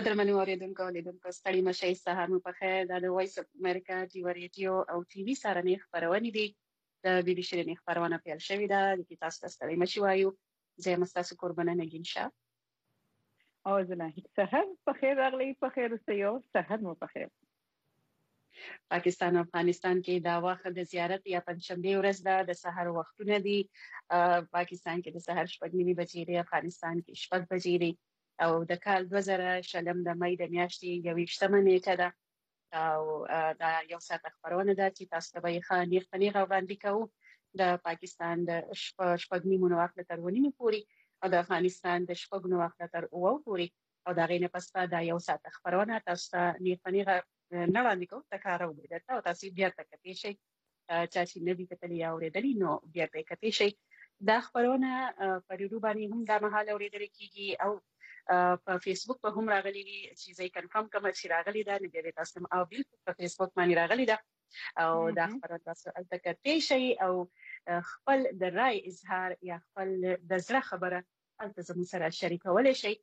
قدرمنو اوریدونکو لیدونکو ستړي مشئ، سهار مو په خیر. دا د وایس اف امریکا ټي وی ریډیو او ټي وي سره خپرونې دي. د بي بي سي خپرونه پیل شوې ده. د تاسو ته ستړي مشئ وایو. زه یم ستاسو قربانه نگین شاه. او زناهید سهار په خیر راغلی، په خیر اوسئ، سهار مو په خیر. پاکستان او افغانستان کې دا وخت د زیارت یا پنځشنبه ورځ ده. د سحر وختونه دي. پاکستان کې د سحر 6:30 بجې دي، افغانستان کې 6 بجې دي. او د کال 2000 د مې د میاشتې 21مه نیټه ده. او دا یو ساعت خبرونه ده چې تاسو ته به یې خانیخ وړاندې کوو. د پاکستان د 6:30 وخت تر 9 پورې او د افغانستان د 6 وخت تر 9 پورې. او دا غینه پس دا یو ساعت خبرونه تاسو ته نیخ نه وړاندې کوو. تکرار وګورئ او تاسو بیا تکتی شئ. چې نه دي کتلې یا اورېدلې نو بیا تکتی شئ. دا خبرونه په ریډیو باندې هم د مهال اورېدل کیږي او په فیسبوک په هم راغلي دي چې زه کنفرم کوم چې راغلي ده. نو بیا تاسو او بل په فیسبوک باندې راغلي ده او دا خبرونه تاسو تکتی شئ او خپل د رائے اظهار یا خپل د زړه خبره تاسو زموږ سره شریکولای شئ.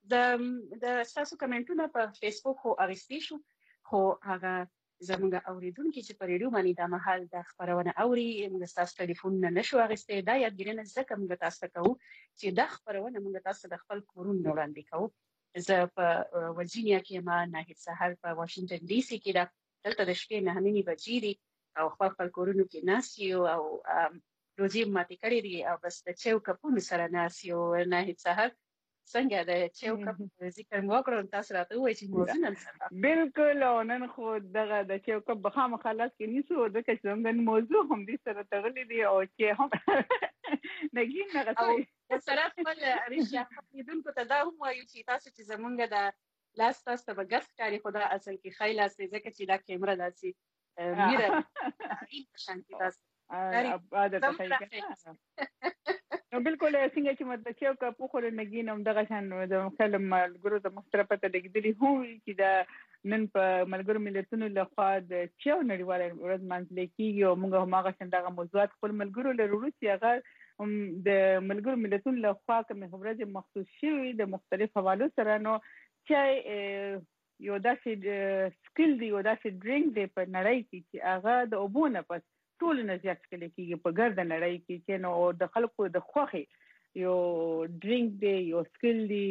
د تاسو کمنټونه په فیسبوک خو اغستې شو، خو هغه زموږ اوریدونکو چې په ریډیو باندې د محل د خبرونه اوري موږ تاسو ټلیفون نه نشو اغستې. دا یادګیرنه ځکه موږ تاسو ته کوو چې د خبرونه موږ تاسو د خپل کورونو وړاندې کوو. زه په ورجینیا کې ما ناهید سحر په واشنگټن ډي سي کې ده. دلته د شپې 9:30 بجې دي او خپل کورونو کې ناس یو او روزي ماتې کړې دي او بس د چیو کپونو سره ناس یو. ناهید سحر څنګه د چیو کپ ذکر مو کړو، تاسو راته وایئ چې موضوع نن څه ده؟ بالکل، او نن خو دغه د چیو کپ بخامه خلاص کې نیسو ځکه چې زموږ موضوع هم دې سره تغلي دي او چې هم نگین نه غوښتي او سره خپل ریشیا لیدونکو ته دا هم وایو چې تاسو چې زمونږ د لاس تاسو به ګس کاری خدا اصل کې خیال اسې ځکه چې دا کیمرا داسي میره این شانتی تاسو عادت ښه. نو بالکل څنګه چې مته چې کا په خور نگین هم دغه شان د فلم ملګرو د مختلفه تدګدلي هم چې دا نن په ملګرو ملتونو له خوا د چیو نړیواله ورځ منځل کېږي او موږ هم هغه څنګه دغه موضوعات خپل ملګرو له وروسته هغه د ملګرو ملتونو له خوا کوم ورځ مخصوص شوی د مختلف حوالو سره. نو چې یو داسې سکل دی یو داسې ډرینګ دی په نړۍ کې چې هغه د اوبو نه پس ټول نه زیات کلی کېږي په ګرد نړۍ کې چې نو د خلکو د خوخي یو ډرینګ دی یو سکل دی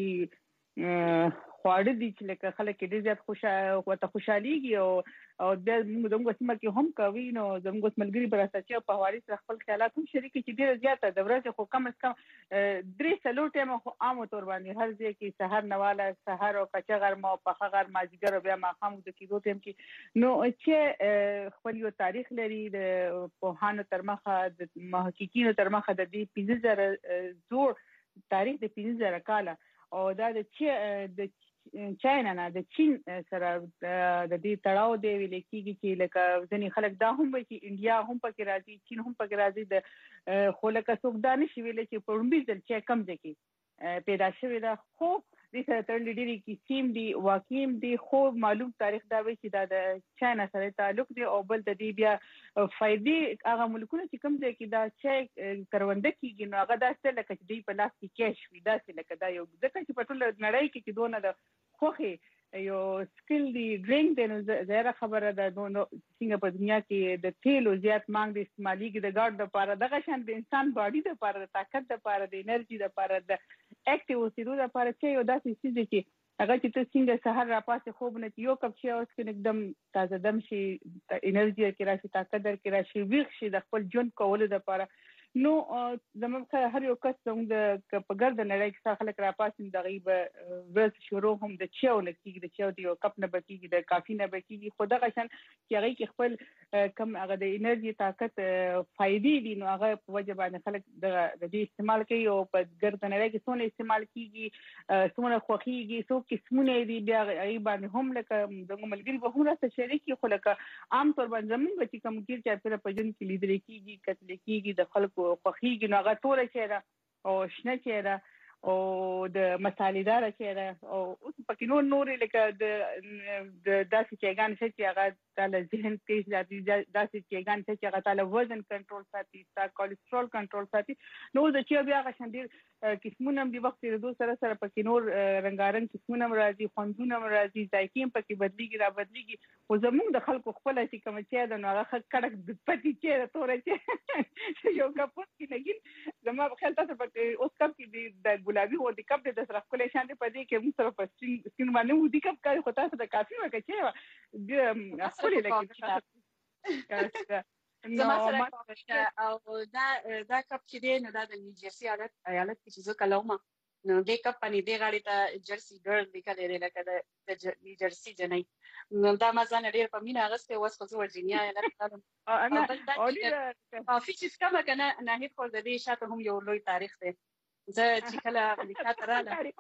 خواړه دي چې لکه خلک ډېر زیات خوشحاليږي او د موږ سیمه کې هم کوي. نو زموږ ملګری براسته چې په حواله سره خپل خیالات هم شریک چې ډېر زیاته د ورځې خو کم از کم 3 ټایم خو عام تور باندې هر ځای کې سحر نواله سحر او کچغر ما په هغه مازیګر بیا ما هم د کېدو ټایم کې نو چې خپل یو تاریخ لري د پوهانو تر مخه د محققینو تر مخه د دې 15000 زور تاریخ د 15000 کاله او دا د چاینا نه د چین سره د دې تړاو دی ویل کېږي چې لکه ځینې خلک دا هم وایي چې انډیا هم پکې راځي، چین هم پکې راځي. د خو لکه څوک دا نشي ویلی چې په لومړي ځل چې کم ځای کې پیدا شوې ده. خو دې سره تړلې ډېرې کیسې دي، واقع دي، خو معلوم تاریخ دا وایي چې دا د چاینا سره تعلق دی. او بل د دې بیا فائدې هغه ملکونه چې کم ځای کې دا چای کرونده کېږي نو هغه داسې لکه چې دوی په لاس کې کیش وي، داسې لکه دا یو ځکه چې په ټول نړۍ کې دونه د خوخي یو سکل دی ډرینګ دی. نو زیاده خبره ده نو څنګه په دنیا کې د تیلو زیات مانګ د استعمالېږي د ګارد لپاره، دغه شان د انسان باډي لپاره، د طاقت لپاره، د انرژي لپاره، د اکټیو اوسېدو لپاره چې یو داسې څیز دی چې هغه چې ته څنګه سحر راپاسې خوب نه یو کپ چای اوسکې एकदम تازه دم شي، انرژي کې راشي، طاقت در کې راشي، ویښ شي د خپل ژوند کولو لپاره. نو زموږ هر یو کس زموږ په ګرد نړۍ کې خلک راپاسې د غیب ورځ شروع هم د چیو نه کېږي، د چیو د یو کپ نه بکېږي، د کافي نه بکېږي. خو دغه شان چې هغه کې خپل کم هغه د انرژي طاقت فائدې دي نو هغه په وجه باندې خلک د دې استعمال کوي او په ګرد نړۍ کې څونه استعمال کېږي، څونه خوښيږي، څو قسمونه دي. بیا هغه باندې هم لکه زموږ ملګري به هم راته شریک خو لکه عام طور باندې زموږ چې کوم کې چې په جن کې لیدل کېږي، کتل کېږي، د خلکو خوښيږي نو هغه ټول چیرې او شنه چیرې او د مسالېدار چې ده او اوس پکې نور لکه د داسې چایګان چې هغه تعالی ذهن کې داسې چایګان چې هغه تعالی وزن کنټرول ساتي تا کولیسټرول کنټرول ساتي نو د چې بیا هغه شندیر قسمونه هم دی وخت د سره سره پکې نور رنگارنګ قسمونه راځي خوندونه راځي ذایقې پکې بدلیږي را بدلیږي او زموږ د خلکو خپل چې کوم چې دا نو هغه کډک د پتی چې تورې چې یو کپوت کې لګین زما په خیال تاسو پکې اوس کپ کې د ګلابي او د کپ د سره خپل شان دی پدې کې موږ سره په سکین باندې و دي کپ کوي خو تاسو د کافي وکړي د خپل لګي زما سره او دا کپ چې دی نو دا د نیوجرسي ایالت کې چې زه کلومه نو دې کپ باندې دې غاړې ته جرسي ګرل لیکل لري لکه د نیوجرسي جنۍ نو دا ما ځان ډېر په مینه اغسته اوس خو زه ورجینیا ایالت ته انا اوري کافي چې څنګه کنه نه هیڅ خو د دې شاته هم یو لوی تاریخ دی زه چې کله امریکا ته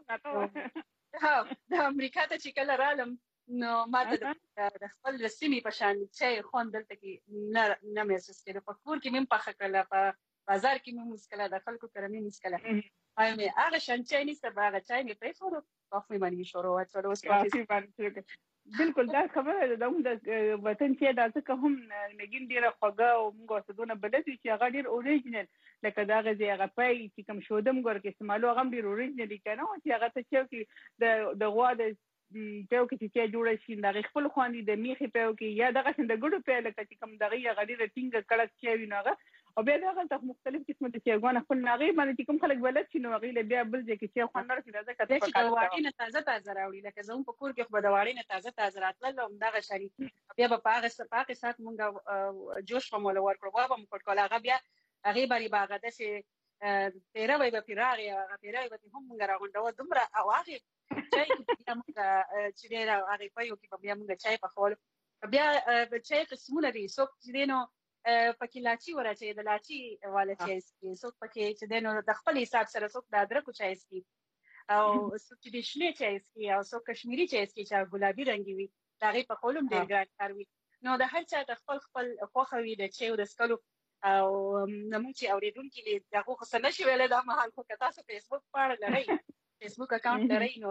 رالم د امریکا ته چې کله رالم نو ما ته د خپل رسمي په شان چې خوند دلته کې نه محسوس کړم په کور کې مې پخه کړل په بازار کې مې مسکله د خلکو سره مې مسکله مې هغه شان چې نيسته هغه چای مې پېښور کافي باندې شروع وڅ اوس کافي باندې بالکل دا خبره ده د وطن چې دا څه هم نګین ډیره خوږه او موږ څه دونه بلدي چې هغه ډیر اوریجنل لکه دا غزي هغه پای چې کوم شودم ګور کې استعمالو هغه ډیر اوریجنل کنه چې هغه ته چې د غوا د پیو کې چې جوړ شي د خپل خواندي د میخي پیو کې یا دغه څنګه ګړو په لکه چې کوم دغه غډي رټینګ کړه چې وینغه او بیا دغه ته مختلف قسمه د چایګان خپل ناغي باندې کوم خلک بلد شي نو غیله بیا بل ځکه چې خوندر کې راځي کته په کار واړی نه تازه راوړي لکه زموږ په کور کې خو د واړی نه تازه راتلل او دغه شری بیا په هغه سات مونږه جوش په مولا ورکړو بابا مو پټ کول هغه بیا هغه باندې باغ ده چې پیره وي په پیراغي هغه پیره وي هم مونږ راغونډو دومره او هغه چای موږ چې دی هغه په یو کې بیا موږ چای په خول بیا چای قسمونه دي څوک چې نو پکې لاچی ورچې د لاچی والا چای سکي څوک پکې چې دی نو د خپل حساب سره څوک د ادرکو چای سکي او څوک چې د شنه چای سکي او څوک کشمیری چای سکي چې ګلابي رنگي وي دا غي په خولم ډیر ګران کار وي نو د هر چا د خپل خوخه وي د چای او د سکلو او نمو چې اوریدونکو دې دغه خو سره شي ویل دا مهال خو تاسو فیسبوک پاڼه لرئ فیسبوک اکاونټ لرئ نو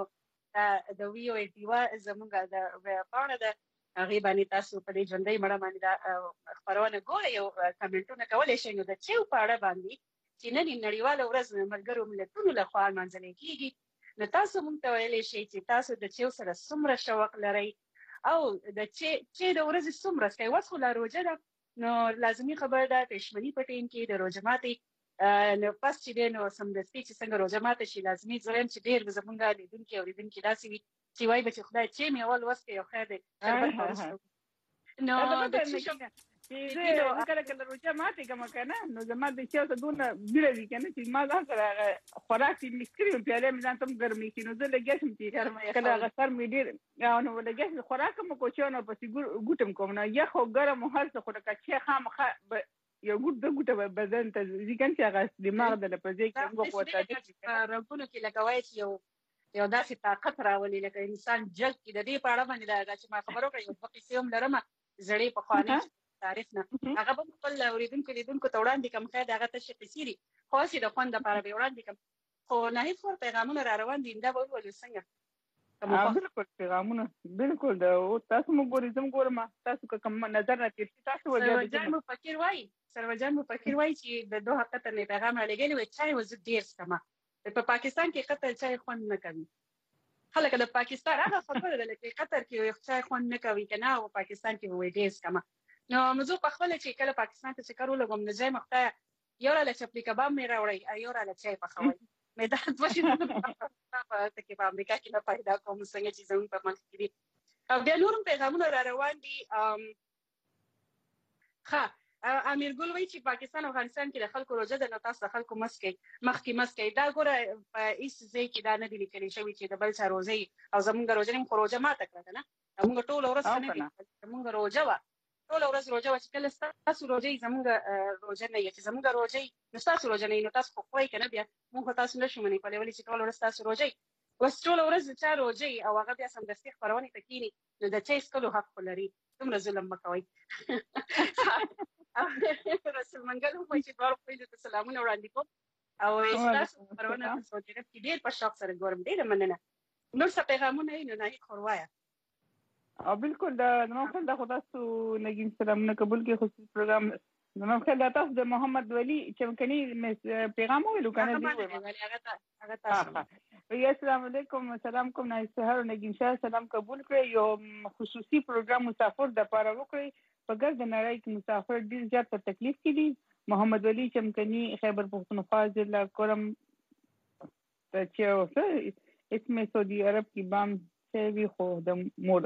د ویو ایډیوا زموږ د پاڼه د هغه باندې تاسو په دې ژوندۍ مړه باندې دا خبرونه ګورئ او کمنټونه کولای شئ نو د چیو پاڼه باندې چې نن نړیواله ورځ ملګرو ملتونو لخوا منځل کیږي نو تاسو مونږ ته ویلی شئ چې تاسو د چیو سره څومره شوق لرئ او د چې د ورځې څومره څکئ اوس خو لا روژه ده نو لازمي خبر ده پښمني په ټیم کې د روژه ماتي نو پس چې دی نو سمدستي چې څنګه روژه ماته شي لازمي زغم چې ډېر زمونږ لیدونکي اوریدونکي داسې وي چې وایي به چې خدای چې مې اول وس کې یو خیر دی نو چې کله روژه ماته کوم کنه نو زما د چا څه دونه بیره دي کنه چې ما ځان سره خوراک یې مکریم پیاله مې ځان تم ګرمي کې نو زه لګیږم چې کله غسر مې ډیر نو لګیږم خوراک مې کوچونه پسې ګوتم کوم نه یا خو ګرم هر څه خو چې خامخه یو ګوټه بدن ته ځکه چې هغه دماغ د لپاره کې موږ قوت دي رګونو کې لګوي چې یو داسې طاقت راولي لکه انسان جلد کې د دې په اړه باندې دا چې ما خبرو کړې یو وخت سیوم لرم زړې په خواني تاریخ نه هغه په خپل اوریدونکو لیدونکو ته وړاندې کوم خیر هغه ته شي قصيري خو سي د خوند لپاره به وړاندې کوم خو نه هیڅ ور پیغامونه را روان دي دا به ولول څنګه بالکل پیغامونه بالکل دا تاسو مو ګورئ زم ګورم تاسو کوم نظر نه تیر تاسو وجه مو فکر وای سروجان مو فکر وای چې د دوه قطر نه پیغام را لګیلی و چای وز ډیر سما په پاکستان کې قطر چای خوند نه کوي خلک د پاکستان هغه خبره ده چې قطر کې یو چای خوند نه کوي کنه او پاکستان کې وې ډیر سما نو موږ په خپل چې کله پاکستان ته چکر ولګم نه ځای مخته یو را لچپلی کباب مې راوړی یو را لچای په خوي مې دا د وشي په کې په امریکا کې نه پیدا کوم څنګه چې زموږ په ملک کې او بیا نورم پیغامونه را روان دي امیر ګل وایي چې پاکستان او افغانستان کې د خلکو روزه د نتاس د خلکو مخکې دا ګوره په هیڅ ځای کې دا نه دي لیکلي شوي چې د بل چا روزه او زمونږ روزه نیم خو روزه ماته کړه نه موږ ټول ورځ نه دي زمونږ روزه وا ټول ورځ روزه وا چې کله تاسو روزه زمونږ روزه نه یې چې زمونږ روزه نو تاسو روزه نه نو تاسو خو کوی کنه بیا موږ تاسو نشو منې کولای ولې چې ټول ورځ تاسو روزه وس ټول ورځ چا روزه او هغه بیا سمدستي خبرونه تکینی نو د چا اسکلو حق لري دومره ظلم مکوئ رسول منګل هم چې دوه په دې سلامونه وړاندې کوم او تاسو پرونه په سعودي عرب کې ډېر په شوق سره ګورم. ډېره مننه. نور څه پیغامونه یې نه خور وایه. او بالکل دا نو خپل د خدا سو نګین سلامونه قبول کې خصوصي پروګرام نو خپل د تاسو د محمد ولی چمکني پیغام ویلو کنه دی هغه تاسو السلام علیکم سلام کوم نه سحر نګین شاه سلام قبول کړئ یو خصوصي پروګرام مسافر د پاره وکړئ په ګرد نړۍ کې مسافر ډیر زیات په تکلیف کې دي. محمد ولی چمکني خیبر پختونخوا ضلع کورم چې اسم سعودي عرب کی بام سے بھی خود مور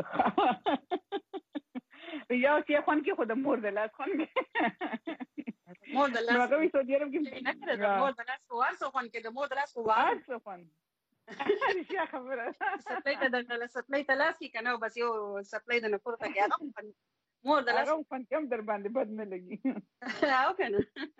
یا چې خون کې خود مور د لاس خون مور د لاس نو کوي سعودي عرب کې نه کړه د مور د لاس وارسو خون کې د مور د لاس وارسو خون اشیا خبره سپلای ته د سپلای ته لاس کې کنه بس یو سپلای د نفور ته کې مور د لاس خون کم در باندې بد نه لګي او کنه.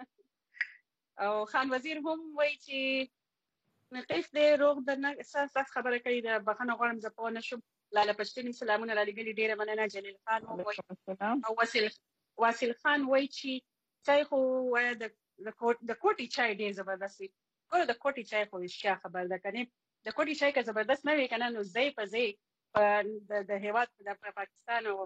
او خان وزیر هم وایي چې نقیف دې روغ د اساس خبره کوي د بخنه غواړم زه په ونه شم. لاله پښتني سلامونه لاله ګلي ډیره مننه. جلیل خان او واصل خان وایي چې چای خو د کوټي چای ډیر زبردست وي. ګوره د کوټي چای خو اشیا خبر ده کنه د کوټي چای که زبردست نه وي کنه نو ځای په ځای د هیواد د پاکستان او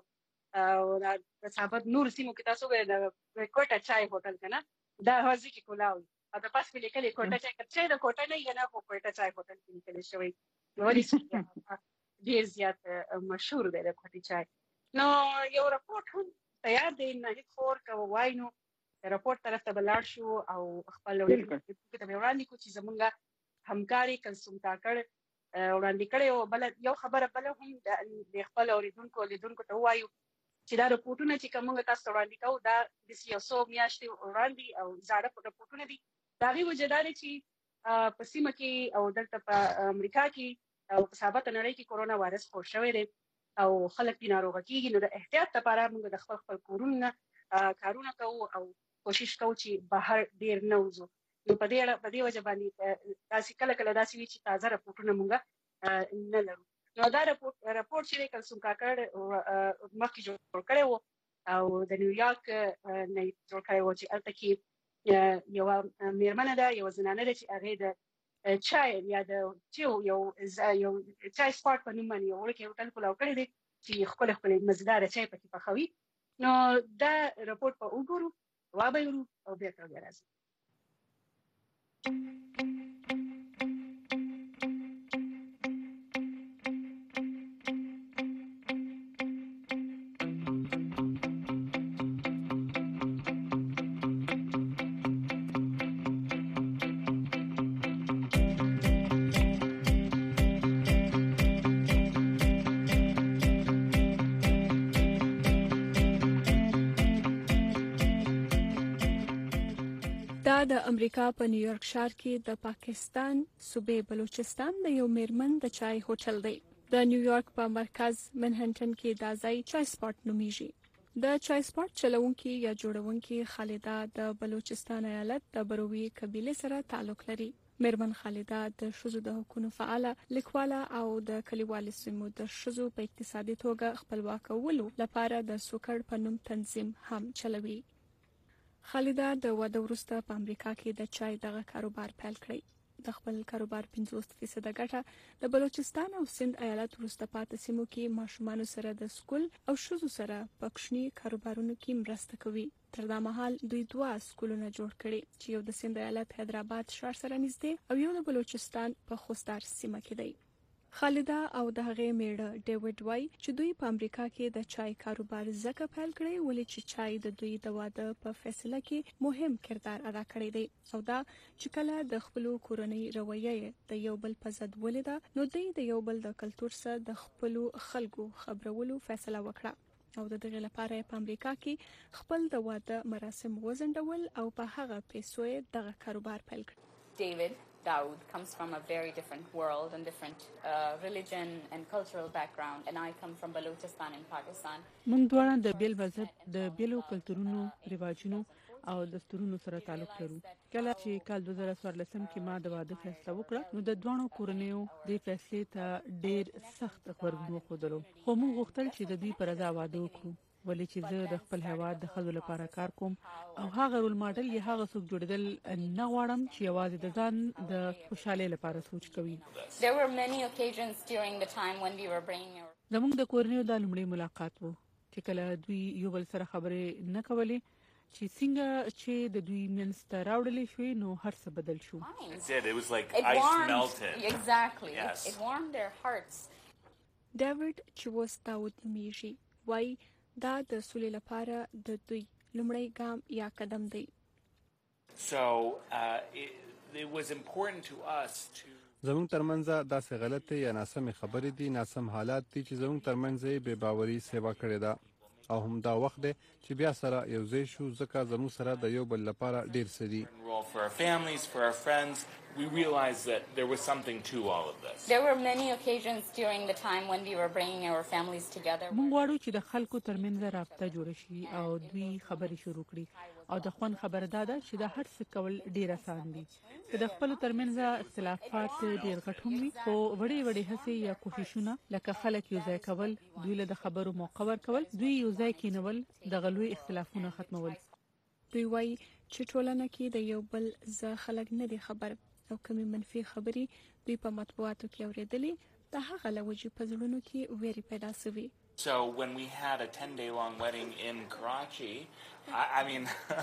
د صحابت نور سیمو کې تاسو د کوټه چای هوټل کنه دا هوځي کې کولاوي او د پاس په لیکلې کوټه چای د کوټه نه نه خو کوټه چای هوټل کې لیکل شوی نو ډیر زیات مشهور دی د کوټي چای. نو یو راپورټ هم تیار دی نه خور کا واینو راپورټ طرف ته بلار شو او خپل وړاندې ته وړاندې کو چې زمونږه همکاري کلثوم کاکړ وړاندې کړي او بل یو خبره بل هم د خپل اوریدونکو ته وایو چې دا راپورټونه چې کومه تاسو وړاندې کوو دا د سیاسو میاشتې وړاندې او زاړه راپورټونه دي. دا غي وجداري چې په سیمه کې او دلته په امریکا کې او په ثابت نړۍ کې کورونا وایرس خور شوی دی او خلک په ناروغه کېږي. نو د احتیاط لپاره موږ د خپل کورونه کارونه کوو او کوشش کوو چې بهر ډیر نه وځو. نو په دې وجه باندې داسې کله داسې وي چې تازه راپورټونه موږ نه لرو. نو دا راپورټ چې کلثوم کاکړ مخکې جوړ کړی و او د نیویارک نه جوړ کړی و چې هلته کې یو میرمنه ده یو زنانه ده چې هغې د چای یا د یو چای سپاټ په نوم باندې یو وړوکی هوټل کولاو کړی دی چې ښکلې مزیداره چای پکې پخوي. نو دا راپورټ په وګورو وابهرو او بېرته راځو. دا د امریکا په نیویارک ښار کې د پاکستان صوبې بلوچستان د یو میرمن د چای هوټل دی. د نیویارک په مرکز منهټن کې دا ځای چای سپاټ نومیږي. د چای سپاټ چلونکي یا جوړونکي خالده د بلوچستان ایالت د بروي قبيله سره تعلق لري. میرمن خالده د شذو د حقوقو فعاله لیکواله او د کلیوالي سیمو د شذو په اقتصادي توګه خپلواکولو لپاره د سوکړ په نوم تنظیم هم چلوي. خالده د واده وروسته په امریکا کې د چای دغه کاروبار پیل کړی. د خپل کاروبار 50% ګټه د بلوچستان او سند ایالت وروسته پاتې سیمو کې ماشومان سره د سکول او شذو سره په کوچني کاروبارونو کې مرسته کوي. تر دا مهال دوی 2 سکولونه جوړ کړي چې یو د سند ایالت حیدرآباد ښار سره نږدې او یو د بلوچستان په خوستار سیمه کې دی. خالده او د هغې میړه ډیوډ وای چې دوی په امریکا کې د چای کاروبار ځکه پیل کړی ولې چې چای د دوی د واده په فیصله کې مهم کردار ادا کړی دی او دا چې کله د خپل کورنۍ رویه د یو بل په ضد ولیده نو دوی د یو بل د کلچر سره د خپل خلکو خبرولو فیصله وکړه او د دغه لپاره په امریکا کې خپل د واده مراسم وزندول او په هغه پیسو دغه کاروبار پیل کړ. David Daoud comes from a very different world and different religion and cultural background, and I come from Balochistan in Pakistan. موږ دواړه د بیل مذهب د بیلو کلتورونو رواجونو او دستورونو سره تعلق لرو. کله چې کال 2014 کې ما د واده فیصله وکړه نو د دوه کورنیو د فیصلې ته ډیر سخت غبرګون وښودلو خو موږ غوښتل چې د دوی پر رضا واده وکړو. ولې چې زه د خپل هیواد د ښځو لپاره کار کوم او هغه رول ماډل یا هغه څوک جوړېدل نه غواړم چې یوازې د ځان د خوشحالۍ لپاره سوچ کوي. There were many occasions during the time when we were bringing our زموږ د کورنیو د لومړي ملاقات وو چې کله دوی یو بل سره خبرې نه کولې چې څنګه چې د دوی منځ ته راوړلې شوې نو هر څه بدل شو. It was like it ice warmed, melted. Exactly. Yes. It warmed their hearts. ډیوډ چې اوس داود نومیږي وایي دا د سولې لپاره د دوی لومړی ګام یا قدم دی. So it was important to us to زموږ ترمنځ داسې غلطه یا ناسمه خبرې دي، ناسم حالات دي چې زموږ ترمنځ بے باوري سیوا کړې ده او هم دا وخت دی چې بیا سره یو ځای شو ځکه زموږ سره د یو بل لپاره ډیر څه دي. For our families, for our friends, we realized that there was something to all of this. There were many occasions during the time when we were bringing our families together. موږ غواړو چې د خلکو ترمنځ رابطه جوړ شي او دوی خبرې شروع کړي او د خوان خبره ده چې د هر څه کول ډیر آسان دي. د خپل ترمنځ اختلافات ډیر غټ هم وي خو وړي وړي هڅې یا کوششونه لکه خلک یو ځای کول، دوی له خبرو موقع ورکول، دوی یو ځای کېنول، د غلوي اختلافونه ختمول. دوی وایي چې ټولنه کې د یو بل ځای خلک نه دي خبر او کومې منفي خبرې دوی په مطبوعاتو کې اورېدلې د هغه له وجې په زړونو کې ویرې پیدا شوې. So when we had a 10-day long wedding in Karachi, I mean,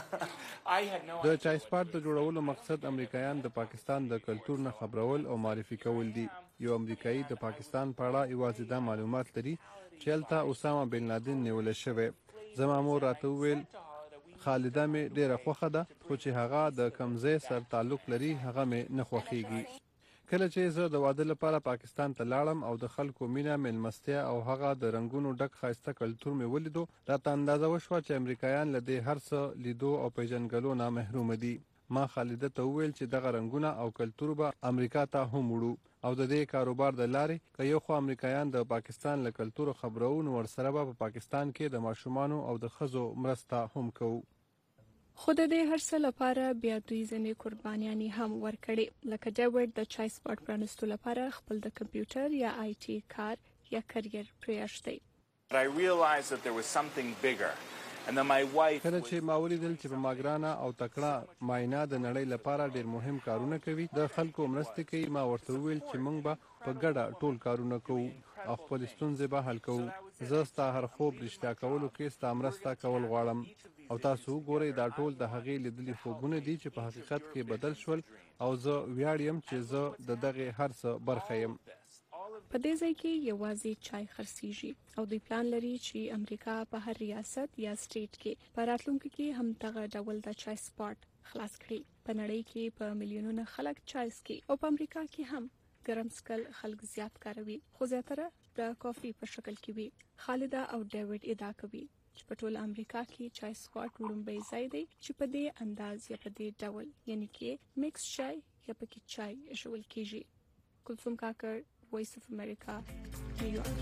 I had no د چای سپاټ د جوړولو مقصد امریکایان د پاکستان د کلچر نه خبرول او معرفي کول دي. یو امریکایي د پاکستان په اړه یوازې دا معلومات لري چې هلته اسامه بن لادن نیول شوی. زما مور راته وویل خالده مې ډیره خوښه ده خو چې هغه د کمزې سره تعلق لري هغه مې نه خوښیږي. کله چې زه د واده لپاره پاکستان ته لاړم او د خلکو مینا ملمستیا او هغه د رنگونو ډک خاصه کلچر مې ولیدو راته اندازه وشوه چې امریکایان له دې هر څه لیدو او پیژنګلو نه محروم دي. ما خالده ته وویل چې دغه رنگونه او کلچر به امریکا ته هم وړو او د دې کاروبار د لارې که یو خو امریکایان د پاکستان له کلچر خبرونه ورسره به په پاکستان کې د ماشومانو او د خزو مرسته هم کوو. خو د دې هر څه لپاره بیا دوی ځینې قربانیانې هم ورکړي لکه ډیوډ د چای سپاټ پرانستو لپاره خپل د کمپیوټر یا آی ټي کار یا کرییر پریښتي. I realized that there was something bigger. And then my wife کله چې ما ولیدل چې په ماګرانه او تکړه ماینه د نړۍ لپاره ډیر مهم کارونه کوي، د خلکو مرسته کوي، ما ورته وویل چې موږ به په ګډه ټول کارونه کوو او خپل ستونزې به حل کوو. زه ستا هر خوب رښتیا کولو کې ستا مرسته کول غواړم او تاسو ګورئ دا ټول د هغې لیدلي خوبونه دي چې په حقیقت کې بدل شول او زه ویاړم چې زه د دغه هر څه برخه یم. په دې ځای کې یوازې چای خرڅیږي او دوی پلان لري چې امریکا په هر ریاست یا سټیټ کې په راتلونکي کې هم دغه ډول د چای سپاټ خلاص کړي. په نړۍ کې په میلیونونو خلک چای څښي او په امریکا کې هم ګرم څښل خلک زیات کاروي خو زیاتره د کافي په شکل کې وي. خالده او ډیوډ ادعا کوي چې په ټول امریکا کې چای سپاټ وړاندې ځای دی چې په دې انداز یا په دې ډول یعنی کې میکس چای یا پکې چای شول کیږي. کلثوم کاکر، Voice of America, New York.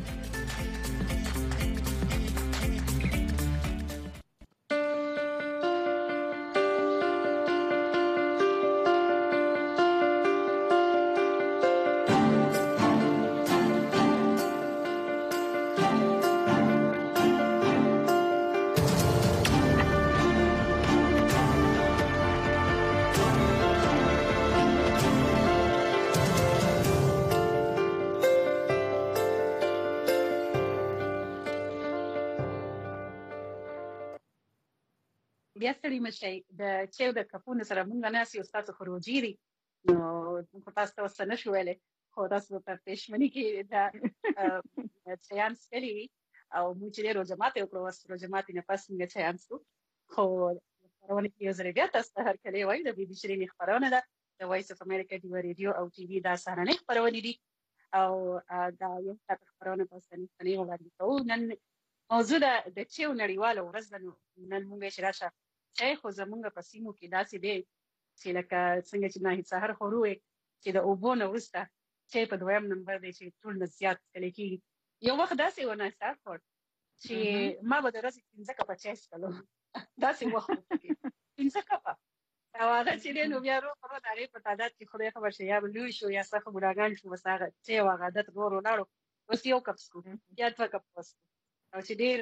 بیا ستړي مشي د چیو د کپونو سره مونږ نه سي استاد خروجيري نو په تاسو ته وسنه شو ویلې خو تاسو په پېښمنۍ کې دا چیان سپلی او موږ چې روزمات یو کړو وسره روزمات نه پاس موږ چیان سو خو خبرونه کې یو ځای بیا تاسو هر کله وایي د بي بي سي خبرونه ده د وایس اف امریکا دی ریډیو او ټي وي دا سهارنۍ خبرونه دي او دا یو څه خبرونه په سنې وړاندې کوو. نن موضوع د چیو نړیواله ورځ ده نن موږ چې راشه چای خو زمونږ په سیمو کې داسې دی چې لکه څنګه چې نه سحر خوروي چې د اوبو نه وروسته چای په دویم نمبر دی چې ټول نه زیات څښل کېږي. یو وخت داسې و نه سافور چې ما به د ورځې 15 کپه چای څښلو داسې وخت کې 15 کپه او هغه چې نو بیا ورو ورو د هغې په تعداد کې خدای خبر شي یا به لوی شو یا څخه بوډاګان شو بس هغه چای او هغه عادت ورو ورو لاړو اوس یو کپ څښو یا 2 کپ وڅښو او چې ډېر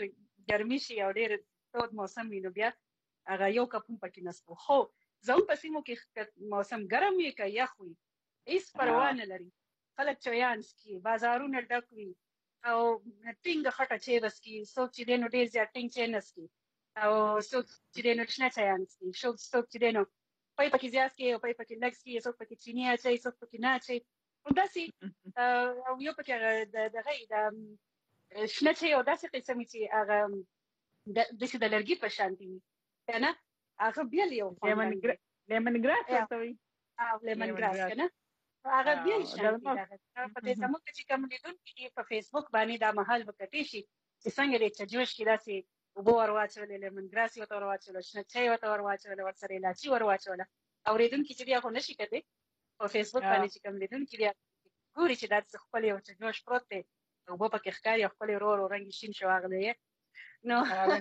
ګرمي شي او ډېر تود موسم وي نو بیا هغه یو کپ هم پکې نسکو. خو زموږ په سیمو کې موسم ګرم وي که یخ وي هیڅ پروا نه لري. خلک چایان څښي، بازارونه ډک وي او ټینګه خټه چای به څښي. څوک چې دی نو ډېر زیات ټینګ چای نه څښي او څوک چې دی نو شنه چایان څښي. څوک چې دی نو پای پکې زیات څښي او پای پکې لږ څښي. څوک پکې چینی اچوي، څوک پکې نه اچوي. همداسې او یو پکې دغه د شنه چای او داسې قسم چې هغه داسې د لرګي په شانتي وي که نه، هغه بیل یو لیمن ګراس ورته وایي. لیمن ګراس که نه، هغه بیل شانتي دغه په دې زموږ چې کوم لیدونکي دي په فیسبوک باندې دا مهال به کتې شي چې څنګه دی چجوش کې داسې اوبه ور واچولې، لیمن ګراس یې ورته ور واچوله، شنه چای ورته ور واچوله، ورسره الایچي ور واچوله. اورېدونکي چې دي هغه نشي کتلی په فیسبوک باندې چې کوم لیدونکي دي ګوري چې دا څه ښکلی یو چجوش پروت دی، اوبه پکې ښکاري او ښکلی ورو ورو رنګ یې شین شو راغلی یې نو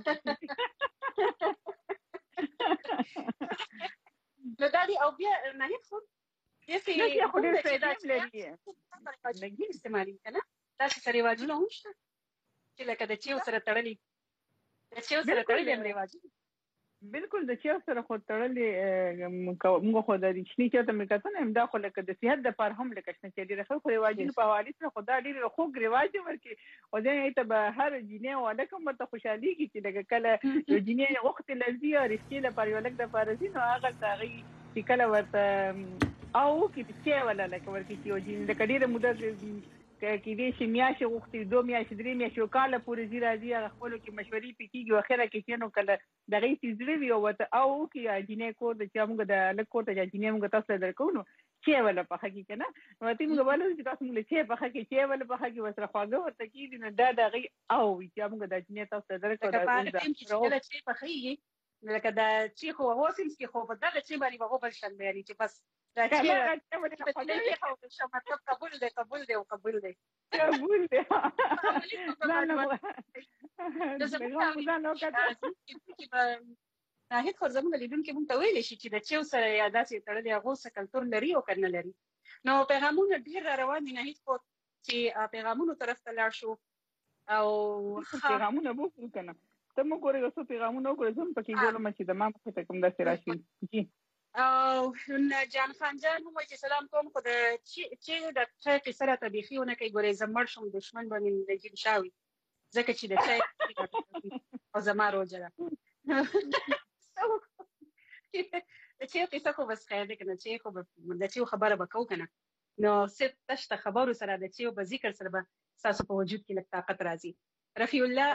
نو دا دی. او بیا نهید خو داسې خو ډېر فایده لري استعمالي که نه، داسې رواجونه هم شته چې لکه د چیو سره تړلي هم رواجونه. بالکل د چیو سره خو تړلې موږ خو د چیني چای ته مې کتل همدا خو لکه د صحت دپاره هم لکه شنه چای ډېره ښه خو رواجونو په حوالې سره خو دا ډېر خوږ رواج دی ورکې او ځینې ته به هر جینۍ او هلک هم ورته خوشحالېږي چې لکه کله یو جینۍ غوښتې له ځي او رښتې لپاره یو هلک دپاره ځي نو هغلته هغوی چې کله ورته او وکړي چې چای ولا لکه ورکړي چې یو جینۍ لکه ډېره موده کېدای شي میاشتې غوښتي 2 میاشتې 3 میاشتې یو کاله پورې ځي راځي هغه خپلو کې مشورې پې کېږي او اخره کې چې نو کله د هغې چې زړه وي او ورته او وکړي جینۍ کور ته چې موږ د هلک کور ته چې جینۍ موږ تاسو ته درکوو نو چای ولا پخه کړي که نه نو ورته موږ ویل چې تاسو موږ له چای پخه کړي چای ولا پخه کړي ورسره خواږه ورته کېږي نو دا د هغې او وي چې موږ دا جینۍ تاسو ته درکړو لکه په هغه ټایم کې چې کله چای پخېږي نو لکه د چای خو اوس هم څښي خو په دغه چای باندې به غوبل شل بیاني چې بس دا چای مطلب قبول دی قبول دی او قبول دی قبول دی ناهید خو زموږ لیدونکي موږ ته ویلی شي چې د چیو سره یا داسې تړلې هغو څه کلتور لري او که نه لري. نو پیغامونه ډېر را روان دي ناهید خو چې پیغامونو طرف ته لاړ شو او پیغامونه به وکړو که نه ته مو ګورې یو څو پیغامونه وکړو زه هم پکې ګورم چې د ما مخې ته کوم داسې راشي. او جان خان جان هم وایي چې سلام کوم خو د چې د چای قصه راته بیخي ونه کوي ګورې زه مړ شم دښمن به مې نجیب شاه وي ځکه چې د چای او زما روجه ده د چای قصه خو بس خیر دی که نه چای خو د چای خبره به کوو که نه نو صرف تش ته خبرو سره د چای په ذکر سره به ستاسو په وجود کې لږ طاقت راځي. رفیع الله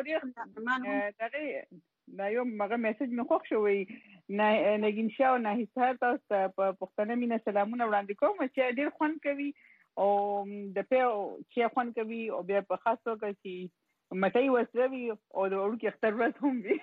دا یو هغه میسج مې خوښ شو وایي نګین شاه او ناهید صاحب تاسو ته په پښتنه مینه سلامونه وړاندې کوم چې ډېر خوند کوي او د پیو چې خوند کوي او بیا په خاص توګه چې مټۍ وسره وي او د وړوکي اختر ورځ هم وي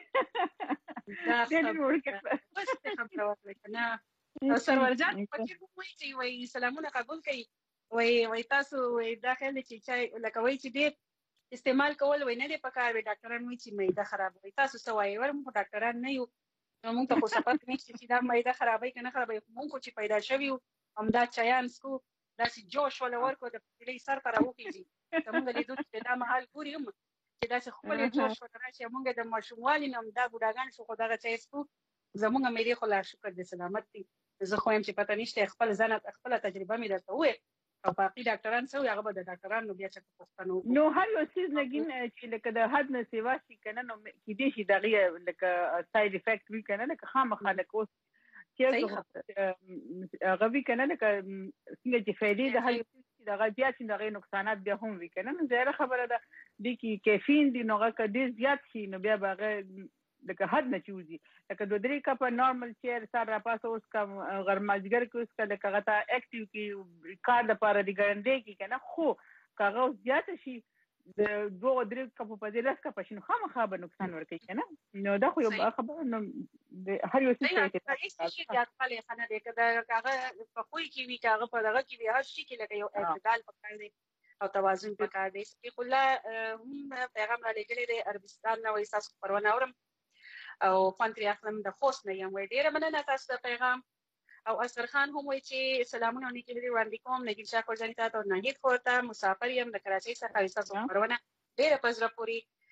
سرور جان فکر هم وایي چې وایي سلامونه قبول کوي وایي تاسو دا خیال دی چې چای لکه وایي چې ډېر استعمال کول وای نه دی پکار وي ډاکټران وایي چې معده خرابوي تاسو څه وایي ور موږ ډاکټران نه یو نو موږ ته خو صفات نشته چې دا معده خرابوي که نه خرابوي موږ چې پیدا شوي یو همدا چایان څکو داسې جوش ولا ورکو د پټلۍ سر ته راوخیږي زموږ لیدونکي دا مهال ګوري هم چې داسې ښکلی جوش ولا راشي موږ د ماشوموالي نه همدا بوډاګان شو خو دغه چای څکو زموږ معدې خو لا شکر د سلامت دي زه خو یم چې پته نشته خپل ځان خپله تجربه مې درته وویل او باقي ډاکټران څه وایي هغه به د ډاکټرانو بیا څه پوښتنه وکړو نو هر یو څیز نګین چې لکه د حد نه سیوا شي که نه نو کیدای شي د هغې لکه ساید افیکټ وي که نه لکه خامخا لکه اوس چې هغه وي که نه لکه څنګه چې فایدې د هر یو څیز چې د هغه زیات شي د هغې نقصانات بیا هم وي که نه نو ظاهره خبره ده دې کې کیفین دي نو هغه که ډېر زیات شي نو بیا به هغه لکه حد نه چې وځي لکه 2-3 کپه نارمل چیر سر راپاسه اوس کا غرمازګر کې اوس کا لکه هغه ته اکټیو کې کار دپاره د ګړندی کې که نه خو که هغه اوس زیاته شي د 2-3 کپو په ځای 10 کپه شي نو خامخا به نقصان ورکوي که نه نو دا خو یو خبره نو هر یو څه زیات خلک نه دی که هغه په خوی کې وي که هغه په دغه کې وي هر شي کې لکه یو اعتدال پکار دی او توازن پکار دی. صدیق الله هم پیغام را لېږلی دی عربستان نه وایي ستاسو خپرونه اورم او خوند ترې اخلم د خوست نه یم وایي ډېره مننه تاسو د پیغام او اصغر خان هم وایي چې سلامونه او نیکې هیلې وړاندې کوم نګین شاه خورجاني ته او ناهید خور ته مسافر یم د کراچۍ څخه ستاسو خپرونه ډېره په زړه پورې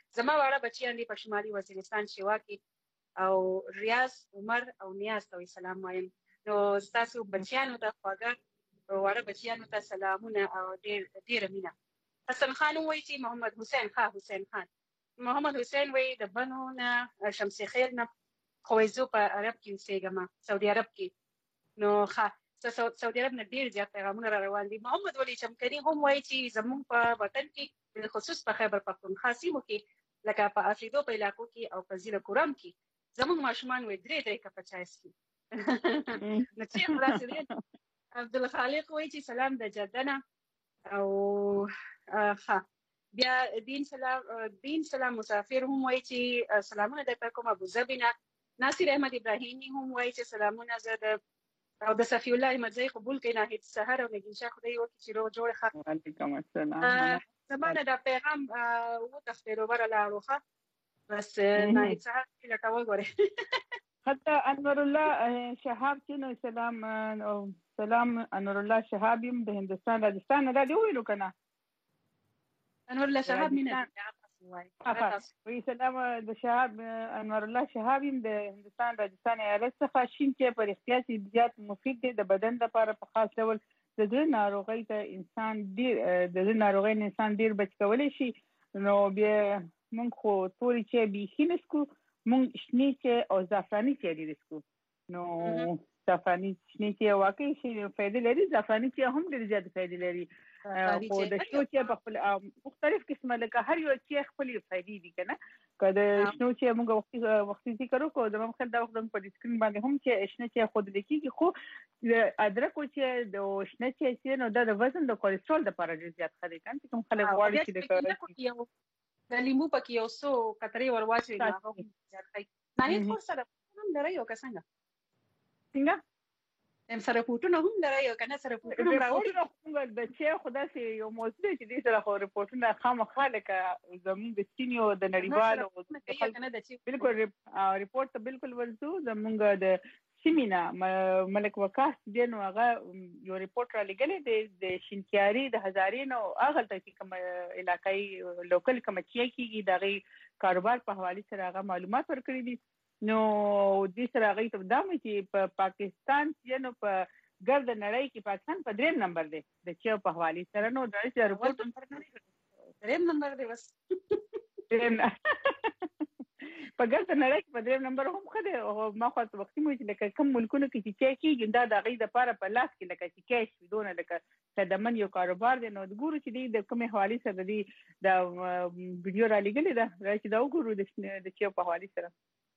زما واړه بچیان دي په شمالي وزیرستان شیوا کې او ریاض عمر او نیاز ته سلام وایم. نو تاسو بچیانو ته خواږه واړه بچیانو ته سلامونه او ډېر مینه. حسن خان وایي چې حسین خان محمد حسین وایي د بنو نه شمس خیل نه خویزو په عرب کې اوسېږم سعودي عرب کې. نو سعودي عرب نه ډېر زیات پیغامونه را روان دي. محمد ولی چمکني هم وایي چې زموږ په وطن کې بالخصوص په خیبر پختونخوا سیمو کې لکه په افریدو په علاقو کې او په ځینو کورم کې زموږ ماشومان وایي 3 کپه چای څښي. نو چې خلاصې دی عبدالخالق وایي چې سلام د جده نه او بیا دین سلام مسافر هم وایي چې سلامونه درته کوم ابوظبي نه. ناصر احمد ابراهیمي هم وایي چې سلامونه زه او د صفی الله احمدزی قبول کړي ناهید سحر او نگین شاه خدای وکړي چې روغ جوړ ښه. وعلیکم السلام. زمانه دا پیغام وتښتېدو بره لاړو بس ناهید سحر لټول غواړي. حتی انور الله شهاب چې نو سلام انور الله شهاب يم د هندستان راجستان را دی ویلو کنه. انور الله شهاب مینه وی سلام د شهاب انور الله شهاب يم د هندستان راجستان ایالت څخه. شین چې پر احتیاط زیات مفید دی د بدن لپاره په خاص ډول د زړه ناروغۍ ته انسان ډیر بچ کولی شي. نو بیا موږ خو توري چې بیخي نسکو موږ شنی چې او زعفراني چې ډیر نسکو. نو زعفراني شنی چې واقعي شي فائدې لري. زعفراني چې هم ډیر زیات فائدې لري. خو د شنو چې په خپل مختلف قسمه لکه هر یو چې خپل فائدې دي کنه. که د شنو چې موږ وختي ذکر وکړو د مخکې دا وخت په سکرین باندې هم چې شنه چې خود لیکيږي خو ادرک چې د شنه چې نو د وزن د کولیسټرول لپاره ډیر زیات ښه دي کنه. کوم خلک غواړي چې د لیمو پکې یو څو قطرې ور واچوي هغه زیات ښه. نه خو سره هم لري او څنګه سره فوټونه هم لري او کنه سره فوټونه راوړي. موږ د چې خدا سي یو موضوع چې دې سره خو رپورټونه خامخا لکه زموږ د چینیو د نړیوالو بالکل رپورټ ته بالکل ورزو. زموږ د سیمینا ملک وقاص دین هغه یو رپورټ را لګلې د شینکیاري د هزارین او هغه ته کوم علاقائی لوکل کوم چې کیږي دغه کاروبار په حواله سره هغه معلومات ورکړي دي. نو دې سره هغه ته دامه چې په پاکستان چې نو په ګرد نړۍ کې پاکستان په 3 نمبر دی د چې په حواله سره. نو دا چې رپورټ 3 نمبر دی بس په ګرد نړۍ کې په 3 نمبر هم خده. او ما خو وختي مو چې لکه کوم ملکونو کې چې کیږي دا د غي د لپاره په لاس کې لکه چې کیش ودونه لکه صدمن یو کاروبار دی. نو د ګورو چې د کومه حواله سره دی دا ویډیو را لګلې ده چې دا وګورو د چې په حواله سره.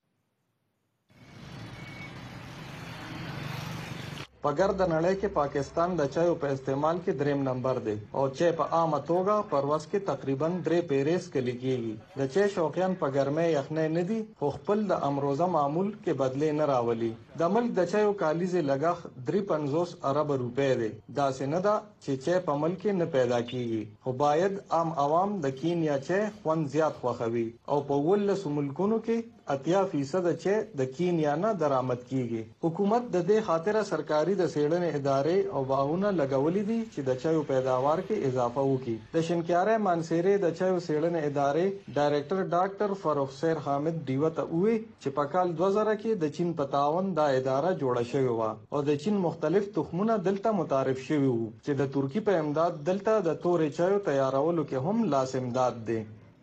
په ګرد نړۍ کې پاکستان د چایو په استعمال کې 3 نمبر دی او چای په عامه توګه پر ورځ کې تقریبا 3 پیریس کلی کېږي. د چای شوقیان په ګرمۍ یخنۍ نه دي خو خپل د امروزه معمول کې بدلې نه راولي. د ملک د چایو کالیزې لګښت 53 ارب روپۍ دی. داسې نه ده چې چای په ملک نه پیدا کیږي خو باید عام عوام د کینیا چای خوند زیات خوښوي او په 19 ملکونو کې 80% چای د کینیا نه درآمد کیږي. حکومت د دې خاطر سرکاري د سیړنې ادارې او باغونه لګولې دي چې د چایو پیداوار کې اضافه وکړي. د شینکیاره مانسيري د چایو سیړنې ادارې ډایریکټر ډاکټر فاروق سیر حامد دیوه ته وی چې په کال 2000 کې د چین په تعاون دا اداره جوړه شوې و او د چین مختلف تخمونه دلته متعارف شوي وو چې د ترکی په امداد دلته د تورې چایو تیارولو کې هم لاس امداد دی.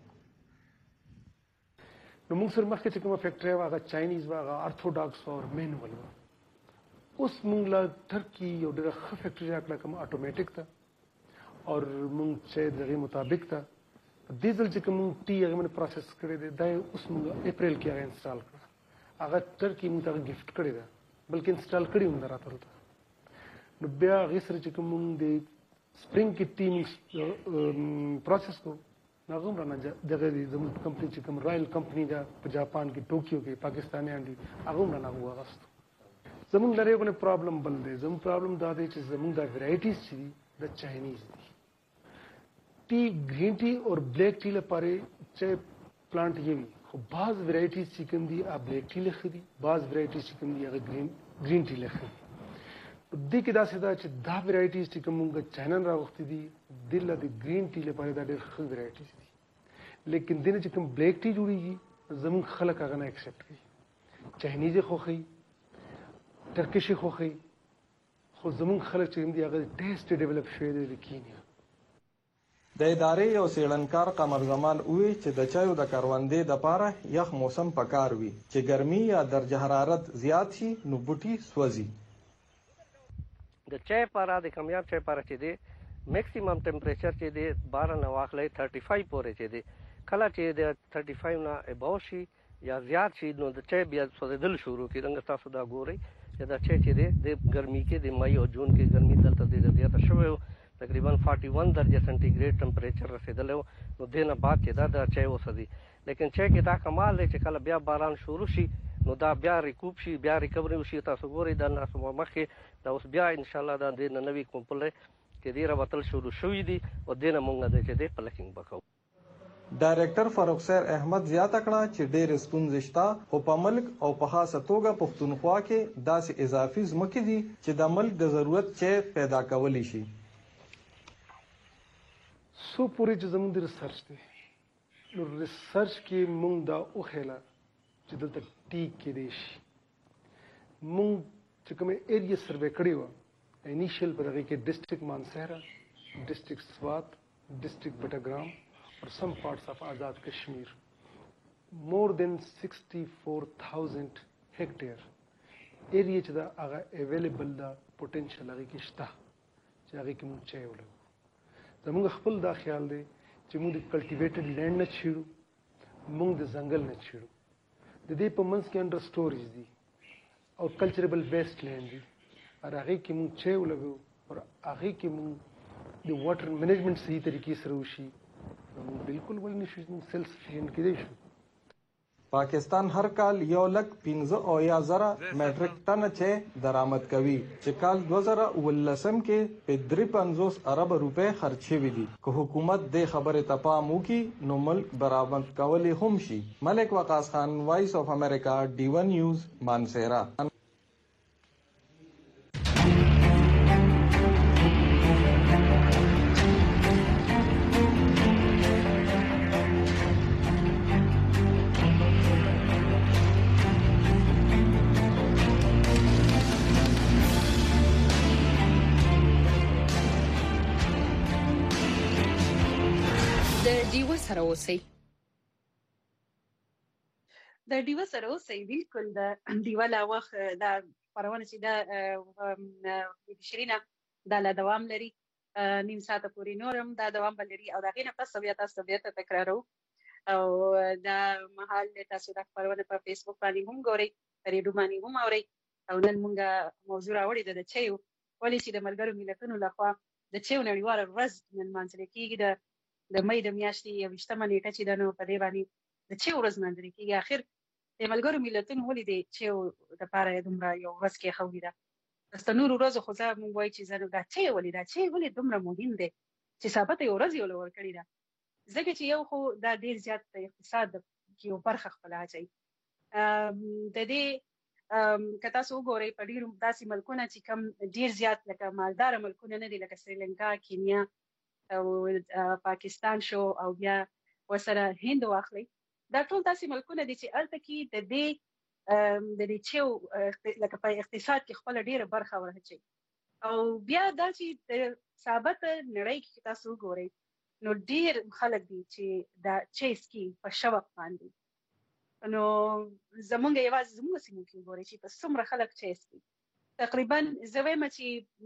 نو موږ سره مخکې چې کومه فیکټري واغه چاینیز واغه ارثوډاکس او مینوال اوس موږ لا ترکی یو ډېر ښه فیکټري راکړه کوم اتوماتیک ته او موږ چې دغه مطابق ته ډیزل چې کوم ټي هغه من پروسس کړی دی دا اوس موږ اپریل کې هغه انسټال کړ. هغه ترکی موږ ته گیفت کړی دی بلکې انسټال کړی هم راته. نو بیا هغه سره چې کوم د سپرینګ کې ټیم پروسس کو ناغم رانا دغه زموږ کمپنی چې کوم رائل کمپنی دا په جاپان کې ټوکیو کې پاکستانیان دي هغه رانا وغوښت. زموږ لري یو پرابلم بل دی. زموږ پرابلم دا دی چې زموږ د ویرایټیز چې د چاینیز دي ټي گرین ټي او بلیک ټي لپاره چې پلانټ یې خو بعض ویرایټیز چې کوم دي بلیک ټي لخي دي بعض ویرایټیز چې کوم دي هغه گرین ټي لخي. دې کې دا څه دا چې دا ویرایټیز چې کومه چینل راوختي دي د گرین ټي لپاره دا ډېر ښه ویرایټیز دي. لیکن دینه چې کوم بلیک ټي جوړیږي زمون خلک هغه نه ایکسپټ کوي چاینیز خوخي ترکیش خوخي خو زمون خلک چې دی هغه ټیسټ ډیولپ شوی دی کینیا د ادارې یو څېړنکار قمر زمان وی چې د چایو د کروندې د پاره یخ موسم پکار وي چې ګرمي یا درجه حرارت زیات شي نو بوټي سوځي د چای پاره د کامیاب چای پاره چې دی میکسیمم ټمپریچر چې دی 12 نه واخلې 35 پورې چې دی کله چې د 35 نه اباو شي یا زیات شي نو د چای بیا سوځیدل شروع کیږي څنګه تاسو دا ګورئ چې دا چای چې دی د ګرمي کې د مای او جون کې ګرمي دلته د زیاته شوی تقریبا 41 درجه سنټیګریډ ټمپریچر رسیدلی نو دینه بعد چې دا د چای وسدي لیکن چای کې دا کمال دی چې کله بیا باران شروع شي نو دا بیا ریکوپ شي بیا ریکوري وشي تاسو ګورئ دا ناسو مخکې دا اوس بیا ان شاء الله دا د نوې کومپلې چې دی راوتل شروع شوی دی او دینه مونږ د چې دی پلکینګ وکړو ډایریکټر فاروق سیر احمد زیاته کړه چې ډېر ستونزې شته خو په ملک او په خاصه توګه پښتونخوا کې داسې اضافي ځمکې دي چې د ملک د ضرورت چای پیدا کولی شي سو پورې چې زموږ د ریسرچ دی نو ریسرچ کې مونږ دا وخیله چې دلته ټیک کې دی شي مونږ چې کومه ایریا سروې کړې وه انیشل په دغه کې ډسټرکټ مانسهره ډسټرکټ سوات ډسټرکټ بټګرام or some parts of Azad Kashmir, more than 64,000 hectare area چې دا هغه available دا potential هغه کې شته چې هغه کې موږ چای ولګو زموږ خپل دا خیال دی چې موږ د کلټیویټډ لینډ نه چیړو موږ د ځنګل نه چیړو د دې په منځ کې انډر سټوریز دي او کلچربل ویسټ لینډ دي او هغه کې موږ چای ولګو او هغه کې موږ د واټر مینجمنټ صحیح طریقې سره وشي بالکل ولې نشي سیلف سفیشینټ کېدای شو پاکستان هر کال 1,15,000 میټریک ټن چای درآمد کوي چې کال 2019 کې په 53 ارب روپے خرچ شوي دي که حکومت د خبره تپام وکړي نو ملک برآمد کولې هم شي ملک وقاص خان وایس اف امریکا D1 نیوز مانسهره سره اوسئ د ډیوه سره اوسئ بالکل د ډیوه لا وخت دا خبرونه چې دا شرینا دا لا دوام لري نیم ساعت پورې نورم دا دوام لري او دا غینه پس بیا تاسو بیا تکرارو او دا مهال تاسو دا خبرونه په فیسبوک باندې هم ګورئ ریډیو باندې هم اورئ او نن موږ موضوع راوړې ده د چایو ولې چې د ملګرو ملتونو لخوا د چایو نړیواله ورځ نن مانځل کېږي د مې د میاشتې 28مه نیټه چې ده نو په دې باندې د چایو ورځ مانځل کېږي اخر د ملګرو ملتونو ولې د چایو دپاره دومره یو ورځ کېښودې ده د نورو ورځو خو زه موږ وایو چې زه دا چای ولې دومره مهم دی چې ثابته یو ورځ یې له ورکړې ده ځکه چې یو خو دا ډېر زیات د اقتصاد کې یو برخه خپله اچوي د دې که تاسو وګورئ په ډېرو داسې ملکونه چې کوم ډېر زیات لکه مالداره ملکونه نه دي لکه سریلنکا کینیا او پاکستان شو او بیا ورسره هند واخلئ دا ټول داسې ملکونه دي چې هلته کې د دې چایو لکه په اقتصاد کې خپله ډېره برخه ورچوي او بیا دا چې د ثابته نړۍ کې تاسو وګورئ نو ډېر خلک دي چې دا چای څکي په شوق باندې نو زمونږ یوازې زمونږ سیمو کې وګورئ چې په څومره خلک چای څکي تقریبا زه وایم چې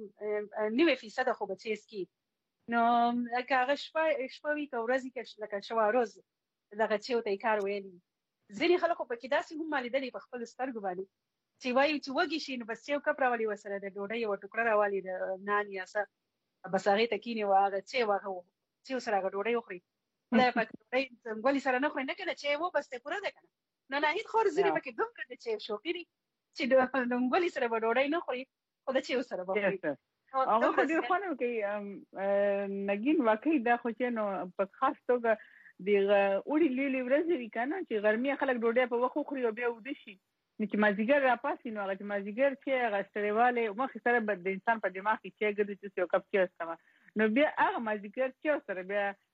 90% خو به چای څکي نو که هغه شپه وي که ورځ وي لکه شوه روز دغه چایو ته یې کار ویلی ځینې خلکو پکې داسې هم ما لیدلي په خپلو سترګو باندې چې وایي چې وږي شي نو بس یو کپ راولي ورسره د ډوډۍ یوه ټوکړه راولي د نان یا څه بس هغې ته کیني و هغه چایو سره هغه ډوډۍ وخوري خدای پاک ډوډۍ ځنګولي سره نه خوري نه که نه چای وبس دی پوره دی که نه نو ناهید خور ځینې پکې دومره د چایو شوقي دي چې د ډنګولي سره به ډوډۍ نه خوري خو د چایو سره به خوري هغه خو ډېر خوند کوي نګین واقعي دا خو چې نو په خاص توګه د اوړي لویې ورځې وي که نه چې غرمې خلک ډوډۍ په وخت وخوري او بیا وده شي نو چې مازدیګر راپاسي نو هغه چې مازدیګر چې هغه ستړیوالی مخکې سره به د انسان په دماغ کې چای ګرځي چې یو کپ چای وڅښمه نو بیا هغه مازدیګر چای سره بیا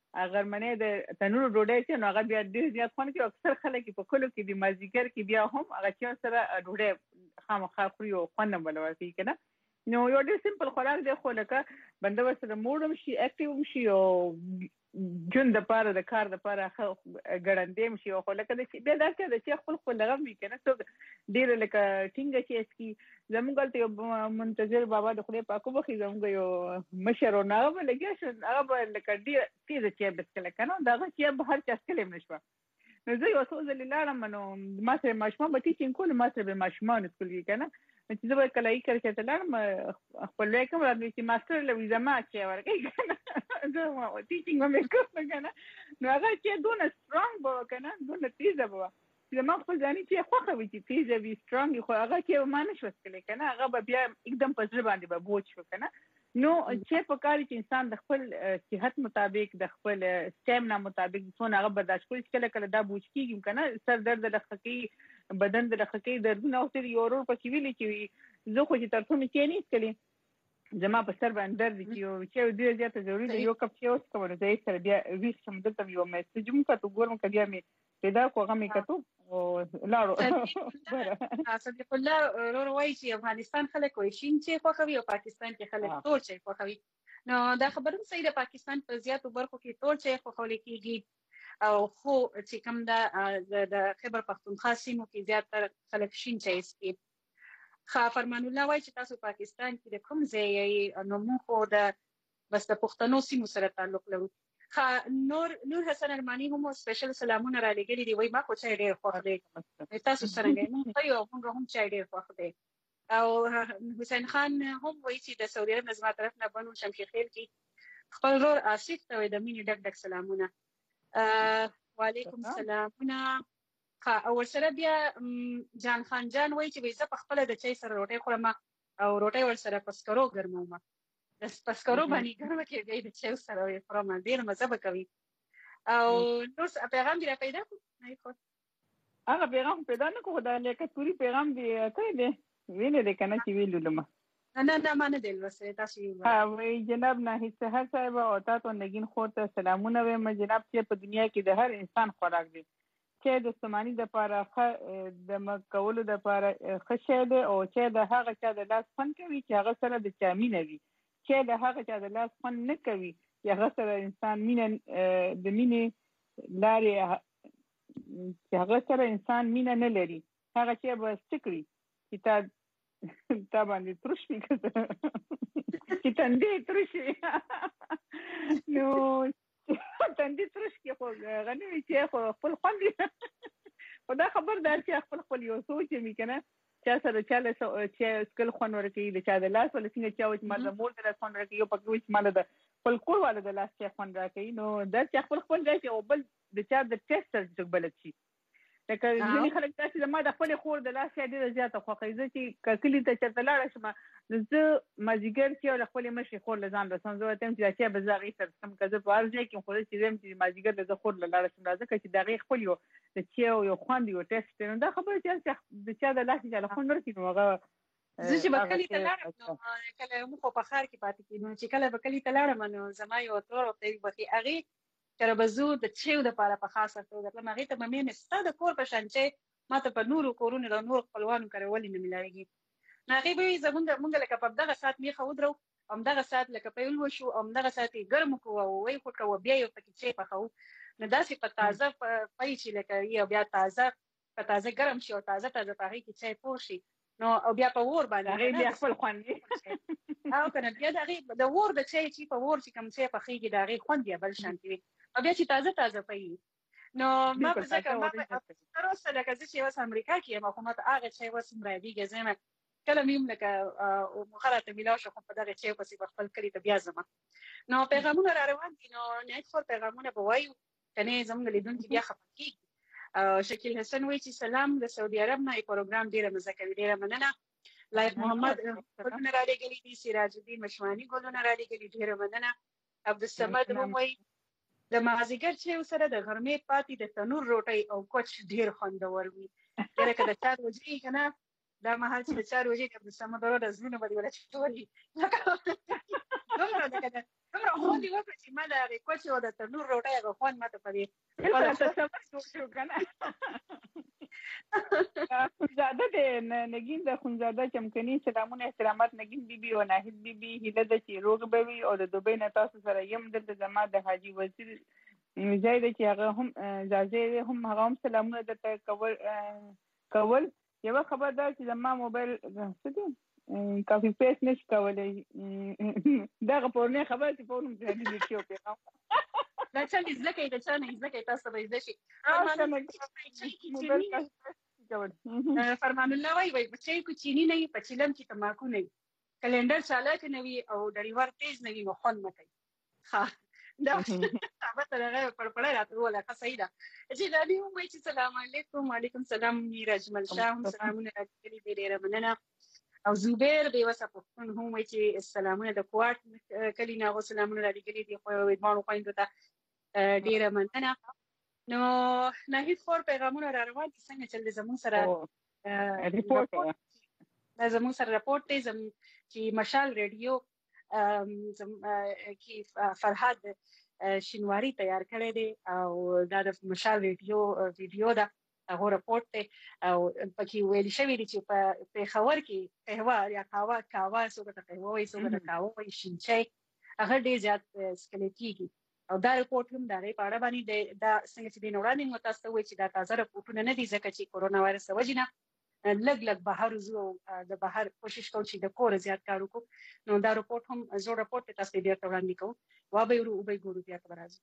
غرمنۍ د تنور ډوډۍ چې نو هغه بیا ډېر زیات خوند کوي. اکثر خلک په کلو کې د مازدیګر کې بیا هم هغه چې سره ډوډۍ خامخا خوري او خوند هم بل ورکوي که نه. نو یو ډېر سمپل خوراک دی خو لکه بنده ورسره موډ هم شي، اکټیو هم شي او ژوند دپاره د کار دپاره ښه ګړندی هم شي. خو لکه بیا داسې ده چې خپل دغه وي که نه څوک ډېره لکه ټینګه چې څکي. زموږ هلته یو منتظر بابا د خدای پاک وبخښي زموږ یو مشر و نو هغه به لګیا شو، هغه به لکه ډېره تېزه چای به څکله که نه، د هغه چای به هر چا څکلی هم نه شوه. نو زه یو څو ځلې لاړم نو ما سره ماشومان به ټیچینګ کول، ما سره به ماشومان سکول کې که نه. نو چې زه به کله کله ته لاړم خپلوی کوم راته چې ماسټر له وي زما چای ورکوي که نه، زه ټیچینګ به مې کوم که نه. نو هغه چای دونه سټرانګ به وه که نه، دونه تېزه به وه چې زما خپل ځاني چای خوښه وي چې تېزه وي سټرانګ وي. خو هغه چای به ما نه شوه څکلی که نه، هغه به بیا एकदम په زړه باندې به بوج شو که نه. نو چای پکار چې انسان د خپل صحت مطابق د خپل سټیمنا مطابق څونه هغه برداشت کړي. چې کله کله دا بوج کېږي که نه، سر درد لخه کوي، بدن د لخه کوي دردونه. او یو ورور پکې ویلي چې زه خو چې تر څو مې چای نه څکلې زما په سر باندې درد چې یو چای ډېره زیاته ضروري ده. یو کپ چای وڅښم نو زه یې سره بیا ویښ شم. دلته مې یو میسج هم کتو، ګورم که بیا مې پیدا کړو، هغه مې کتو او لاړو. صدیق الله ورور وایي چې افغانستان خلک وایي شین چای خوښوي او پاکستان کې خلک تور چای خوښوي. نو دا خبره هم صحیح ده، پاکستان په زیاتو برخو کې تور چای خوښول کېږي او خو چې کوم د خیبر پختونخوا سیمو کې زیاتره خلک شین چای څښي. فرمان الله وایي چې تاسو پاکستان کې د کوم ځای یې؟ نو موږ خو بس د پښتنو سیمو سره تعلق لرو. نور حسن ارماني هم سپیشل سلامونه را لېږلي دي، وایي ما خو چای ډېر خوښ دی. تاسو څرنګه یې؟ موږ ښه یو، موږ هم چای ډېر خوښ دی. او حسین خان هم وایي چې د سعودي عرب نه زما طرف نه بنو شمشي خیل کې خپل ورور آصف ته وایي د مینې ډک ډک سلامونه. وعلیکم سلامونه. او ورسره بیا جان خان جان وایي چې زه په خپله د چای سره روټۍ خورم او روټۍ ورسره په سکرو ګرموم، د سکرو باندې ګرمه کېږي د چای سره یې خورم، ډېره مزه به کوي. او نور پیغام دې را پیدا کړو؟ هغه پیغام پیدا نه کړو، دا لیاقت پوري پیغام دې کړی دی ویلې دی که نه چې ویلو ما نه ما نه دی لوستی. تاسو وایي جناب ناهید سحر صاحب او تا ته نګین خور ته سلامونه وایم. جناب چې په دنیا کې د هر انسان خوراک دی، چای د ستوماني دپاره ښه د مګ کولو دپاره ښه شی دی او چای د هغه چا د لاس خوند کوي چې هغه سره د چا مینه وي. چای د هغه چا د لاس خوند نه کوي چې هغه سره انسان مینه د مینې لارې چې هغه سره انسان مینه نه لري، هغه چای به څه کړي چې تا باندې تروش وي چې تندې تروش وي. نو تندې تروش کې خو هغه نه وي چې خو خپل خوند وي. خو دا خبردار چې خپل یو سوچ وي که نه، چا سره چا له چې څکل خوند ورکوي د چا د لاس، ولا څنګه چا وایي چې ما د مور د لاس خوند راکوي، یو پکې وایي چې ما له د خپل کور والا د لاس چا خوند راکوي. نو دا چې خپل ځای چې او بل د چا د ټیسټ سره څوک بلد شي. لکه ځینې خلک داسې زما د خپلې خور د لاس چای ډېره زیاته خوښوي. زه چې کلي ته چېرته لاړه شم نو زه مازدیګر چای له خپلې مشرې خور له ځان رسوم. زه ورته وایم چې دا چای به زه هغې سره څښم، که زه په هر ځای کې خو زه چې ځم چې مازدیګر له زه خور له لاړه شم، ځکه چې د هغې خپل یو د چای یو خوند یو ټیسټ دی. نو دا خبره چې د چا د لاس چا له خوند ورکړي نو هغه زه چې به کلي ته لاړم نو کله موږ خو په ښار کې پاتې کېدو، چې کله به کلي ته لاړم نو زما یو ترور ورته وي بخي هغې کله به زه د چایو دپاره په خاصه توګه تلم، هغې ته به مې ستا د کور په شان چای ما ته په نورو کورونو د نورو خپلوانو کره ولې نه ملاوېږي. نو هغې به وي زمونږ لکه په همدغه ساعت میخه ودرو، همدغه ساعت لکه پیل وشو، همدغه ساعت یې ګرم کړو او وی خو کوو بیا یو پکې چای پخوو. نو داسې په تازه پی چې لکه یو بیا تازه په تازه ګرم شي او تازه په هغې کې چای پوه شي نو او بیا په اور باندې هغې بیا خپل خوند او که نه بیا د هغې د اور د چای چې په اور چې کوم چای پخېږي د هغې خوند بیا بل شانتې وي او بیا چې تازه پی. نو ما په ځکه ما تر اوسه لکه زه چې اوس امریکا کې یم خو ما ته هغه چای اوس هم رايادېږي. زه یم کله مې هم لکه موخه راته میلاو شو خو په دغه چای پسې به خپل کلي ته بیا ځم. نو پیغامونه را روان دي، نو نهایت خور پیغامونه به وایو که نه زموږ لیدونکي بیا خفه کېږي. شکیل حسن وایي چې سلام د سعودي عرب نه پروګرام ډېره مزه کوي، ډېره مننه. لایق محمد ګلونه را لېږلي دي، سراج الدین مشواني ګلونه را لېږلي، ډېره مننه. عبدالصمد هم وایي د مازدیګر چایو سره د غرمې پاتې د تنور روټۍ او کوچ ډېر خوندور وي. یاره که د 4 بجې که نه دا مهال چې د 4 بجې د عبدالصمد ورور د زړونه به دې ولا چټولي دومره خوند یې وکړه چې ما د هغې کوچې او د تنور روټۍ هغه خوند ما ته په دې تصور جوړ شو که نه. خونزاده د نګین د خونزاده چمکني سلامونه احترامات نګین بیبي او ناهید بیبي هیله ده چې روغ به وي او د دوبۍ نه تاسو سره یم. دلته زما د حاجي وزیر ځای دی چې هغه هم ځای دی هم هغه هم سلامونه درته کول. یوه خبر ده چې زما موبایل څه دی کافي پیسټ نشي کولی. دغه پورنۍ خبره چې فور هم ډیلیټ شي او پیغام دا څنګه زده کوي د چا نه زده کوي تاسو به زده شي. فرمان الله وایي بچی کو چینی نه وي په چیلم کې تماکو نه وي کلندر چالاک نه وي او ډریور تیز نه وي نو خوند نه کوي. ښه دا خبره هغه پړپړی راته وویله ښه صحیح ده. جیلاني هم وایي چې سلام علیکم. وعلیکم سلام. میر اجمل شاه هم سلامونه راکړي دي ډېره مننه. او زوبیر بېوسه پښتون هم وایي چې سلامونه د کوټ کلي نه هغو سلامونه رالیږلي دي خو دواړو خویندو ته ډېره مننه. نو ناهید خور پیغامونه را روان دي څنګه چې زموږ سره راپورټ دی چې مشال ریډیو کې فرهاد شینواری تیار کړی دی او دا د مشال ریډیو ویډیو ده هغه راپورټ دی او پکې ویل شوي دي چې په پېښور کې قهوه یا کاوه څوک ته قهوه وایي څوک ته کاوه وایي شین چای هغه ډېر زیات څښل کېږي. او دا رپورټ هم د هغې په اړه باندې دا څنګه چې دې نه وړاندې مو تاسو ته ووایي چې دا تازه رپورټونه نه دي ځکه چې کورونا وایرس د وجې نه لږ بهر ځو او د بهر کوشش کوو چې د کوره زیات کار وکړو. نو دا رپورټ هم زوړ رپورټ دی تاسو ته بېرته وړاندې کوو. وبه یې ورو وبه یې ګورو بیا ته به راځو.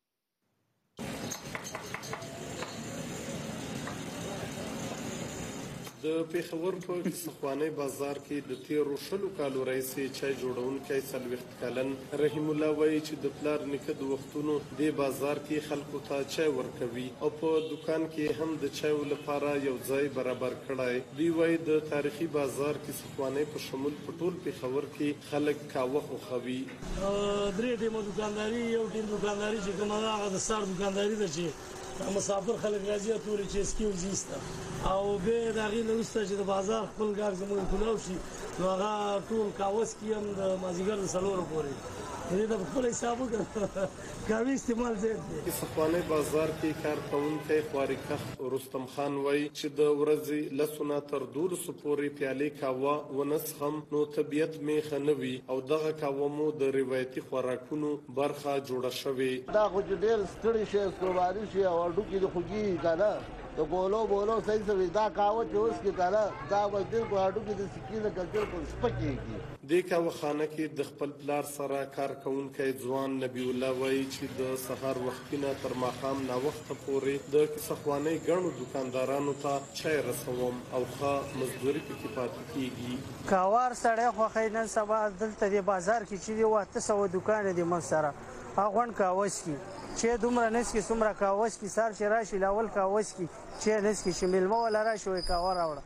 د پېښور په کیسخوانۍ بازار کې د تېرو 20 کالو راهیسې چای جوړونکی 40 کلن رحیم الله وایي چې د پلار نیکه د وختونو دې بازار کې خلکو ته چای ورکوي او په دکان کې هم د چایو لپاره یو ځای برابر کړی. دوی وایي د تاریخي بازار کیسخوانۍ په شمول په ټول پېښور کې خلک کاوه خوښوي. درې ډیمه دکانداري یو ډیم دکانداري چې کومه هغه د سار دکانداري ده چې مسافر خلک راځي ټول چې اسکی وزيسته او به د هغې نه وروسته چې د بازار خپل ګار زموږ کولاو شي نو هغه ټول کاوس کې هم د مازدیګر د 4 پورې دې د خپل حساب وکړه کاوي استعمال زیات دی. کیسخوانۍ بازار کې کار کوونکی خواري کخ رستم خان وایي چې د ورځې لسونه تر 200 پورې پیالې کاوه ونسخم نو طبیعت مې ښه نه وي او دغه کاوه مو د روایتي خوراکونو برخه جوړه شوې. دا خو چې ډېر ستړي شي سکوباري شي او هډوکي د خوږي که نه د بولو صحیح سوي دا کاوه چې اوس کې که نه دا به بالکل هډوکي د سکي نه بالکل سپکېږي. دې کاوه خانه کې د خپل پلار سره کار کوونکی ځوان نبی الله وایي چې د سهار وختي نه تر ماښام ناوخته پورې د کیسخوانۍ ګڼو دکاندارانو ته چای رسوم او ښه مزدوري پکې پاتې کېږي. کاوار سړی خوښوي نن سبا دلته د بازار کې چې دي 800 دوکانې دي موږ سره هغون کاوس کې چې دومره نس کې څومره کاوس کې سار چې راشي لاول کاوس کې چې نس کې چې مېلمه ولا راشي وای کاوه راوړه.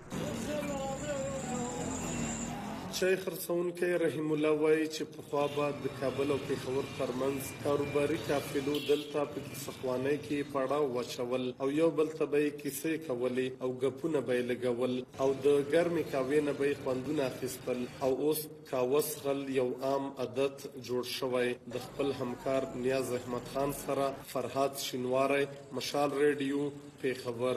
چای خرڅونکی رحیم الله وایي چې پخوا به د کابل او پېښور ترمنځ کاروباري قافلو دلته په کیسخوانۍ کې پړاو واچول او یو بل ته به یې کیسې کولې او ګپونه به یې لګول او د ګرمې کاوې نه به یې خوندونه اخیستل او اوس کاوه څښل یو عام عادت جوړ شوی. د خپل همکار نیاز احمد خان سره فرهاد شینواری مشال ریډیو پېښور.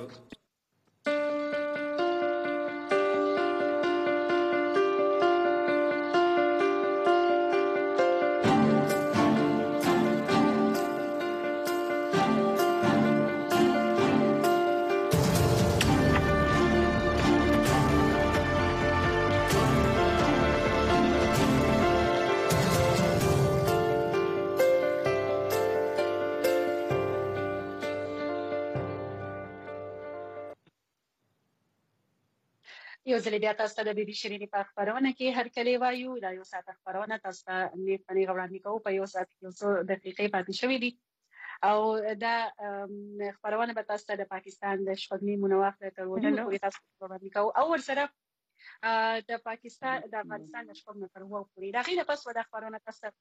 یو ځل بیا تاسو ته د بي بي شیرینې په خپرونه کې هرکلی وایو. دا یو ساعت خپرونه تاسو ته نیغ په نیغه وړاندې کوو. په یو ساعت کې 100 دقیقې پاتې شوې دي او دا خپرونه به تاسو ته د پاکستان د شپږنیمو نه واخلي تر وژنو پورې تاسو ته وړاندې کوو او ورسره د افغانستان د شپږ نه تر 9 پورې د هغې نه پس به دا خپرونه تاسو ته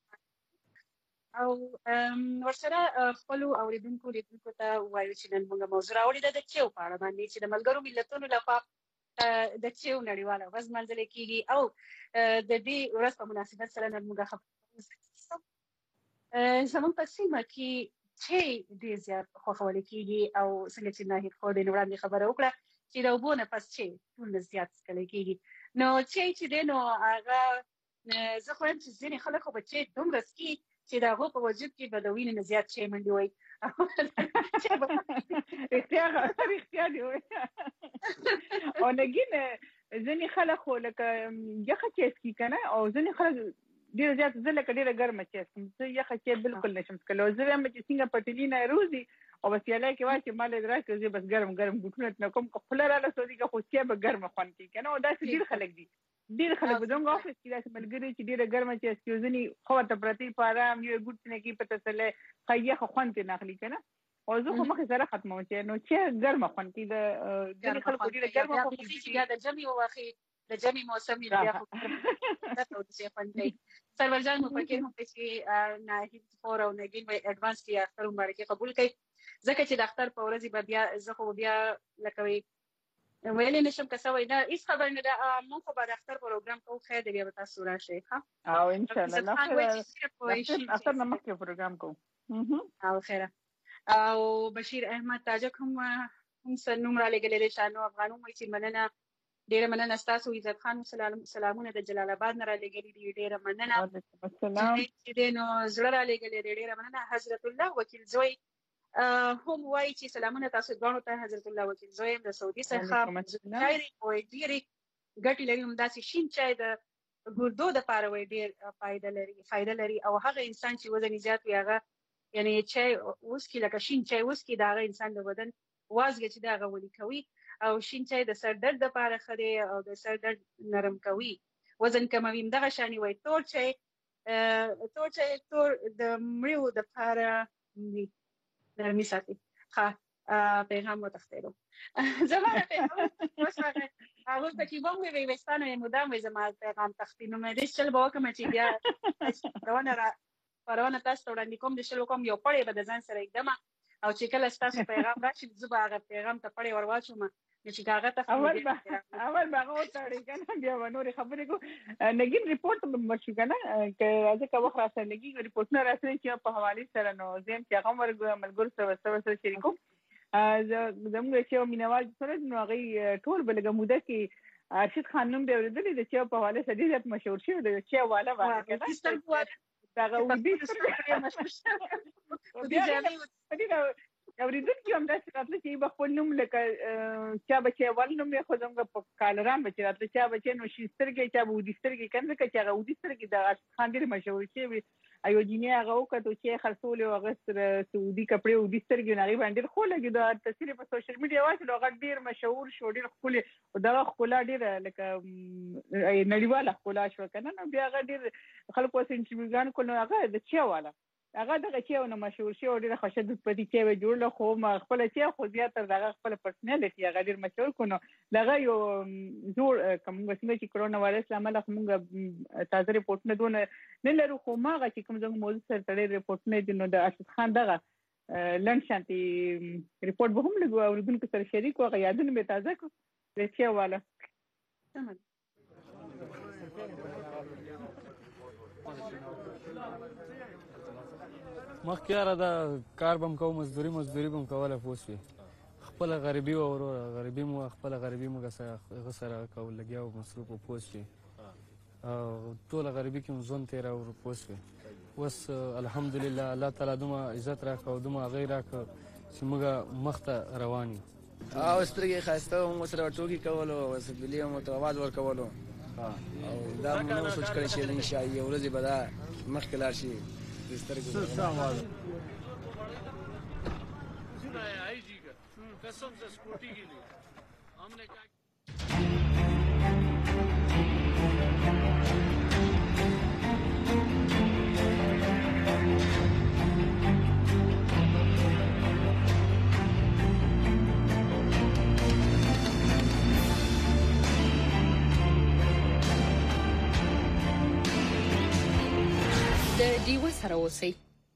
او ورسره خپلو اورېدونکو لیدونکو ته وایو چې نن موږ موضوع راوړې ده د چیو په اړه باندې چې د ملګرو ملتونو لخوا د چیو نړیواله ورځ لمانځل کېږي او د دې ورځ په مناسبت سره نن موږ خبرې زموږ په سیمه کې چې ډېر زیات خوښول کېږي او څنګه چې ناهید خورډین وړاندې خبره وکړه چې د اوبو نه پس چې ټول زیات څښل کېږي نو چې دی نو هغه زه خو یم چې ځینې خلک خو به چې دومره څښي چې د هغو په وجود کې به د وینې نه زیات شی منډې وایي رښتیا دی او نګین ځینې خلک خو لکه یخه چې څښي که نه او ځینې خلک ډېر زیات زه لکه ډېره ګرمه چې څښم زه یخه چې بالکل نشم څښلی او زه وایم چې څنګه پټلي نه روزي او بس یالی کې وایي چې ما له راکړي زه بس ګرم ګوټونه نه کوم که خوله راله سوځي که خو چای به ګرمه خوند کوي که نه او داسې ډېر خلک دي ډېر خلک به زموږ افس کې داسې ملګري چې ډېره ګرمه چې څښي او ځینې خوا ورته پرتې په ارام یو ګوټ نه کوي په تسلی ښه یخه خوند ترې نه اخلي که نه او زه خو مخکې سره ختموم چې نو چای ګرمه خوند کوي د ځینې خلکو ډېره ګرمه خوښېږي یا د ژمي وواخلي د ژمي موسم یې بیا خو خوند کوي سرور جان مفکر هم چې ناهید خور او نګین وایي اډوانس کې اختر مبارکي قبول کړي ځکه چې د اختر په ورځ به بیا زه خو بیا لکه ویلې نشم که څه وایي نه هېڅ خبر نه ده موږ خو به د اختر پروګرام کوو خیر دی بیا به تاسو راشئ ښه او انشاءالله اختر نه مخکې پروګرام کوو او خیره او بشیر احمد تاجک هم نوم رالېږلی دی شانو افغان هم وایي چې مننه ډېره مننه ستاسو عزت خان سلامونه د جلال آباد نه رالېږلي دي ډېره مننه چې دی نو زړه رالېږلی دی ډېره مننه حضرت الله وکیل زوی هم وایي چې سلامونه تاسو دواړو ته حضرت الله وکیل زوی د سعودي څخه چای دی وایي ډېرې ګټې لري همداسې شین چای د ګردو دپاره وایي ډېر فایده لري او هغه انسان چې وزن یې زیات وي هغه یعنې چای وڅکي لکه شین چای وڅکي د هغه انسان د بدن وازګه چې د هغه ولي کوي او شین چای د سر درد دپاره ښه دی او د سر درد نرم کوي وزن کموي همدغه شانې وایي تور چای د مړیو دپاره نرمي ساتي ښه پیغام وتښتېدو زما د پیغام وشوغه هغوی پکې به هم وی ویستانه یې مدام وی زما پیغام تښتي نو مې دې چل به وکړم چې بیا پرونه تاسو ته وړاندې کوم د شل وکړم یو پړی به د ځان سره ږدمه او چې کله ستاسو پیغام راشي زه به هغه پیغام ته پړی ور واچوم نو چې هغه ته اول به هغه وتړې که نه بیا به نورې خبرې کوو نګین رپورټ به وشو که نه که راځه که وخت راسره لګي رپورټونه راسره چې په حوالې سره نو زه یم چې هغه هم ملګرو سره شریکوم زموږ چې یو مینهوال سره نو هغوی ټول به لږه موده کې ارشد خان نوم به یې اورېدلی د چای په حوالې سره ډېر زیات مشهور شوی د چای واله باندې که نه هغه اوږدې اورېدونکي هم داسې راتله چې به خپل نوم لکه چا به چې اول نوم یې خو زموږ په کالران به چې راتله چا به چې نو شین سترګې چا به اودي سترګې که نه ځکه چې هغه اودي سترګې د ارشد خان ډېرې مشهور شوي یو جینۍ هغه وکتو چې یې خرڅولې او هغه سره سعودي کپړې اودي سترګې نو هغې باندې ډېر ښه لګېدو تصویر یې په سوشل میډیا واچولو هغه ډېر مشهور شو ډېر ښکلې او دغه ښکلا ډېره لکه نړیواله ښکلا شوه که نه نو بیا هغه ډېر خلکو اوس انټرویوګانې کول نو هغه د چای والا هغه دغه چای نه مشهور شي او ډېره خوشه دود پدې چای به جوړله خو خپله چای خو زیاتره د هغه خپله پرسنالټي هغه ډېر مشهور کړو نو د هغه یو زوړ که موږ څنګه چې کرونا وایرس له امله خو موږ تازه رپورټونه دونه نه لرو خو هماغه چې کوم زموږ موضوع سره تړلي رپورټونه دي نو د ارشد خان دغه لنډ شانتې رپورټ به هم لږ اورېدونکو سره شریک کړو هغه یادونه به یې تازه کړو د چای والا مخکې یاره دا کار به م کوو مزدوري به م کوله پوه شوې خپله غریبي وه وروره غریبي مو خپله غریبي موږ هغه سره کوو لګیا وو مصروف وو پوه شوې او ټوله غریبي کې مو ژوند تېراوه پوه شوې اوس الحمدلله الله تعالی دومره عزت راکړه او دومره هغه یې راکړه چې موږ مخته روان یو او سترګې یې ښایسته وه موږ سره ټوکې کولو وسبیلي هم ورته اواز ورکولو او دا مو نه سوچ کړی چې انشاءالله یو ورځې به دا مخکې لاړ شي د ډیوه سره اوسئ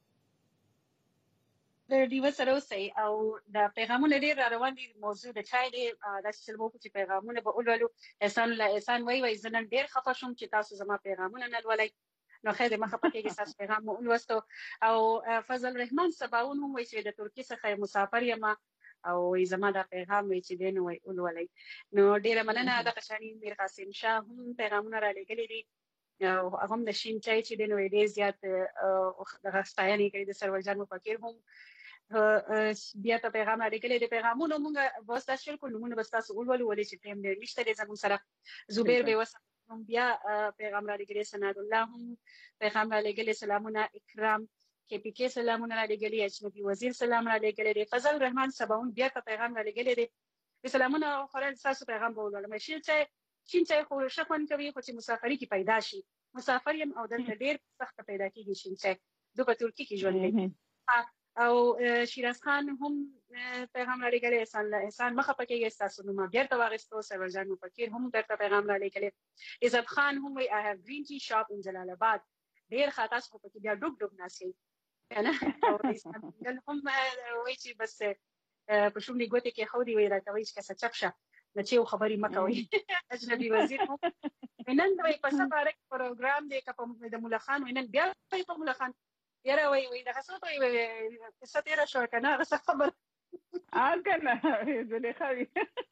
او د پیغامونه ډېر را روان دي موضوع د چای دی داسې چل به وکړو چې پیغامونه به ولولو احسان وایي زه نن ډېر خفه شوم چې تاسو زما پیغامونه نه لولئ نو خیر مخه پکې تاسو پیغام مو ولوستو او فضل الرحمن سباون هم وایي چې د ترکیه څخه مسافر یم او زما دا پیغام وایي چې دین وای ولولای نو ډیره مننه د قشانی میر قاسم شاه هم پیغامونه را لګلې دي او هغه هم د شین چای چې دین وای ډیر زیات د غستاینې کوي د سرور جان مفکر هم بیا ته پیغام را لګلې د پیغامونو موږ بس تاسو کو نمونه بس تاسو ولولې چې ټیم دې نشته زموږ سره زبیر به وسه بیا پیغام را لګلې سند الله هم پیغام را لګلې سلامونه اکرام کې پی کې سلامونه را لګلې اجنبي وزیر سلام را لګلې فضل الرحمن سباون بیا ته پیغام را لګلې د سلامونه خورل تاسو پیغام بولل مې شین چای خو شخون کوي خو چې مسافری کې پیدا شي مسافر یم او دلته ډیر سخت پیدا کیږي شین چای دوه په ترکی کې ژوند کوي او شیراز خان هم پیغام را لګلې انسان مخه پکې تاسو نو ما بیرته واغستو سرور جان مفکر هم درته پیغام را لګلې عزت خان هم وی I have green tea shop in جلال آباد ډیر خاطر خو پکې بیا ډوب ناسي کنه او دل هم وی چې بس په شومې ګوتې کې خو دی وی راته وی چې کسه چپشه د چیو خبري مکوي اجنبي وزیر هم نن دوی په سفارک پروګرام دی کپم د مولا خان وینن بیا په مولا خان یاره وی د حساب وی څه تیر شو کنه هغه خبر کنه زلیخا وی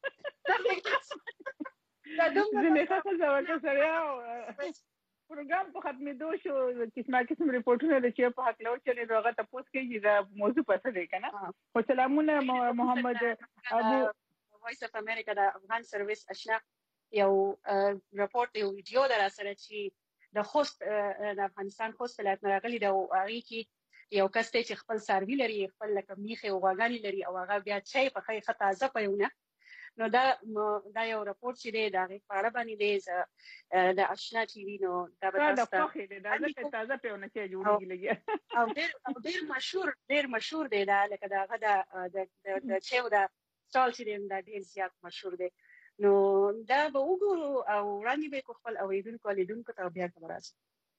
زلیخا زوکه سره پروګرام په ختمېدو شو قسم ریپورټونه د چې په حق لور چلې راغه تاسو کې دا موضوع پته دی کنه او سلامونه محمد ابو وایس اف امریکا د افغان سرویس اشنا یو ریپورت یو ویډیو در سره چې د خوست د افغانستان خوست ولایت راغلي د اړي کې یو کس چې خپل سروي لري خپل لکه میخه او غاګانی لري او هغه بیا چای په خې خطا ځه پيونه نو دا یو ریپورت چې دی دا غوړه باندې دی د اشنا ټي وي نو دا به تاسو ته دا ځکه تازه پيونه چې جوړیږي لګي او ډیر مشهور دی دا لکه دا غدا د چایو دا سټال چې دا ډیر زیات مشهور دی نو دا به وګورو او وړاندې به خپل اوریدونکو لیدونکو ته بیا خبر راځي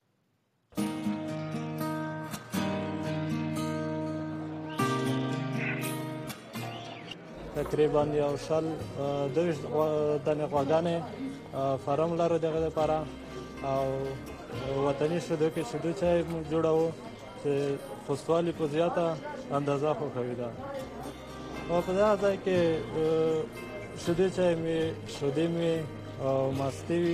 تقریبا یو شل دوش دنه غواګانې فارم لرو دغه لپاره او وطني شودو کې شودو چې موږ جوړاو چې خوستوالي په زیاته اندازه خو کوي دا او په دا ځای کې شودې چای مې شودې مې او ماستی وي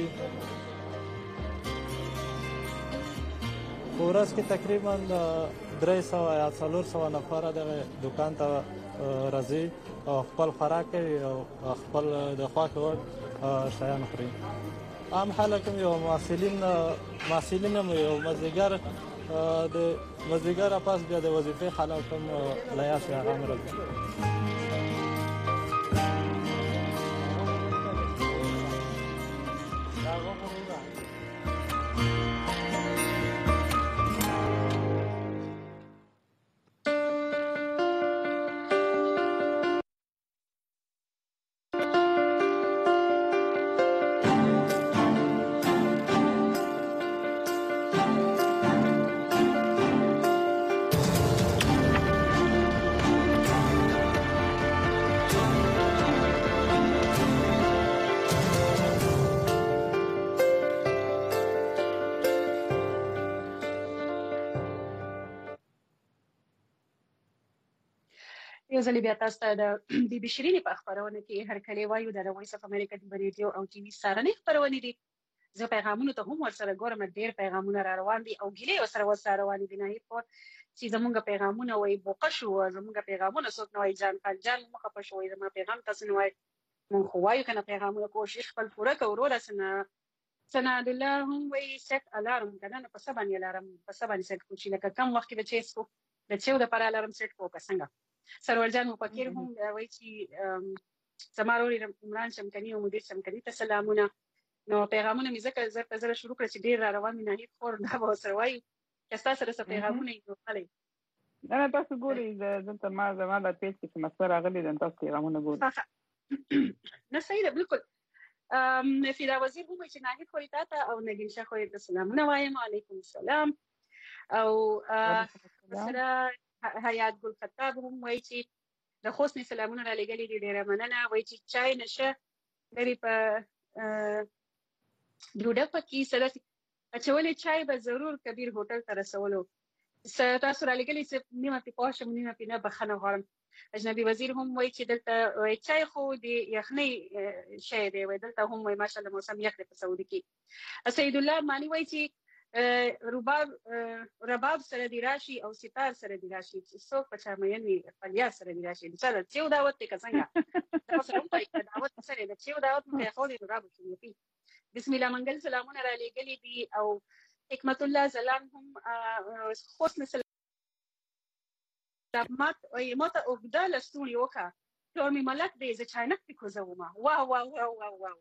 په ورځ کې تقریبا 300 یا 400 نفر د دکان ته راځي او خپل خوراک کوي او خپل د خواږه وړ شیان خوري عام خلک یو محصلین یو مزدګر د مزدګر پاس بیا د وظیفې خلک هم لیاس یا هغه مرسته یو ځل بیا تاسو ته د بي بي شيرين په خبرونه کې هر کله وایو د وایس اف امریکا د ریډیو او ټي وي سارنې خبرونه دي زه پیغامونو ته هم ورسره ګورم ډېر پیغامونه را روان دي او ګیلې سره ورسره روان دي نه هیڅ چې زمونږ پیغامونه وای بوقه شو زمونږ پیغامونه څوک نه وای جان خپل مخه په شوې زموږ پیغام تاسو نه وای مونږ خو وایو کنه پیغامونه کوشش خپل پوره کوو رسنه سند الله هم وای سیټ الارم کنه په سبا الارم په سبا سیټ کوچی لکه کم وخت به چیسکو د چیو د پر الارم سیټ کو څنګه سرور جان مفکر هم وای چې سماروري عمران شمکني او مدیر شمکني ته سلامونه نو پیغامونه مې ځکه زره شروع کړ چې ډیر را روان نه هیڅ خور دا به سره وای چې تاسو سره پیغامونه یې وکړي نه تاسو ګورئ دلته ما زموږ د پیج کې مسله راغلي د تاسو پیغامونه ګورئ نه صحیح ده بالکل فیدا وزیر هم چې نه هیڅ خوري تاسو او نګین شاه خوري ته سلامونه وایم علیکم السلام او سره حیات ګل خطاب هم وایي چې د خوست سلامونه را لګلې دي ډیره مننه وایي چې چای نشه لري په ډوډۍ پکې سره اچولې چای به ضرور کبیر هوټل ته رسولو. تاسو را لګلې چې نیمه په پوښم نیمه په نه بخنه غواړم. اجنبي وزیر هم وایي چې دلته چای خو د یخنۍ شی دی، وایي دلته هم وایي ماشاءالله موسم یخ دی په سعودي کې. سید الله مانی وایي چې رباب سره دی راشي او ستار سره دی راشي، چې څوک په چا مین وي فلیار سره دی راشي. مثلا چې دعوت ته څنګه تاسو هم وایي دعوت سره د چې دعوت مته خو دی رباب شي. بسم الله منګل سلامونه را لګلې دي او حکمت الله زلان هم خوش مثل مات ماته اوږده لستوړي وکړه ټول مې ملک دی زه چاینک پې کوزومه. واه واه واه واه واه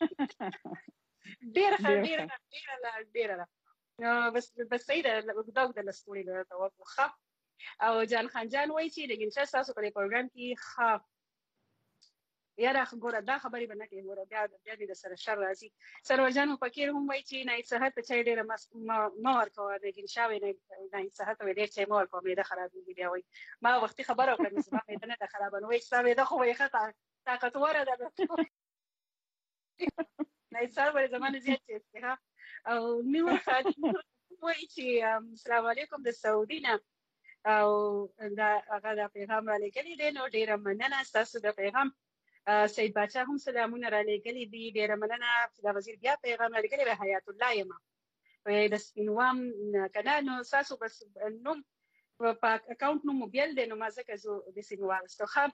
ډېره ښه ډېره بس صحیح ده اوږده لستوړي درته وکړو. او جان خان جان وایي چې لږ انشاء ستاسو په دې پروګرام کې ښه یاره ګوره دا خبرې به نه کوې، ګوره بیا دې د سره شر راځي. سرور جان فقیر هم وایي چې نایب صحت ته چای ډېره مه ورکوه، د ګنشا وایي نایب صحت ته ډېر چای مه ورکوه معده خرابېږي. بیا وایي ما وختي خبره وکړه چې زما معده نه ده خرابه، نو وایي ستا معده خو وایي ښه طاقتوره ده. نایب صاحب وایي زما نه زیات چای څښي. او نور وایي چې السلام علیکم د سعودي نه او هغه د پیغام را لېږلی دی، نو ډېره مننه ستاسو د پیغام. سید باچا هم سلامونه را لېږلي دي، ډېره مننه. د وزیر بیا پیغام را لېږلی دی، حیات الله یم د سپینوام که نه نو ستاسو بس نوم په اکاونټ نوم مو بیل دی، نو ما ځکه زه داسې مې واغېستو. ښه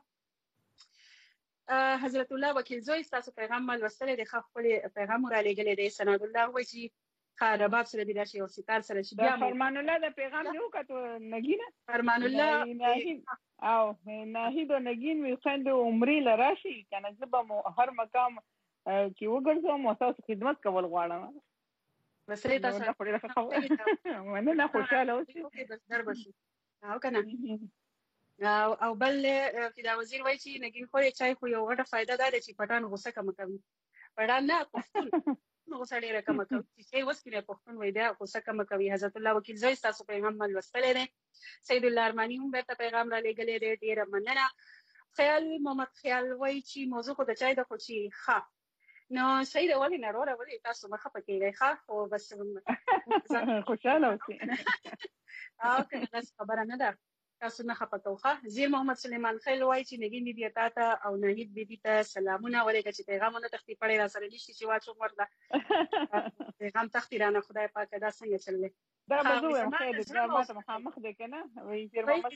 حضرت الله وکیل زوی ستاسو پیغام ما لوستلی دی، ښه ښکلی پیغام مو را لېږلی دی. سناد الله وایي چې ښه رباب سره دې راشي او ستار سره چې بیا فرمان الله د پیغام دې وکتو نګینه فرمان الله او ناهید او نګین وی خوند عمرې لراشي کنه زه به مو هر مقام کې وګرځم او تاسو خدمت کول غواړم. مسلې تاسو مننه خوشاله اوسئ بس درب شي او کنه. او بل فدا وزیر وایي چې نګین خو چای خو یو غټه فائدہ ده چې پټان غوسه کم کوي. پټان نه پښتون غوسه ډېره کم کوي چې اوس کې پښتون وایي دا غوسه کم کوي. حضرت الله وکیل زوی تاسو پیغام مل وستلې ده. سید الله ارمانی هم بیرته پیغام را لېږلی دی، ډېره مننه. خیال محمد خیال وایي چې موضوع خو د چای ده خو چې ښه نو صحیح ده ولې نه وروره ولې تاسو مه خفه کېږئ ښه خو بس خوشحاله اوسئ او که داسې خبره نه ده تاسو نه خفه کوو. ښه زیر محمد سلیمان خیل وایي چې نګین بیبي تا ته او ناهید بیبي ته سلامونه ولېږه چې پیغام ونه تښتي پړی را سره نشي چې واچوم ورته پیغام تښتي رانه خدای پاکه دا څنګه چل دی. دا به زه وایم خیر دی دا ماته مخامخ دی که نه وایي زیر محمد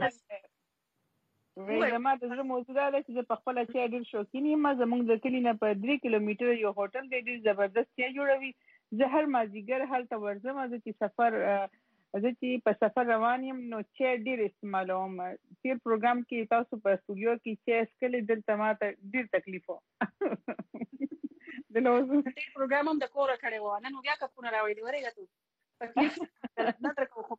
زما د زړه موضوع دا ده چې زه په خپله چای ډېر شوقین یم. زموږ د کلي نه په 3 کیلومیټره یو هوټل دی ډېر زبردست چای جوړوي. زه هر مازدیګر هلته ورځم. زه چې په سفر روان یم نو چای ډېر استعمالوم. تېر پروګرام کې تاسو په استودیو کې چای څښلی دلته ماته ډېر تکلیف و. تېر پروګرام هم د کوره کړی و نن بیا کپونه راوړي دي ورېږه تو تکلیف نه درکوو خو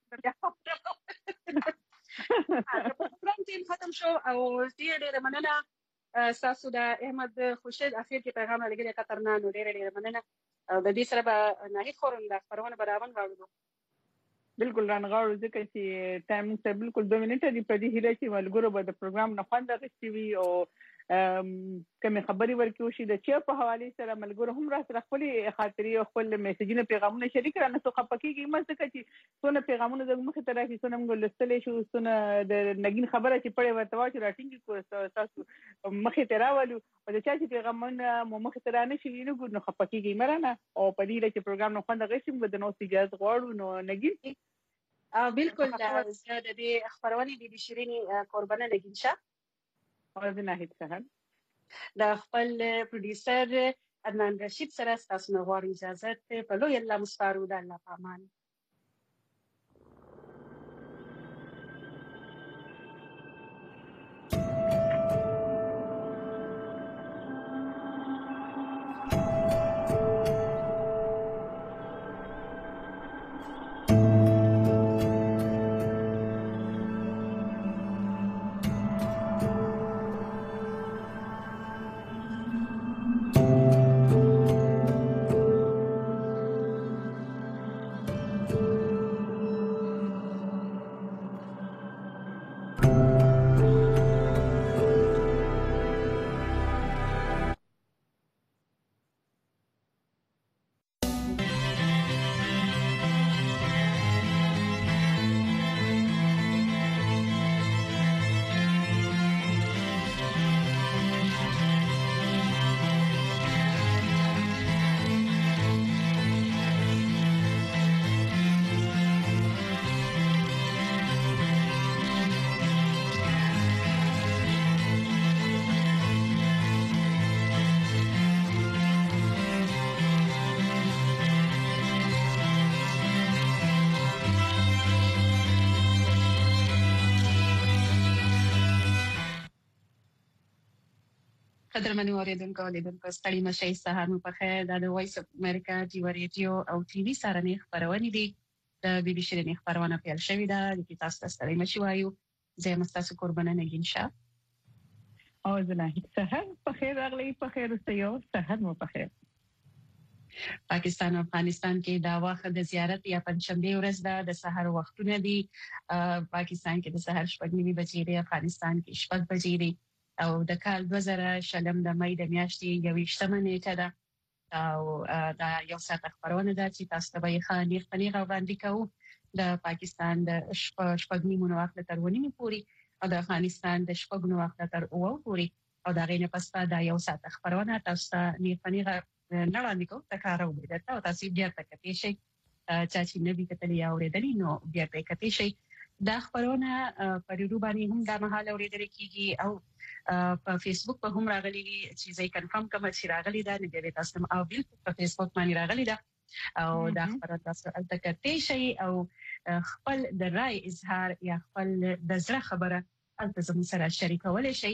پروګرام ټیم ختم شو او ډېره مننه ستاسو د احمد خورشید اخر کې پیغام را لېږلی قطر نه نو ډېره مننه. د دې سره به ناهید خورم د خپرونه به راونغاړو. بالکل رانغاړو ځکه چې ټایم موږ سره بالکل 2 منټه دي. په دې هیله چې ملګرو به د پروګرام نه خوند اخیستی وي او کومې خبرې ورکې وشي. د چای په حوالې سره ملګرو هم را سره خپلې خاطرې او خپل میسیجونه پیغامونه شریک کړه. نه څو خفه کېږئ مه ځکه چې څونه پیغامونه زموږ مخې ته راشي څونه موږ لوستلی شو څونه د نګین خبره چې پړې ورته واچو راټینګې کړو تاسو مخې ته راولو او د چا چې پیغامونه مو مخې ته را نه شي نه ګورو نو خفه کېږئ مه رانه. او په دې هیله چې پروګرام نه خوند اخیستي موږ د نوست اجازه غواړو. نو نګین بالکل زه د دې خپرونې بیبي شیرینې قربانه نګین شه او زه ناهید سهل د خپل پروډیوسر عدنان رشید سره ستاسو نه غواړو اجازت په لوی الله مسپارو. د الله په امان. قدرمنو اوریدونکو لیدونکو ستړي مشي سهار مو په خیر د وایس اف امریکا ټي وی رادیو او ټي وی سره نه خبرونه دي د بي بي سي نه خبرونه پیل شوې ده د تاسو ستړي مشي وایو زه مستاسو قربانه نگین شاه او زنه سهار په خیر اغلی په خیر اوسئ سهار مو په خیر پاکستان او افغانستان کې دا وخت د زیارت یا پنځشنبه ورځ ده د سحر وختونه دي پاکستان کې د سحر 8:30 بجې دی افغانستان کې 8 بجې دی او د کال 2000 د مې د میاشتې 28مه نیټه ده او دا یو ساعت خبرونه ده چې تاسو ته به خاني وړاندې کوو د پاکستان د 8:30 وخت تر 9 پورې او د افغانستان د 8 وخت تر 9 پورې او دا غینه پس دا یو ساعت خبرونه تاسو ته نه وړاندې کوو تکرار وکړئ تاسو بیا تکتی شي چې نبی کتلی اوریدلی نو بیا پکې شي دا خبرونه په ریډیو باندې هم د مهال اوریدل کیږي او په فیسبوک په هم راغلي دي چې زه کنفرم کوم چې راغلي دا نه دی تاسو او بل په فیسبوک باندې راغلي دا او دا خبره تاسو التکتی شي او خپل د رائے اظهار یا خپل د زړه خبره التزم سره شریکول شي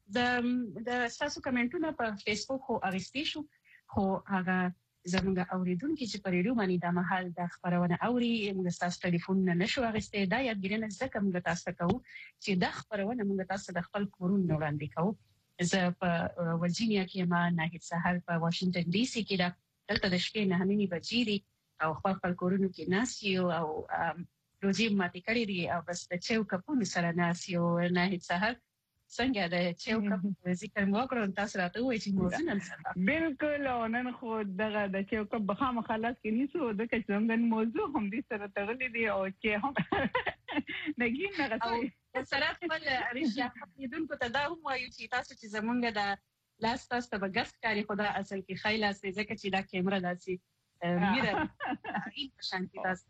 د تاسو کمنټونه په فیسبوک او اغستې شو خو هغه زموږ اوریدونکو چې په ریډیو باندې د محل د خبرونه اوري موږ تاسو ټلیفون نه نشو اغستې دا یادګرنه ځکه موږ تاسو کوو چې د خبرونه موږ تاسو د خپل کورون وړاندې کوو زه په ورجینیا کې ما نه سهار په واشنگټن ډي سي کې دلته د شپې 9:30 بجې دي او خپل کورونو کې ناسیو او روزي ماتې کړې دي او بس د چیو کپونو سره ناسیو نه سهار څنګه د چیو کپ ذکر مو کړو تاسو راته وایي چې موضوع نن سره بالکل نن خو دغه د چیو کپ بخامه خلاص کې نیسو د کچنګ موضوع هم دې سره تړلې دي او چې هم نګین نه غوښتي سره خپل ریشیا خپلونکو ته دا هم وایي چې تاسو چې زمونږ د لاس تاسو به ګس کاری خدا اصل کې خیال است ځکه چې دا کیمرا داسي میره این شانتی تاسو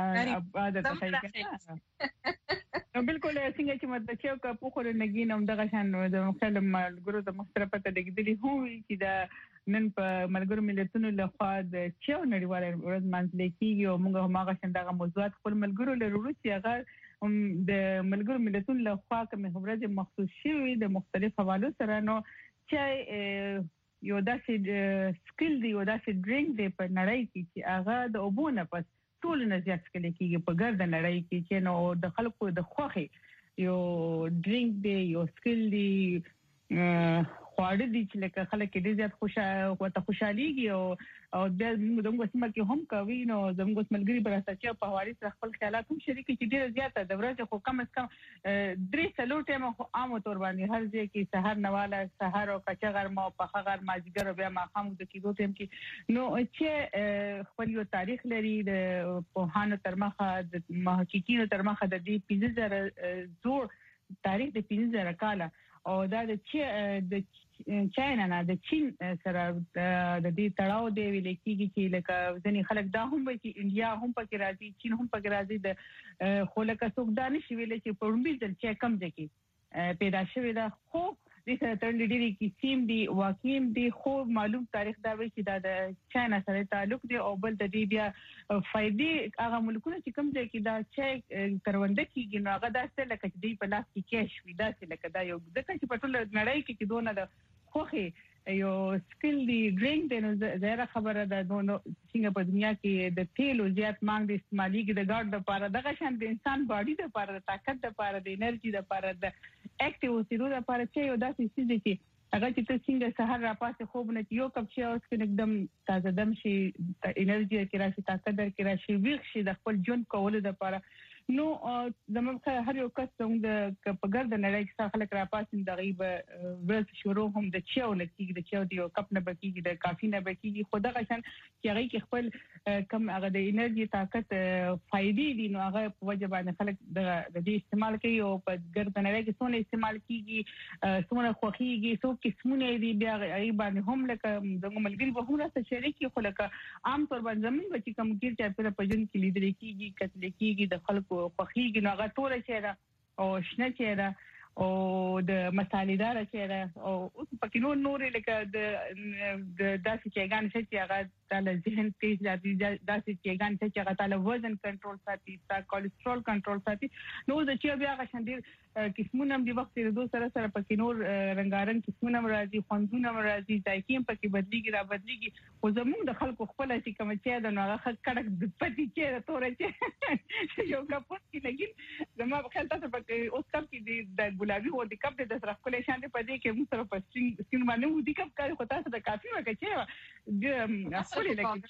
نو بالکل څنګه چې مطلب چې په خوره نګین هم دغه شان د خلم ګورو د مسترپت لګیدلی هو چې دا نن په ملګرو ملتونو له خوا د چیو نړیوال ورځ منځلې کیږي او موږ هم هغه څنګه موضوعات خپل ملګرو له وروسته هغه د ملګرو ملتونو له خوا کوم ورځ مخصوص شوی د مختلف حوالو سره نو چې یو داسې سکل دی یو داسې ډرینګ دی په نړۍ کې چې هغه د اوبونه پس ټول نه زیات کلی کېږي په ګرد نړۍ کې چې نو د خلکو د خوخي یو ډرینګ دی یو سکل دی خواړه دي چې لکه خلک ډېر زیات خوشاليږي او د موږ سیمه کې هم کوي نو زموږ ملګری براسته چې په حواله سره خپل خیالات هم شریک چې ډېر زیات د ورځې خو کم از کم 3 ټیم خو عام تور باندې هر ځای کې سحر نواله سحر او کچغر ما په خغر ماجګر بیا ما خام د کېدو ټیم کې نو چې خپل یو تاریخ لري د پوهانو تر مخه د محققینو تر مخه د دې 15000 زوړ تاریخ د 15000 کاله او دا د چاینا نه د چین سره د دې تړاو دی ویل کېږي چې لکه ځنی خلک دا هم وایي چې انډیا هم پکې راځي چین هم پکې راځي د خو لکه څوک دا نشي ویل چې په لومړي ځل چې کم ځکه پیدا شوی دا خو د سره ډېری کې سیم دی واقعیم دی خو معلوم تاریخ دا وایي چې دا د چاینا سره تعلق دی او بل د دې بیا فائدې هغه ملکونه چې کوم ځای کې دا چې کرونده کېږي نو هغه داسې لکه چې دی په لاس کې کېش وي داسې لکه دا یو د چې په ټول نړۍ کې دونه د خوخي یو سکل دی ډرینګ دی نو زهره خبره ده نو څنګه په دنیا کې د تیلو زیات مانګ د استعمالي کې د ګارد لپاره دغه شان د انسان باډي لپاره د طاقت لپاره د انرژي لپاره د اکټیو سیرو لپاره چې یو داسې څه دي چې هغه چې څنګه سحر را پاسه خوب نه یو کپ شي اوس کې एकदम تازه دم شي انرژي کې راشي طاقت در کې راشي ویښ شي د خپل ژوند کولو لپاره نو زموږ هر یو کس څنګه په ګرد نړۍ کې خلک را پاسین د غیب ورځ شروع هم د چیو لکېږي د چیو دی کپ نه بکیږي د کافي نه بکیږي خو دغه شان چې هغه کې خپل کم هغه د انرژي طاقت فائدې دي نو هغه په وجه باندې خلک د دې استعمال کوي او په ګرد نړۍ کې څونه استعمال کیږي څونه خوخيږي څو قسمونه دي بیا غي باندې هم لکه د ملګری په هم راځي شریکي خو لکه عام طور باندې زمين چې کوم ګیر چې په پجن کې لیدل کیږي کتل کیږي د خلکو خوخيږي نو هغه ټول شي او شنه چیرې او د مصالحدار چې او اوس پکې نور لکه د داسې کېګان چې هغه تعالی ذهن تیز داسې کېګان چې هغه تعالی وزن کنټرول ساتي تا کولیسټرول کنټرول ساتي نو د چې بیا هغه شاندیر قسمونه د وخت د دوه سره پکې نور رنگارنګ قسمونه راځي خوندونه راځي ځایکیم پکې بدليږي خو زموږ د خلکو خپل چې کوم چې دا نو هغه کډک د پټي چې تورې چې یو کپوت کې لګین زما په خیال تاسو پکې اوس کپ کې د ګلابي او د کپ د سره خپل شان په دې کې موږ سره په سین باندې و دي کپ کار خو تاسو د کافي وکړي چې خپل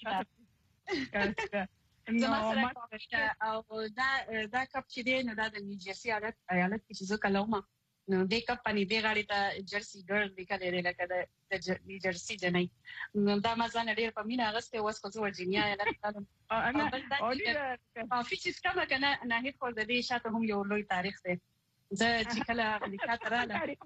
لګي زما سره او دا کپ چې دی نو دا د نیوجرسي ایالت کې چې زه کلومه نو د کپ باندې د غاړې ته جرسي ګرل لیکل لري لکه د نیوجرسي جنۍ نو دا ما ځان ډېر په مینا غسته اوس خو زه ورجینیا ایالت انا کافي چې څنګه کنه نه هیڅ خو د دې شاته هم یو لوی تاریخ دی زه چې کله امریکا ته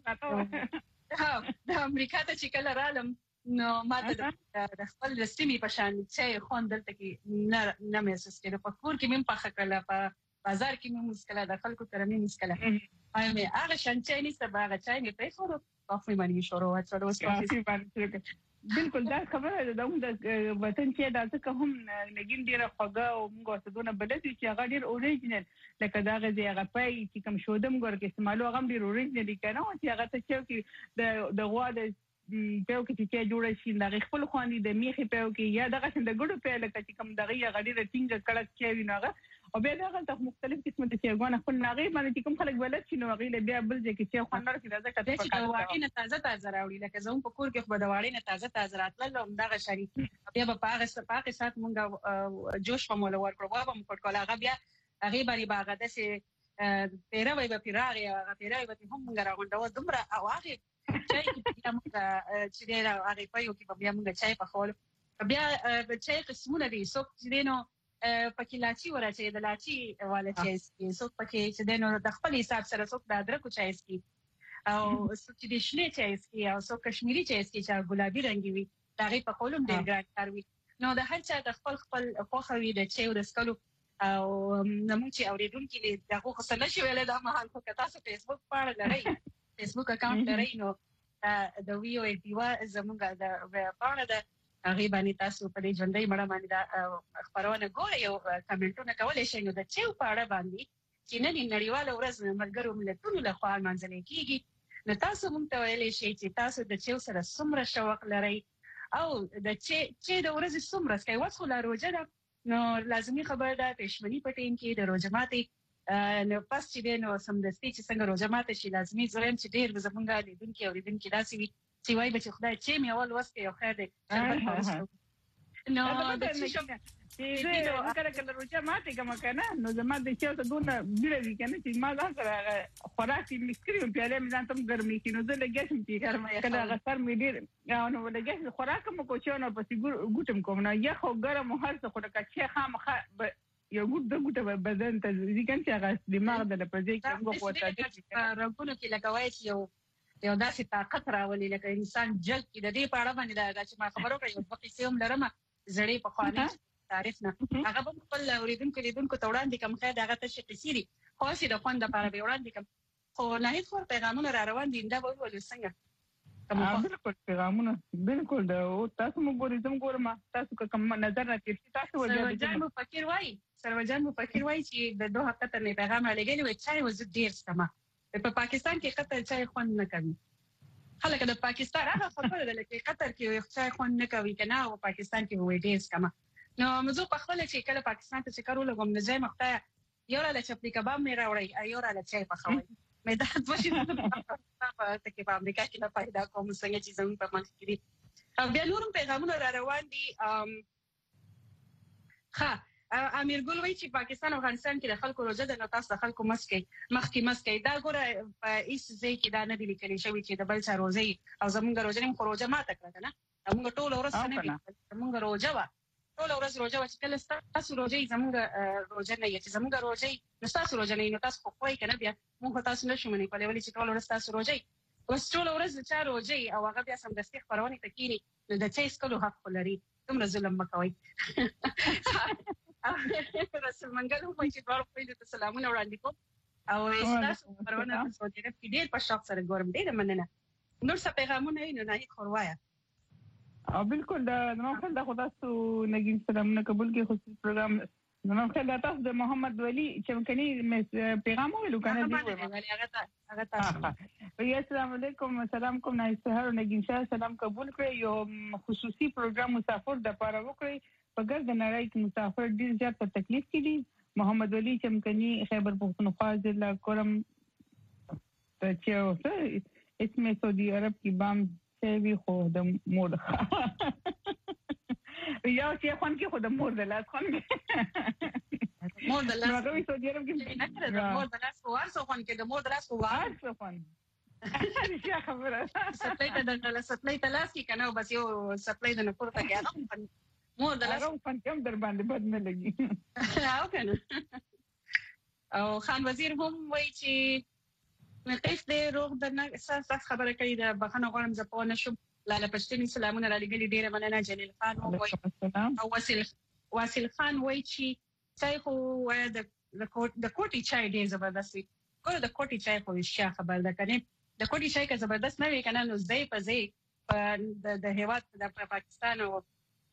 رالم د امریکا ته چې کله رالم نو ما ته د خپل رسمي په شان چې خون دلته کې نه محسوس کړم په کور کې مې په خکله په بازار کې مې مشکله د خلکو سره مې مشکله مې هغه شان چې نه سبا هغه چې مې په خورو کافي باندې شروع وکړ اوس کافي باندې بالکل دا خبره ده د وطن چې دا څه هم لګین ډیره خوږه او موږ څه دونه بلدي چې هغه ډیر اوریجنل لکه دا غزي هغه پای چې کوم شودم ګور کې استعمالو هغه ډیر اوریجنل کنه چې هغه ته چې د غوا د پیو کې چې جوړ شي د خپل خواني د میخي پیو کې یا دغه څنګه ګډو پیو لکه چې کوم دغه غډي رټینګ کړه چې ویناغه او بیا دغه ته مختلف قسمه د چېګونه خپل ناغي باندې کوم خلک ولت چې نو غیله بیا بل ځکه چې خوندر کې راځه کته چې د واړې نه تازه راوړي لکه زموږ په کور کې خو د واړې نه تازه راتلل او دغه شریک بیا په هغه سات مونږ جوش په مولا ورکړو بابا مو کوټ هغه بیا هغه باندې باغ د سه پیروي به پیراغي هغه پیروي به هم مونږ راغونډو دومره او هغه چای کې موږ چې دا هغه په یو کې بیا موږ چای په خول بیا چای قسمونه دي څوک چې نو پکې لاچی ورته د لاچی والا چای سکي څوک پکې چې نو د خپل حساب سره څوک د ادرکو چای سکي او څوک چې د شنه چای سکي او څوک کشمیری چای سکي چې ګلابي رنگي وي دا غي په خولم ډیر ګران کار وي نو د هر چا د خپل خوخوي د چای او د سکلو او نمو چې اوریدونکو دغه خو سره شي ویل دا مهال خو تاسو فیسبوک پاڼه لرئ فیسبوک اکاونټ لرئ نو د ویو ای دیوا زموږ د پاڼه د هغه باندې تاسو په دې ژوندۍ مړه باندې دا خبرونه ګورئ او کمنټونه کولای شئ نو د چیو پاړه باندې چې نن نړیواله ورځ ملګرو ملتونو له خوا منځل کیږي نو تاسو مونږ ته ویلای شئ چې تاسو د چیو سره څومره شوق لرئ او د چې د ورځې څومره سکي وڅ خو لا روزه ده نو لازمي خبر ده پښمنی په ټیم کې د روزه ماتي نو پس چې نو سمدستي چې څنګه روزه ماته شي لازمي زرم چې ډیر زمونږه لیدونکو او لیدونکو داسې وي چې وای به چې خدای چې مې اول وسته یو خیر دی نو د چې نو کله کله روزه ماته کوم کنه نو زما د چې ته دونه بیره کنه چې ما ځان سره خوراکي مشکري په اړه مې ځان تم ګرمي کې نو زه لګیږم چې ګرمه کله غسر مې ډیر نو لګیږم خوراک مو کوچونه په سیګور ګوتم کوم نه یا خو ګرم هر څه خو لکه چې خامخه یو ګوت بدن ته ځکه چې هغه دماغ د لپاره کې موږ کوته چې رګونو کې لګوي چې یو داسې طاقت راولي لکه انسان جلد کې د دې پاړه باندې دا چې ما خبرو کړې یو وخت سیم لرم زړې په خواني تاریخ نه هغه په خپل اوریدونکو ته وړاندې کوم خیر دغه ته شي قصيري خو سي د خوند لپاره به وړاندې کوم خو نه هیڅ پیغامونه را روان دي دا به ول څنګه بالکل پیغامونه بالکل دا او تاسو مو ګورئ زم ګورم تاسو کوم نظر نه تیر تاسو سروجان مو فکر وای چې د دوه هفته نه پیغام لګیلی وای چې وزد ډیر سما په پاکستان کې قطر چای خوند نه کوي خلک د پاکستان هغه خبره ده چې قطر کې یو چای خوند نه کوي کنه او پاکستان کې وای ډیر سما نو موږ په خپل چې کله پاکستان ته چکر ولګم نه ځای مخته یو را لچپلی کباب مې راوړی یو را لچای په خوي مې دا د وشي په تکي په امریکا کې نه پیدا کوم څنګه چې زموږ په منځ کې دي او بیا نورم پیغامونه را روان دي امیر ګل وای چې پاکستان او افغانستان کې د خلکو روزه د نتاس د خلکو مسکي دا ګوره په ایس ځای کې دا نه دی لیکل شوی چې د بل څه روزه او زمونږ روزه هم خروجه ماته کړه نه موږ ټول ورځ نه موږ روزه وا ټول ورځ روزه وا چې کله تاسو روزه زمونږ روزه نه یې زمونږ روزه نو تاسو روزه نه تاسو خو کوی کنه بیا موږ تاسو نشو منې کولای ولې چې ټول ورځ تاسو روزه اوس ټول ورځ چې روزه او هغه بیا سم دستي خبرونه تکینی نو د چا اسکلو حق لري کوم ظلم مکوي رسول منګل هم چې ډور په دې سلامونه وړاندې کوم او تاسو پرونه په سعودي عرب کې ډېر په شوق سره ګورم ډېر مننه نور څه پیغامونه نه نه خوروایا او بالکل دا نو خل دا خدا سو نګین سلامونه قبول کې خصوصي پروګرام نو خل دا تاسو د محمد ولی چمکني پیغام ویلو کنه دی هغه تاسو السلام علیکم سلام کوم نه سحر نګین شاه سلام قبول کړئ یو خصوصي پروګرام مسافر د پاره وکړئ په ګرد نړۍ کې مسافر ډیر زیات په تکلیف کې دي محمد ولی چمکني خیبر پختونخوا ضلع کورم چې اسمه سعودي عرب کی بام سیوی خو د مور یا چې خون کې خو د مور د لاس خون مور د لاس نو سعودي عرب کې نه کړه د مور د لاس خو ورسو خون کې د مور د لاس خو ورسو خون څه خبره سپلای ته سپلای ته لاس کې کنه بس یو سپلای د نپور ته کېدم مور د لاس خون کوم در باندې بد نه لګي او کنه او خان وزیر هم وایي چې نقیف دې روغ د اساس خبره کوي د بخنه غوړم زپونه شو لاله پښتني سلامونه را لګلي ډیره مننه جلیل خان او واصل خان وایي چې څای خو د کوټي چای ډیر زبردست وي ګوره د کوټي چای خو شیا خبر ده کنه د کوټي چای که زبردست نه وي کنه نو زئی په زئی د هیواد د پاکستان او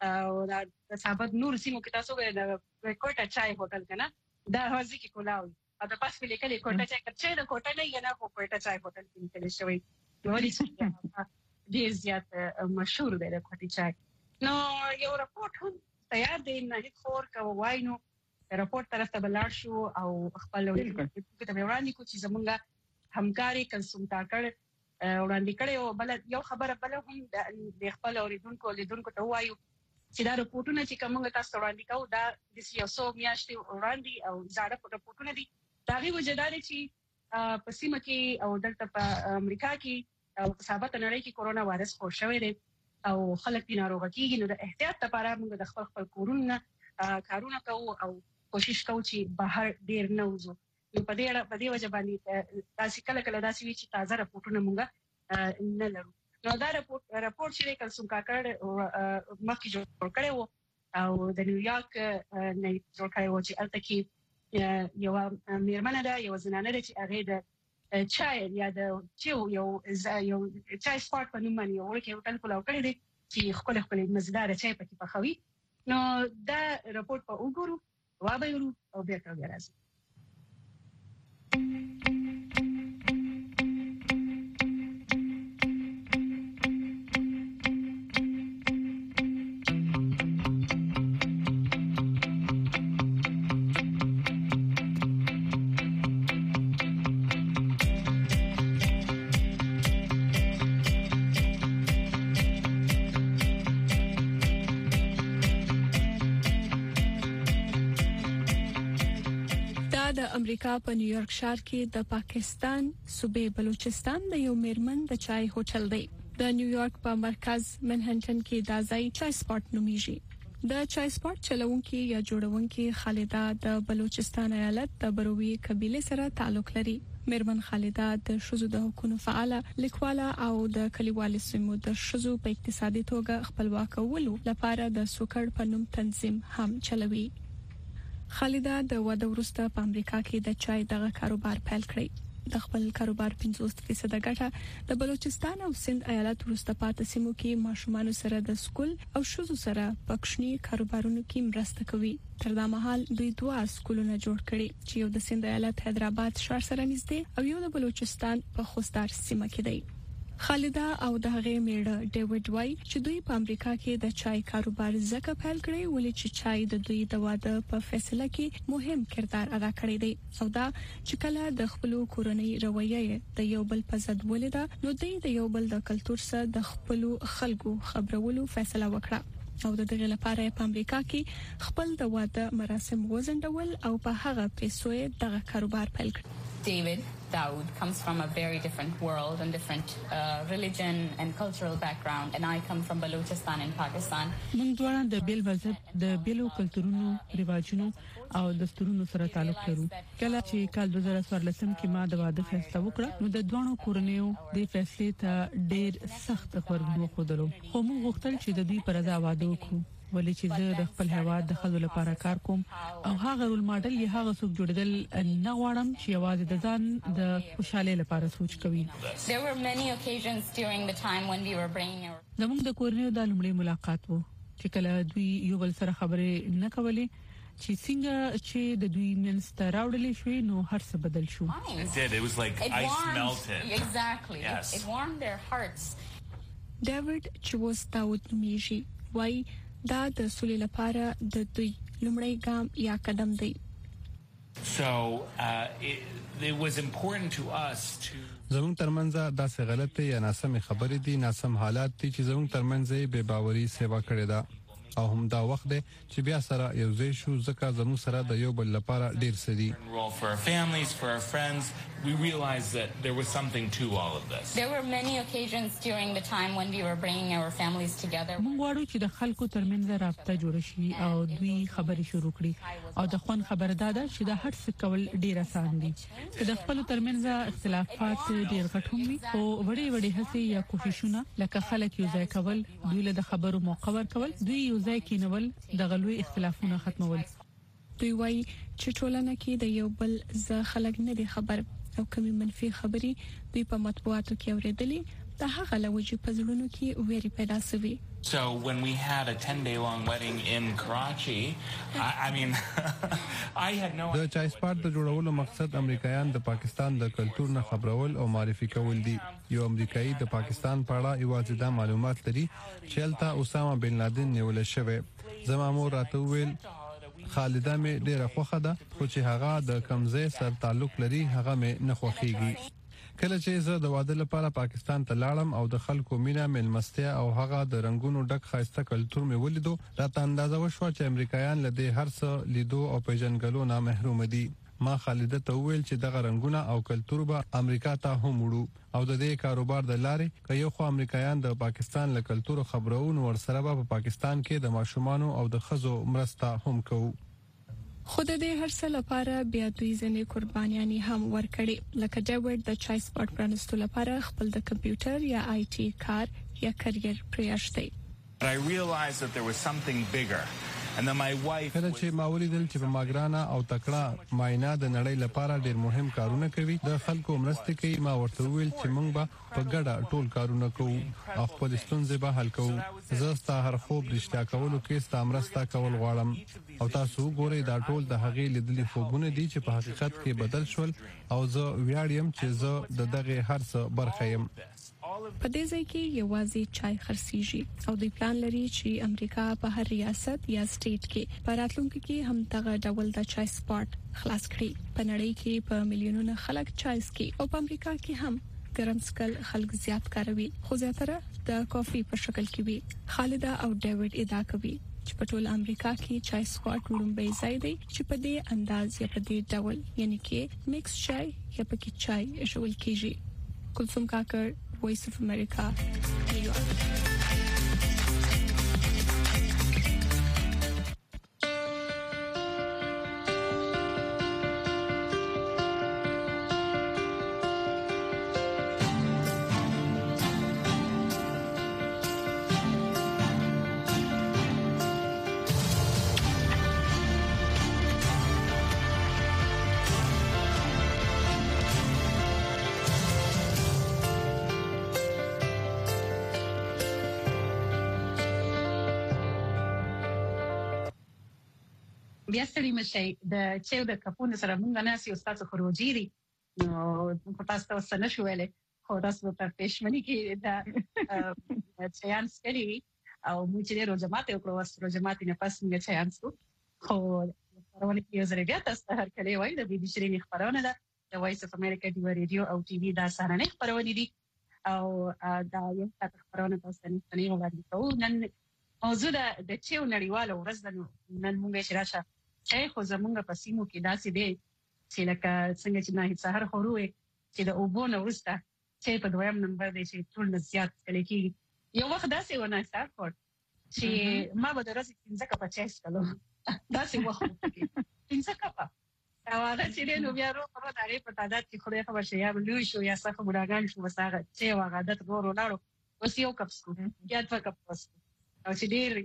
د صحابت نور سیمو کې تاسو د کوټه چای هوټل کنه دا هوځي کې کولاوي او د پاس په لیکلي کوټه چای کچې د کوټه نه یې نه کوټه چای هوټل کې لیکل شوی نو لري ډیر زیات مشهور دی د کوټه چای نو یو راپورټ هم تیار دی نه خور کا واینو راپورټ طرف ته بلار شو او خپل ته وړاندې کو چې زمونږه همکاري کنسوم تاکړ وړاندې کړي او بل یو خبره بل هم د خپل اوریدونکو ته وایو چې دا راپورټونه چې کومه تاسو وړاندې کوو دا د سیاسو میاشتې وړاندې او زاړه راپورټونه دي دا غي وجداري چې په سیمه کې او دلته په امریکا کې او په صحابت نړۍ کې کورونا وایرس خور شوی دی او خلک دي ناروغ کیږي نو د احتیاط لپاره موږ د خپل کورونه کارونه کوو او کوشش کوو چې بهر ډیر نه وځو نو په دې وجه باندې تاسو کله داسې وی چې تازه راپورټونه موږ نه لرو نو دا راپورټ چې کلسوم کاکړ مخکې جوړ کړی وو او د نیویارک نه جوړ کړی وو چې الته کې یو میرمنه ده یو زنانه ده چې هغه د چای یا د یو چای سپاټ په نوم باندې ورکه هوټل کولاو کړی دی چې خپل مزدار چای پکې پخوي نو دا راپورټ په وګورو وابېرو او بیا راځي د امریکا په نیویارک ښار کې د پاکستان صوبې بلوچستان د یو میرمن د چای هوټل دی د نیویارک په مرکز منهټن کې د ځای چای سپاټ نومیږي د چای سپاټ چلوونکي یا جوړونکي خالده د بلوچستان ایالت د بروي قبيله سره تعلق لري میرمن خالده د شذو د حقوقو فعاله لیکواله او د کلیوالي سیمو د شذو په اقتصادي توګه خپلواکولو لپاره د سوکړ په نوم تنظیم هم چلوي خالده د واده وروسته په امریکا کې د چای دغه کاروبار پیل کړی د خپل کاروبار 50% ګټه د بلوچستان او سند ایالت وروسته پاتې سیمو کې ماشومان سره د سکول او شوزو سره پښنی کاروبارونو کې مرسته کوي تر دا مهال دوی 2 سکولونه جوړ کړي چې یو د سند ایالت حیدرآباد ښار سره نږدې او یو د بلوچستان په خوستار سیمه کې دی خالده او د هغه میړه ډیوډ وای چې دوی په امریکا کې د چای کاروبار زکه پیل کړی ولې چې چای د دوی د واده په فیصله کې مهم کردار ادا کړی دی او دا چې کله د خپل کورنۍ رویه د یو بل په ضد ولیدا نو دوی د یو بل د کلچر سره د خپل خلکو خبرولو فیصله وکړه او د دغه لپاره په امریکا کې خپل د واده مراسم وزندول او په هغه پیسو دغه کاروبار پیل کړ Dawood comes from a very different world and different religion and cultural background, and I come from Balochistan in Pakistan. موږ دواړه د بیل مذهب د بیلو کلتورونو رواجونو او دستورونو سره تعلق لرو کله چې کال 2014 کې ما د واده فیصله وکړه نو د دوه کورنیو د فیصلې ته ډېر سخت غوړګو خودلو خو موږ غوښتل چې د دوی پر ځای واده وکړو ولې چې زه د خپل هیواد د خلکو لپاره کار کوم او هغه رول ماډل یې هغه څوک جوړیدل نه غواړم چې یوازې د ځان د خوشاله لپاره سوچ کوي. زموږ د کورنۍ د لومړي ملاقات وو چې کله دوی یو بل سره خبرې نه کولې چې څنګه چې د دوی منځ ته راوړلې شوې نو هر څه بدل شو. It was like ice melted. Exactly. Yes. It warmed their hearts. ډیوډ چوستاوت میږي وای دا د سولې لپاره د دوی لومړی ګام یا قدم دی. So it was important to us to زموږ ترمنځ داسې غلطه یا ناسمه خبرې دي ناسم حالات دي چې زموږ ترمنځ به باوري سیوا کړې ده او هم دا وخت دی چې بیا سره یو ځای شو ځکه زموږ سره د یو بل لپاره ډیر سدي. For our families, for our friends, we realized that there was something to all of this. There were many occasions during the time when we were bringing our families together. موږ غواړو چې د خلکو ترمنځ رابطه جوړ شي او دوی خبرې شروع کړي او د خوان خبره ده چې د هر څه کول ډیر آسان دي. د خپل ترمنځ اختلافات ډیر غټ وي او وړي هڅې یا کوششونه لکه خلک یو ځای کول دوی له خبرو موقع ورکول دوی یو ځای کېنول د غلوي اختلافونه ختمول. دوی وایي چې ټولنه کې د یو بل ز خلک نه دي خبر او کومي منفي خبري دوی په مطبوعاتو کې اوریدلې د هغه لوجه په زړونو کې ویری پیدا شوی. So when we had a 10-day long wedding in Karachi, I mean, I had no idea. د چای سپاټ د جوړولو مقصد امریکایان د پاکستان د کلتور نه خبرول او معرفي کول دي. یو امریکایي د پاکستان په اړه یوازې دا معلومات لري چې هلته اسامه بن لادن نیول شوی. زما مور راته ویل خالده مې ډیره خوښه ده خو چې هغه د کمزې سره تعلق لري هغه مې نه خوښيږي. کله چې زه د واده لپاره پاکستان ته لاړم او د خلکو مینا ملمستیا او هغه د رنگونو ډک خاصه کلچر مې ولیدو راته اندازه وشو چې امریکایان له دې هر څه لیدو او پیژنګلو نه محروم دي. ما خالده ته ویل چې دغه رنگونه او کلچر به امریکا ته هم وړو او د دې کاروبار د لارې کيو خو امریکایان د پاکستان له کلچر خبرونه ورسره په پاکستان کې د ماشومانو او د خزو مرسته هم کوي. خود دې هر څه لپاره بیا دوی ځنې قربانياني هم ورکړي لکه ډیوډ د چای سپاټ پرانستو لپاره خپل د کمپیوټر یا آی ټي کار یا کرییر پریاشتي. I realized that there was something bigger. And then my wife کله چې ما ولیدل چې په ماګرانا او تکړه ماینا د نړۍ لپاره ډېر مهم کارونه کوي د خلکو مرسته کوي ما ورته ویل چې موږ به په ګډه ټول کارونه کوو او خپل ستونزې به حل کوو. زه ستاسو هر خوب رښتیا کولو کې ستاسو مرسته کول غواړم او تاسو ګورئ دا ټول د هغې لیدلې خوبونه دي چې په حقیقت کې بدل شول او زه ویاړم چې زه دغه هر څه برخه یم. په دې ځای کې یوازې چای خرڅيږي او د پلان لري چې امریکا په هر ریاست یا سټیټ کې په راتلونکي کې هم دغه ډول د چای سپاټ خلاص کړي. په نړۍ کې په میلیونونو خلک چای سکي او په امریکا کې هم ګرم سکل خلک زیات کاروي خو زیاتره د کافي په شکل کې وي. خالده او ډیوډ ادعا کوي چې په ټول امریکا کې چای سکواټ لومبي ځای دی چې په دې انداز یا په دې ډول یعنی کې میکس چای یا پکې چای شول کیږي. کلثوم کاکر Voice of America, New York. بیا ستړي مشي د چې د کپونه سره مونږ نه سي استاد خروجيري نو په تاسو سره شوولې خو تاسو په پېښمنۍ کې دا چيان سکري او موږ چې روزمات یو کړو روزمات نه پاس موږ چيان سو خو خبرونه کې زری بیا تاسو هر کله وایي د بي بي سي نه خبرونه ده د وایس اف امریکا دی رادیو او ټي وي دا سره نه خبرونه دي او دا یو څه خبرونه تاسو نه وایي کوو نن موضوع د چې نړیواله ورځ نن موږ شراشه چې خو زمونږ په سیمو کې داسې دی چې لکه څنګه چې نه سحر خوروي چې د اوبونه ورسته چې په دویم نمبر دی چې ټول زیات کلی کې یو وخت داسې ونه سافر چې ما به درځي 15 کپ چای کلو داسې وخت کې 15 کپ او دا چې نو بیا ورو داري په تعداد کې خو خبر شي یا لوي شو یا څه خبرګان شو وساغه چې واغادت ورو لاړو وسیو کپ سکو یا 2 کپ وسکو او چې ډیر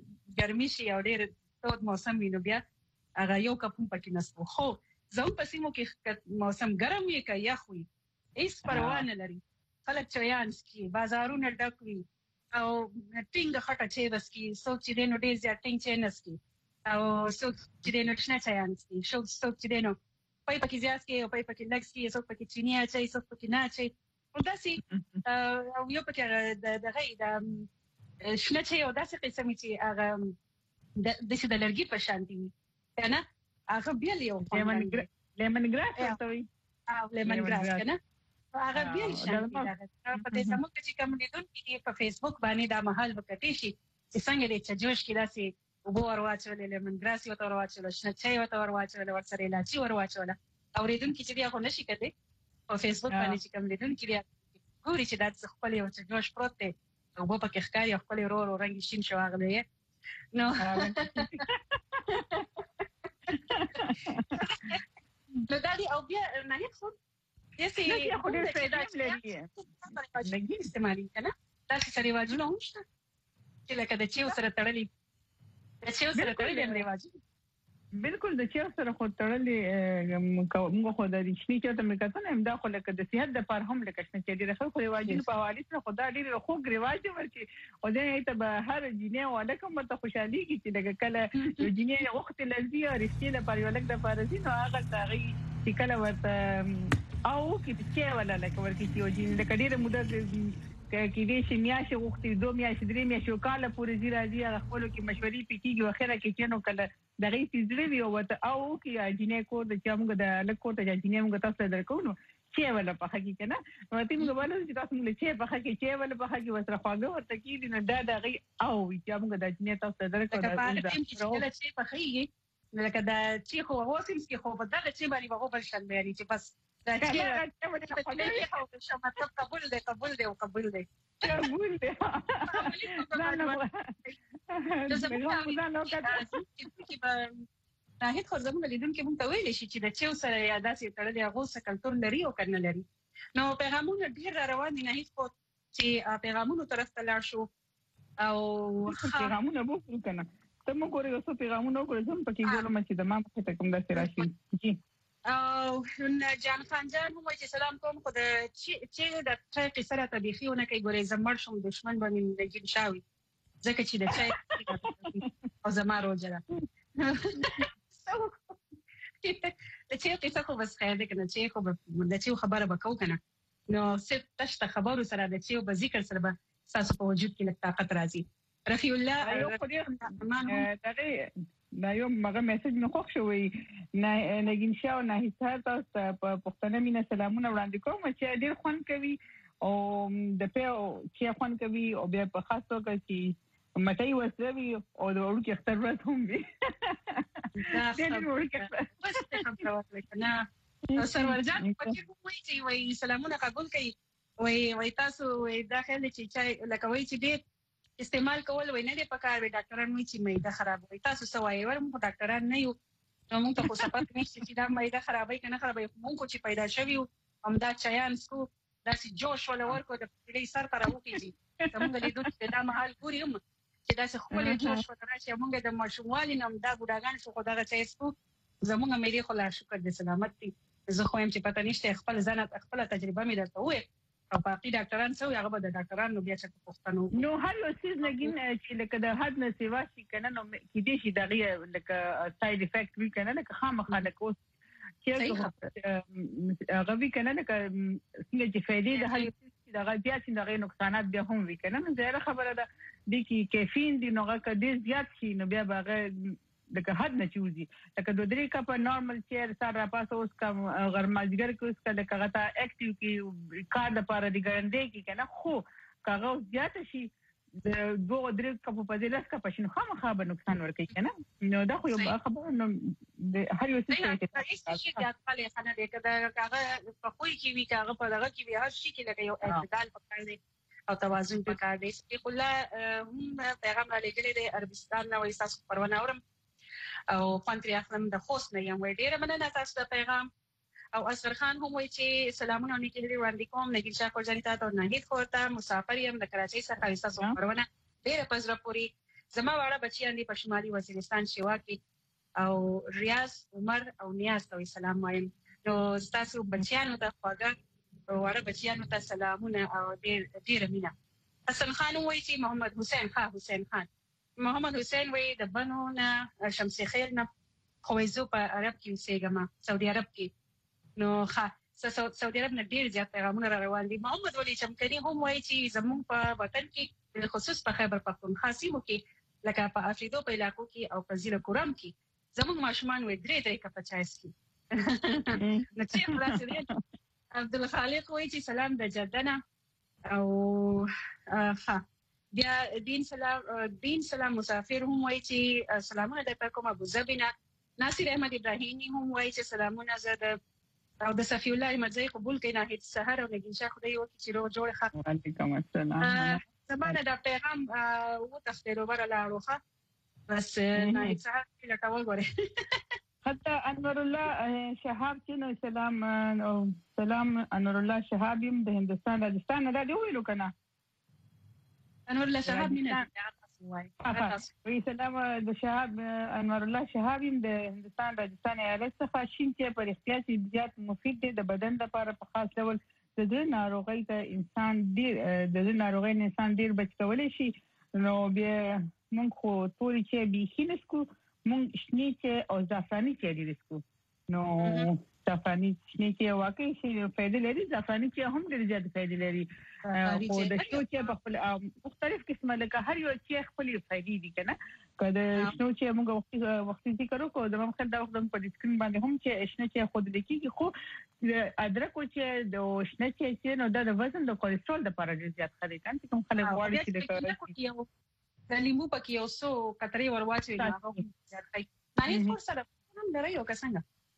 ګرمي شي او ډېر تود موسم وي نو بیا هغه یو کپ هم پکې نسو خو زه په سیمو کې موسم ګرم وي که یخ وي هیڅ پروا نه لري خلک چایان څکي بازارونه ډک وي او ټینګ خټه چای وسکي څوک چې دی نو ډېر زیات ټینګ چای نه څکي او څوک چې دی نو شنه چایان څکي څوک چې دی نو پای پکې زیات څکي او پای پکې لږ څکي څوک پکې چینی اچوي څوک پکې نه اچوي او داسې او یو پکې دغه د شنه چای او داسې قسمې چې هغه داسې د لرګي په شان دي که نه هغه بیا یو لیمن ګراس ورته وایي لیمن ګراس که نه هغه بیا شان دي په دې زموږ چې کوم لیدونکي دي په فیسبوک باندې دا مهال وکړي شي چې څنګه دې چجوش کې داسې اوبه ورواچولې لیمن ګراس یې ورته ورواچوله شنه چای ورته ورواچوله ورسره الایچي ورواچوله اورېدونکي چې دي هغه نشي کتلی په فیسبوک باندې چې کوم لیدونکي دي ګوري چې دا ښکلی یو چجوش پروت دی اوبه پکې ښکاري او ښکلی ورو ورو رنګ یې شین شو راغلی یې نو نو دا دی او بیا نهید خود داسې خو ډېر فایده لري لږ استعمالي که نه داسې رواجونه هم شته چې لکه د چیو سره تړلي هم رواجونه بالکل د چیو سره خو تړلې موږ خو د شنې چای ته مې کتل دا خو لکه د صحت دپاره هم لکه شنه چای ډېره ښه خو رواجونو په حوالې سره خو دا ډېر خوږ رواج دی ورکې او دې ته به هر جینۍ او هلک هم ورته خوشحالېږي چې لکه کله یو جینۍ غوښتې لرځي او رښتې لپاره یو هلک دپاره ځي نو هغلته هغوی چې کله ورته او کې چای ولا لکه ورکې چې یو جینۍ لکه ډېره موده کېدای شي میاشتې غوښتې 2 میاشتې 3 میاشتې کاله پورې ځي راځي هغه خپلو کې مشورې پې کېږي او اخره کې چې نو کله د هغې چې زړه وي او ورته او کې جینۍ کور د چې موږ د هلک کور ته جینۍ موږ تاسو ته درکوو نو چای ولا پخه کړي که نه نو ورته موږ وایو چې تاسو موږ له چای پخه کړي چای ولا پخه کړي ورسره خواږه ورته کېږي نو دا د هغې او وي چې موږ د جینۍ تاسو ته درکوو لکه په هغه ټایم کې چې کله چای پخېږي لکه د چای خو هغو سیمس کې خو په دغه چای باندې به هغو بل شان بیاني چې بس دا چای مطلب قبول دی قبول دی او قبول دی قبول دی ناهید خو زموږ لیدونکي موږ ته ویلی شي چې د چیو سره یا داسې تړلې هغو څه کلتور لري او که نه لري نو پیغامونه ډېر را روان دي ناهید خو چې پیغامونو طرف ته لاړ شو او پیغامونه به وکړو که نه ته مو ګورې یو څه پیغامونه وکړو زه هم پکې ګورم چې د ما مخې ته کوم داسې راشي او جان خان جان هم وایي چې سلام کوم خو د چې د چای قصه راته بیخي ونه کوي ګورې زه مړ شم دښمن به مې نګین شاوي ځکه چې د چای او زما روژه ده د چای قصه خو بس خیر دی که نه چای خو د چای خبره به کوو که نه نو صرف تش د خبرو سره د چای په ذکر سره به ستاسو په وجود کې لږ طاقت راځي رفیع الله دا یو مغه میسج مې خوښ شوی نګین شاه او ناهید سهار تاسو ته په پښتنه مینه سلامونه وړاندې کوم چې ډېر خوند کوي او د پیو چې خوند کوي او بیا په خاص توګه چې مټۍ وسره وي او د وړوکي اختر ورځ هم وي سرور جان پکې وایي چې وایي سلامونه قبول کوي وایي تاسو دا خیال چې چای لکه وایي چې ډېر استعمال کول وای نه دی پکار وي ډاکټران وایي چې معده خرابوي تاسو څه وایي ورم ډاکټران نه یو نو موږ ته خو صفات نشته چې دا معده خرابوي که نه خرابوي موږ چې پیدا شوي یو همدا چایان څکو داسې جوش ولا ورکو د پخلي سر ته راوخېږي زموږ لیدونکي دا مهال ګوري هم چې داسې ښکلی جوش ورته راشي موږ د ماشوموالي نه همدا بوډاګان شو خو دغه چای څکو زموږ معدې خو لا شکر د سلامت دي زه خو یم چې پته نشته خپل ځان خپله تجربه مې درته وویل او باقي ډاکټران څه وي هغه به د ډاکټرانو بیا چې پوښتنه وکړو نو هر یو څیز نګین چې لکه د حد نه سیوا شي که نه نو کېدای شي د هغې لکه سایډ افیکټ وي که نه لکه خامخا لکه اوس چې هغه وي که نه لکه څنګه چې فایدې د هر یو څیز چې د هغه زیات شي د هغې نقصانات بیا هم وي که نه نو ظاهره خبره ده دې کې کیفین دي نو هغه که ډېر زیات شي نو بیا به هغه لکه حد نه چوزي لکه 2-3 کپه نارمل چیر سار را پاسه اوس کا غرمازګر کې اوس کا لکه غتا اکټیو کې کار د پاره دی ګرندې کې کنه خو کاغه زیات شي د 2-3 کپه په دې لاس کا پښین خامخا به نقصان ورکړي کنه نو دا خو یو خبره نو هر یو څه کې هیڅ شي د خپل خانه دی کدا کاغه په خوې کې وی کاغه په دغه کې وی هر شي کې لکه یو اعتدال پکار دی او توازن پکار دی چې خلا هم پیغام را لګلې د عربستان نو احساس پرونه اورم او پانتری اخلم د خوست نه یم وای ډیره مننه تاسو د پیغام او اصغر خان هم وای چې سلامونه نیکی لري وړاندې کوم نګین شاه خورجانی ته او ناهید خورته مسافر یم د کراچۍ څخه تاسو پرونه ډیره پزره پوری زما واړه بچیان دي په شمالي وزیرستان شیوا کې او ریاض عمر او نیاز ته سلام وایم. نو تاسو بچیانو ته خواږه واړه بچیانو ته سلامونه او ډیر مینه. حسن خان وایي چې محمد حسین خان محمد حسین وایي د بنو نه شمس خیل نه خویزو په عرب کې اوسېږم سعودي عرب کې. نو سعودي عرب نه ډیر زیات پیغامونه را روان دي. محمد ولی چمکني هم وایي چې زموږ په وطن کې خصوص په خیبر پختونخوا سیمو کې لکه په افریدو په علاقو کې او په زیره کورم کې زموږ ماشومان وایي درې کپه چای څښي. نو چې خلاصې دی عبدالخالق وایي چې سلام د جدنه او بیا دین سلام مسافر هم وایي چې سلامونه درته کوم ابو ظبي نه. ناصر احمد ابراهیمي هم وایي چې سلامونه زه او د صفی الله مرزي قبول کړئ نه هیڅ سحر او نګینشا خدای وکړي چې روغ جوړ ښه. وعلیکم السلام. زمانه دا پیغام و تفسیرو ورلا روخه بس نه هیڅ سحر کله کول غواړي. حتی انور الله شهاب چې نو سلام انور الله شهاب يم د هندستان راجستان دا دی ویلو کنه. انور الله شهاب مين وي سلام د شهاب انور الله شهاب يم د هندستان راجستان ایالت څخه شین چې پر احتیاط زیات مفید دی د بدن لپاره په خاص ډول د ناروغۍ ته انسان ډیر بچ کولای شي. نو بیا موږ خو توري چې به نسکو موږ شنی چې او زعفراني چې ډیر اسکو. نو زعفراني شنی چې واقعي شي فائدې لري. زعفراني چې هم ډیر زیات فائدې لري. خو د شنو چې په خپل مختلف قسمه لکه هر یو چې خپل فائدې دي کنه. کله شنو چې موږ وختي ذکر وکړو د مخکې دا وخت په سکرین باندې هم چې شنو چې خود لیکيږي خو ادرک چې د شنو چې نو د وزن د کولیسټرول لپاره ډیر زیات خطر کوي. کوم خلک غواړي چې د لیمو پکې یو څو کترې ورواچوي نه هغه زیات کوي. باندې څور سره هم لري او څنګه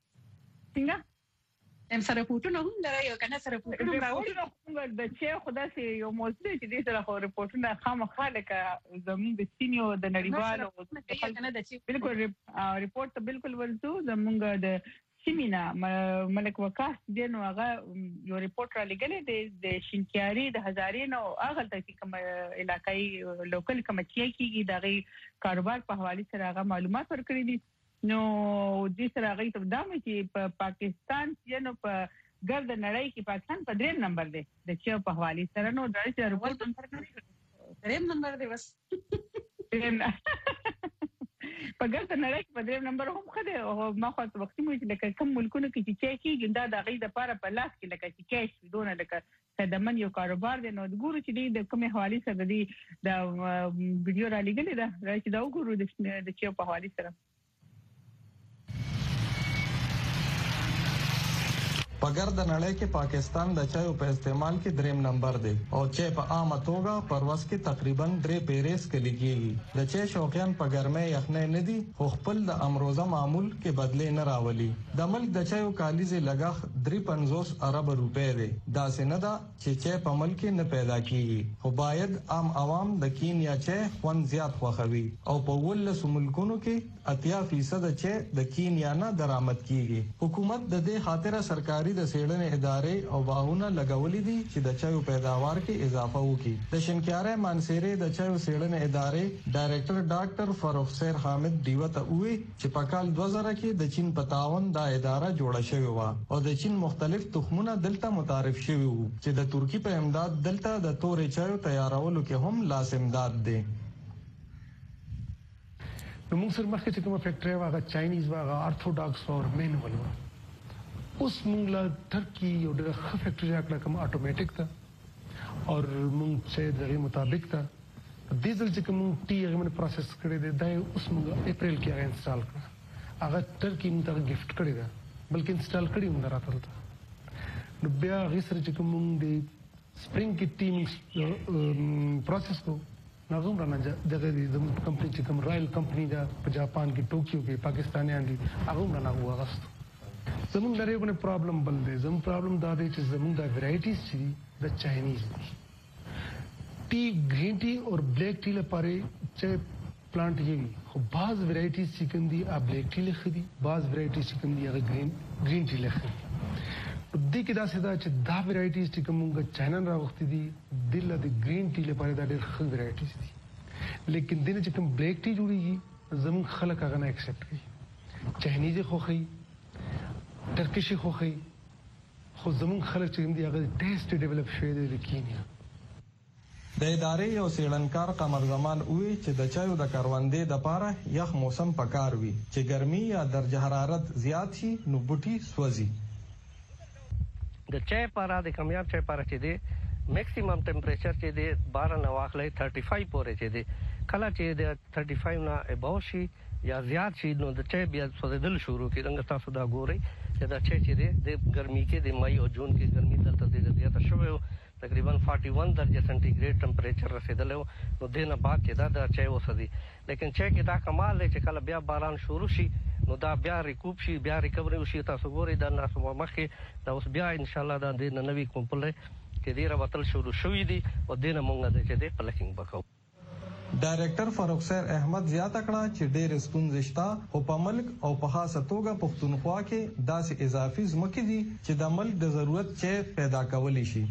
سره پورتونه هم لري او کنه سره پورتونه راوړي د چې خدا سي یو موضوع چې دې سره خو رپورټونه خامخا لکه زموږ د سینیو د نړیوالو بالکل رپورټ ته بالکل ورته زموږ د سیمینا ملک وقاص دین هغه یو رپورټ را لګلې د شینکیاري د هزارین او هغه ته کوم علاقائی لوکل کمیټي کېږي دغه کاروبار په حواله سره هغه معلومات ورکړي دي. نو دې سره هغه ته دامه چې په پاکستان یعنی په ګرد نړۍ کې پاکستان په 3 نمبر دی د چې په حواله سره. نو دا چې رپورټ 3 نمبر دی بس په ګرد نړۍ کې په 3 نمبر هم خده او ما خو وختي مو چې لکه کوم ملکونو کې چې کېږي دا د غي د لپاره په لاس کې لکه چې کېش دونه لکه خدمت یو کاروبار دی. نو د ګورو چې د کومه حواله سره دی دا ویډیو را لګلې ده راځي دا وګورو د چې په حواله سره. په ګرد نړۍ کې پاکستان د چایو په استعمال کې 3 نمبر دی او چای په عامه توګه پرواز کې تقریبا 3 پیریس کې لګيږي. د چای شوقیان په ګرمۍ یخنۍ نه دي خو خپل د امروزه معمول کې بدلې نه راولي. د ملک د چایو کالیزه لګښت 350 ارب روپے دی. دا څنګه دا چې چای په ملک کې نه پیدا کیږي خو باید عام عوام د کینیا چای خوند زیات خوښوي او په ولس ملکونو کې 80% چای د کینیا نه درآمد کیږي. حکومت د دې خاطر سرکاري د سیړنې ادارې او باغونه لګولې دي چې د چایو پیداوار کې اضافه وکړي. د شینکیاره مانسيري د چایو سیړنې ادارې ډایریکټر ډاکټر فاروق سیر حامد دیوته وی چې په کال 2000 کې د چین په تعاون دا اداره جوړه شوې و او د چین مختلف تخمونه دلته متعارف شوي وو چې د ترکی په امداد دلته د تورې چایو تیارولو کې هم لاس امداد دي. نو موږ سره مخکې کومه فیکټری واغه چاینیز واغه ارتھوډاکس او مینوال و اوس موږ لا ترکی یو ډېر ښه فیکټری راکړه کوم اتوماتیک ته او موږ چې دغه مطابق ته ډیزل چې کوم ټي هغه پروسس کړی دی دا اوس موږ اپریل کې انسټال کړ. هغه ترکی موږ ته گیفت کړی دا بلکې انسټال کړی موږ راته. نو بیا غیر چې کوم د سپرینګ کې ټیم پروسس کو نظم رانا دغه د کمپنی چې کوم رائل کمپنی دا په جاپان کې ټوکیو کې پاکستانیان دي هغه رانا وغوښت. زموږ لري یو پرابلم بل دی. زموږ پرابلم دا دی چې زموږ د ویرایټیز چې د چاینیز دي ټي گرین ټي او بلیک ټي لپاره چې پلانټ یې خو بعض ویرایټیز چې کوم دي بلیک ټي لخي دي بعض ویرایټیز چې کوم دي هغه گرین ټي لخي دي. د کې دا څه دا چې دا ویرایټیز چې کومه چینل راوختي دي د گرین ټي لپاره دا ډېر ښه ویرایټیز دي لیکن دنه چې کوم بلیک ټی جوړیږي زمون خلک هغه نه ایکسپټ کوي چاینیز خوخي ترکیشي خوخي خو زمون خلک چې هم دي هغه ټیسټ ډیولپ شوی دی د کینیا د ادارې یو سیړنکار قمر زمان وی چې د چایو د کاروندې د پاره یخ موسم پکار وي چې ګرمي یا درجه حرارت زیات شي نو بوټي سوځي د چای پاره د کمیاب چای پاره چې دی میکسیمم ټمپریچر چې دی 12 نه واخلې 35 پورې چې دی کله چې د 35 نه اباو شي یا زیات شي نو د چای بیا سوځیدل شروع کیږي تاسو دا ګورئ چې دا چای چې دی د ګرمي کې د مئی او جون کې ګرمي دلته د زیاته شوه تقریبا 41 درجه سنټیګریډ ټمپریچر رسیدلو نو دینه بعد چې دا چای وسدي لیکن چای کې دا کمال دی چې کله بیا باران شروع شي نو دا بیا ریکوپ شي بیا ریکوري وشي تاسو ګورئ دا ناس مخکې دا اوس بیا ان شاء الله دا د نوې کومپله کې دی راوتل شروع شوې دي او دینه مونږ د چې دی پلکینګ وکړو ډایریکټر فاروق سیر احمد زیاته کړه چې ډېر ستونزې شته او په ملک او په خاصه توګه پښتونخوا کې داسې اضافي ځمکې دي چې د ملک د ضرورت چای پیدا کولی شي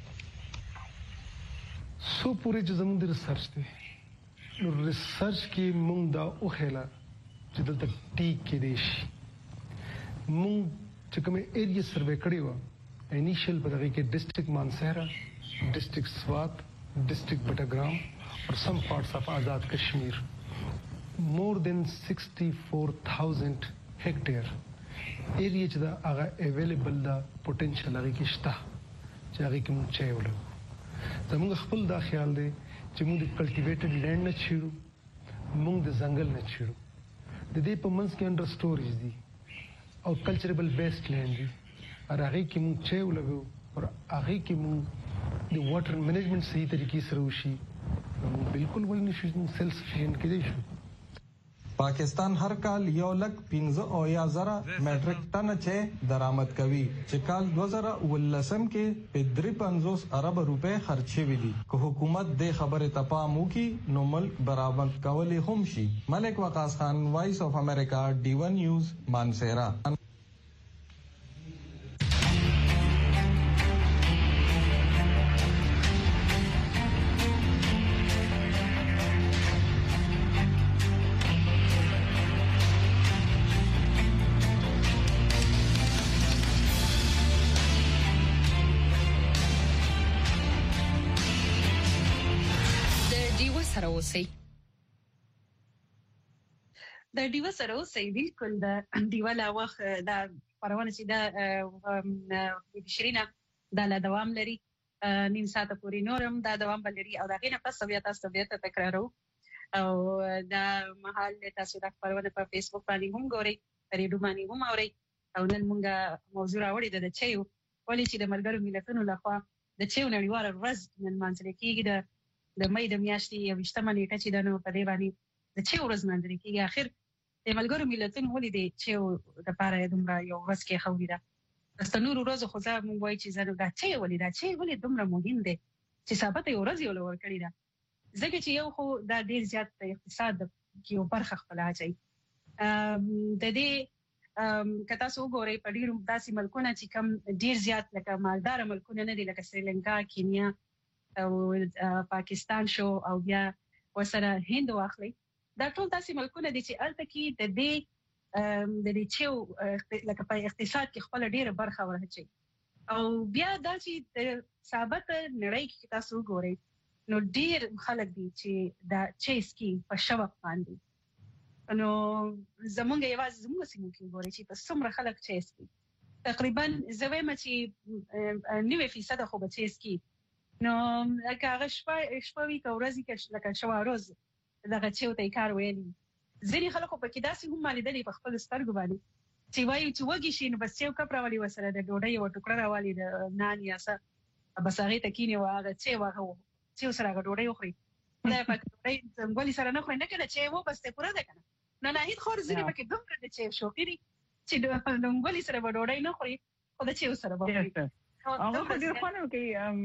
سو پورې چې زموږ د ریسرچ دی نو ریسرچ کې موږ دا اوخیلا چې دلته ټیک کې دی شي موږ چې کومه ایریا سروې کړی و انیشل په دغه کې ډسټرکټ مانسهرا ډسټرکټ سوات ډسټرکټ بټګرام or some parts of Azad Kashmir. More than 64,000 hectare area چې دا هغه available دا potential هغه کې شته چې هغه کې موږ چای ولو زموږ خپل دا خیال دی چې موږ د کلټیویټډ لینډ نه چیرو موږ د ځنګل نه چیرو د دې په منځ کې انډر سټوریز دي او کلچربل بیسډ لینډ دي هغه کې موږ چای ولګو او هغه کې موږ د واټر مینجمنت صحیح طریقې سره وشي بالکل ول نشي سیلف سفیشینټ کېدی شو پاکستان هر کال 1,15,000 میټریک ټن چای درآمد کوي چې کال 2019 کې په 53 ارب روپے خرچ شوي دي که حکومت د خبره تپام وکي نو ملک برابر کولې هم شي ملک وقاص خان وایس اف امریکا D1 نیوز مانسهرا د ډیو سره اوسې بالکل د ډیو لا وخت دا پرونه چې دا شرینا دا لا دوام لري نیم ساعت پورې نورم دا دوام بلري او دا غینه پس بیا تاسو بیا تکرارو او دا محل تاسو دا پرونه په فیسبوک باندې هم ګورئ ریډیو باندې هم اورئ او نن موږ موضوع راوړی د چایو ولې چې د ملګرو ملتونو لخوا د چایو نړیواله ورځ نن مانځل کېږي د مې د میاشتې 28مه نیټه چې د نو په دی باندې د چایو ورځ مانځل کېږي اخر د ملګرو ملتونو ولې د چایو لپاره دومره یو ورځ کې خو دا است نور ورځ خو ځا مونږ وایي چې زنه دا چای ولې دومره مهم دی چې ثابت یو ورځ یو لور کړی دا ځکه چې یو خو دا ډیر زیات اقتصاد کې یو برخه خپل اچي د دې کتا سو ګوري په ډیرو داسې ملکونه چې کم ډیر زیات لکه مالدار ملکونه نه دي لکه سریلانکا کینیا او پاکستان شو او بیا وسره هند واخلي دا ټول داسې ملکونه دي چې الته کې د دې چیو لکه په اقتصاد کې خپل ډیره برخه ورچي او بیا دا چې ثابت نړۍ کې تاسو ګورئ نو ډیر خلک دي چې دا چیس کې په شوق باندې نو زمونږ یوازې زموږ سیمه کې ګورئ چې په څومره خلک چیس کې تقریبا زویم چې 90% خو به چیس کې نو لکه هغه شپه وی کورځي کې لکه شواروز دغه چیو ته کار ویلي ځینې خلکو په کې داسې هم مالیدلې په خپل سترګو باندې چې وایي چې وږي شي نو بس یو کپ راولي وسره د ډوډۍ یو ټوکړه راولي د نان یا څه بس هغه ته کینی واغه چې واغه چې سره ډوډۍ وخوري دا په ډوډۍ څنګه سره نه خوري نه کنه چې و بس ته پوره ده کنه نه هیڅ خور ځینې پکې دومره د چې شوقي چې د ډنګولي سره ډوډۍ نه خوري خو د چې سره به هغه خو ډیر خوانو کې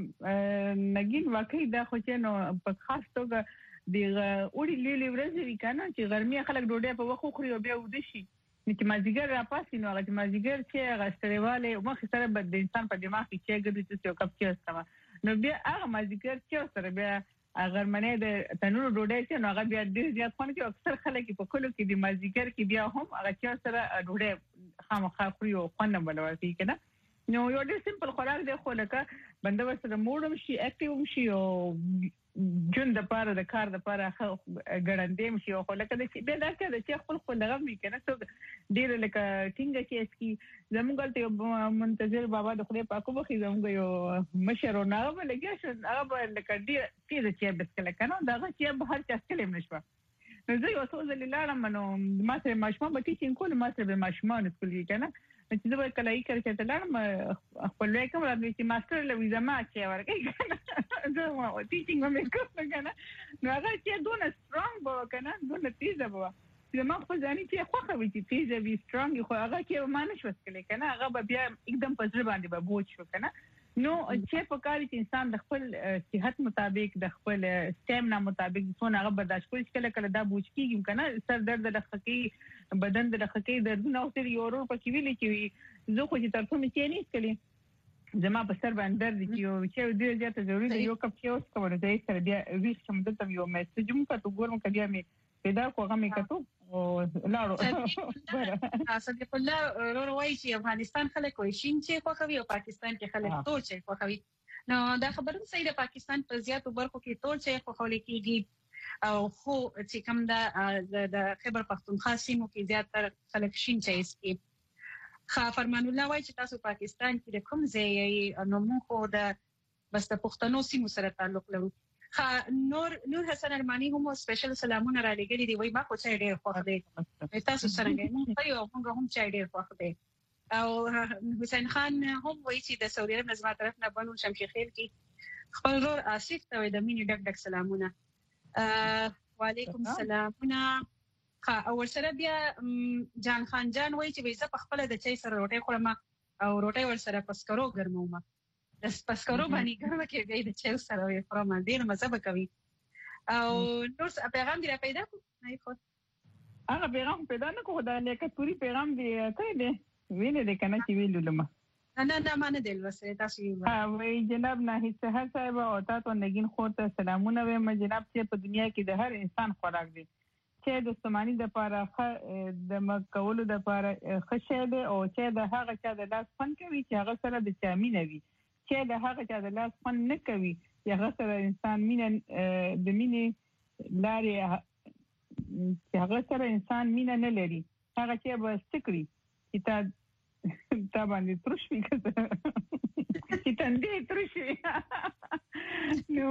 نګین واقعي دا خو چې نو په خاص توګه د اوري لیلې ورځې وکنه چې ګرمي خلک ډوډۍ په وخت خوري او بیا ود شي چې مازیګر را پاسي نو هغه مازیګر چې غستریواله مخ سره بد انسان په دماغ کې چې ګرځي چې کپ کې استما نو بیا هغه مازیګر چې سره بیا اگر منه د تنور ډوډۍ چې نو هغه بیا ډیر زیات خوند کوي. اکثر خلک په کلو کې د مازیګر کې بیا هم هغه چې سره ډوډۍ خامخا خوري او خوند بلور کوي کنه. نو یو ډېر سمپل خوراک دی خو لکه بنده سره موډم شي اکټیو شي او جون د پاره د کار د پاره ګړندې شي او لکه د چې بل راکړه چې خپل لغه مې کنه څو ډېر لکه ټینګه کې اسکی زموږ ته منتظر بابا د خدای پاکو بخي زموږ یو مشر او ناغه لګیا شو هغه لکه ډېر تیز چې بس کله کنه دغه چې به هر چا کلم نشو. نو زه یو څه زلیلاره منو ما سره ماشومان به ټیچینګ کول ما سره به ماشومان سکول کې کنه چې زه به کله یې کړ چې تلم خپل وای کوم راځي چې ماستر له ویزا ما چې ورګي کنه زه ما ټیچینګ مې کوم کنه نو هغه چې دونه سترونګ به کنه دونه تیز به چې ما خو ځاني چې خو خوي چې تیز وي سترونګ خو هغه کې ما نشو سکلې کنه هغه به بیا एकदम پزړه باندې به بوج شو کنه. نو چې په کار چې انسان د خپل صحت مطابق د خپل سټیمنا مطابق څونه هغه برداشت کوي چې کله دا بوج کیږي کنه سر درد لخکې بدن د لخکې درد نو تر یو ورو پکې ویلې چې زه خو چې ترڅو مې کې نه سکلې زما په سر باندې درد چې ډېر زیات ضروري دی یو کپ چې اوس کوم دی سره بیا ویښ شم دلته یو میسج هم کړو ګورم کبه مې پیدا کوغه مې کتو او لاړو صدیق الله وروي چې افغانستان خلک وایي شین چې خوخوي او پاکستان کې خلک تور چې خوخوي. نو دا خبره صحیح ده پاکستان په زیاتو برخو کې تور چې خوخول کېږي او خو چې کوم د خیبر پختونخوا سیمو کې زیاتره خلک شین چې اسکی. خا فرمان الله وایي چې تاسو پاکستان کې د کوم ځای نو مو خو د بس د پښتنو سیمو سره تعلق لرو. نور حسن ارمانی هم سپیشل سلامونه را لګلې دی وای ما خو چې ډېر خوښ دی تاسو سره نه یو موږ هم چې ډېر خوښ دی. او حسین خان هم وایي چې د سعودي عرب نظام طرف نه بنو شمشي خیل کې خپل رور آصف ته د مینې ډک ډک سلامونه. وعلیکم السلام. او ورسره بیا جان خان جان وایي چې زه په خپل د چای سره روټي خورم او روټي ورسره پسکرو ګرموم د پسکرو باندې ګرمه کې دی د چای سره یې خورم ډیر مزه کوي. او نور پیغام دی را پیدا کو نه خو هغه پیغام پیدا نه کو دا لیکه پوری پیغام دی ته دی ویني د کنه چې ویلو لمه نه ما نه دی وسه تاسو وی جناب نه هیڅ صاحب او تاسو نگین خو ته سلامونه وایم جناب چې په دنیا کې د هر انسان خوراک دی چې د سمانی د پاره د مکولو د پاره خشه دی او چې د هغه چا د لاس فن کوي چې هغه سره د چامینه وي چې د هغه چا د لاس فن نه کوي چې هغه سره انسان مینه د مینې لارې چې هغه سره انسان مینه نه لري هغه چې به سکري چې تا باندې ترشوي چې تندې ترشوي نو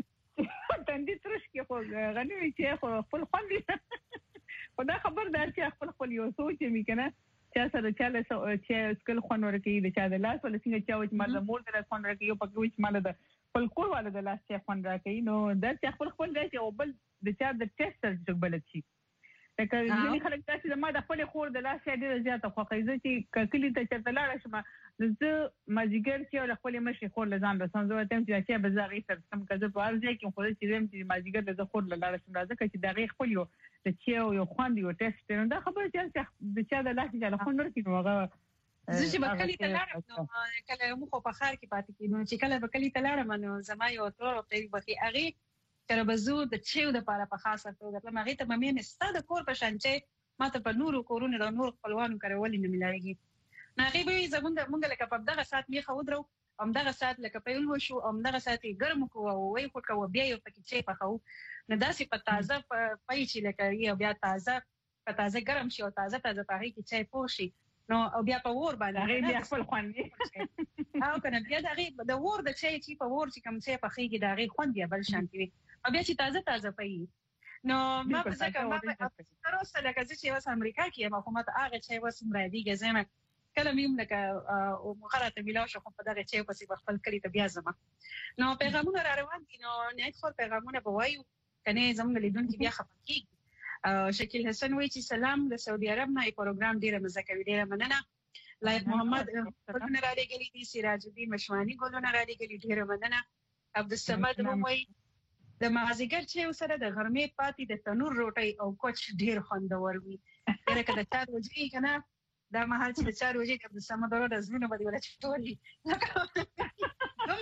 تندې ترش کې خو غنوي چې خو خپل خوندې خو دا خبردار چې خپل یو سوچ مې کنه چې سره چاله چې سکل خون ورکې د چا د لاس ول څنګه چې او مال د مور د لاس خون راکې یو پکې وچ مال د خپل کور والا د لاس چې خون راکې نو دا چې خپل دی او بل د چا د ټیسټ سره بل شي لکه ځینې خلک تاسو ما د خپل خور د لاس ډېر زیاته خوښي چې کلی ته چرته لاړ شم زه ماجیګر چې خپل مشي خور لزان رسم زه ته چې بزاغي سره سم کزه په ارزه کې خو چې زم چې ماجیګر د خور لاړ شم راځه چې دغه خپل یو د چې یو خوند یو ټیسټ نو دا خبره چې د چا د لاس چې خوند ورکې نو هغه زه چې بکلی ته لاړم نو کله مو خو په خار کې پاتې کېنو چې کله بکلی ته لاړم نو زما یو تر په بخي اغه تر بزو د چیو د پاره په خاصه توګه لکه هغه ته مې نستا د کور په شانچې ماته په نورو کورونو د نور خپلوانو کارول نه ملایږي نه غي به زمونږ لکه په دغه سات می خو درو ام دغه سات لکه په یو شو ام دغه سات ګرم کو او وای خو کو بیا یو پکې چې په خو نه داسې په تازه پای چې لکه یو بیا تازه ګرم شي او تازه په هغه کې چې پوشي نو او بیا په ور باندې هغه بیا خپل خوند او کنه بیا دغه د ور د چې په ور چې کوم څه په خېږي دغه خوند بیا بل شانتي وي بیا چې تازه پي نو ما په ځکه ما تر اوسه لکه چې وس امریکا کې ما کومه هغه چې وس مرادي زما کله مې لکه او مخاله ملاو شو په دغه چې په خپل کلی ته بیا زما نو پیغامونه را روان دي نو نه خو پیغامونه به وایو کنه زموږ لیدونکو بیا خپکیږي شکیل حسن وایي چې سلام د سعودي عرب نه پروګرام ډیره مزه کوي ډیره مننه لایق محمد ګلونه را لګلې دي سراج الدین مشوانی ګلونه را لګلې ډیره مننه عبدالصمد وایي د مازیګر چې سره د غرمې پاتې د تنور روټي او کوچ ډیر خوندور وي لکه د 4 بجې کنه دا مهال چې 4 بجې د سمندر د زړونو باندې ولا چټوري نو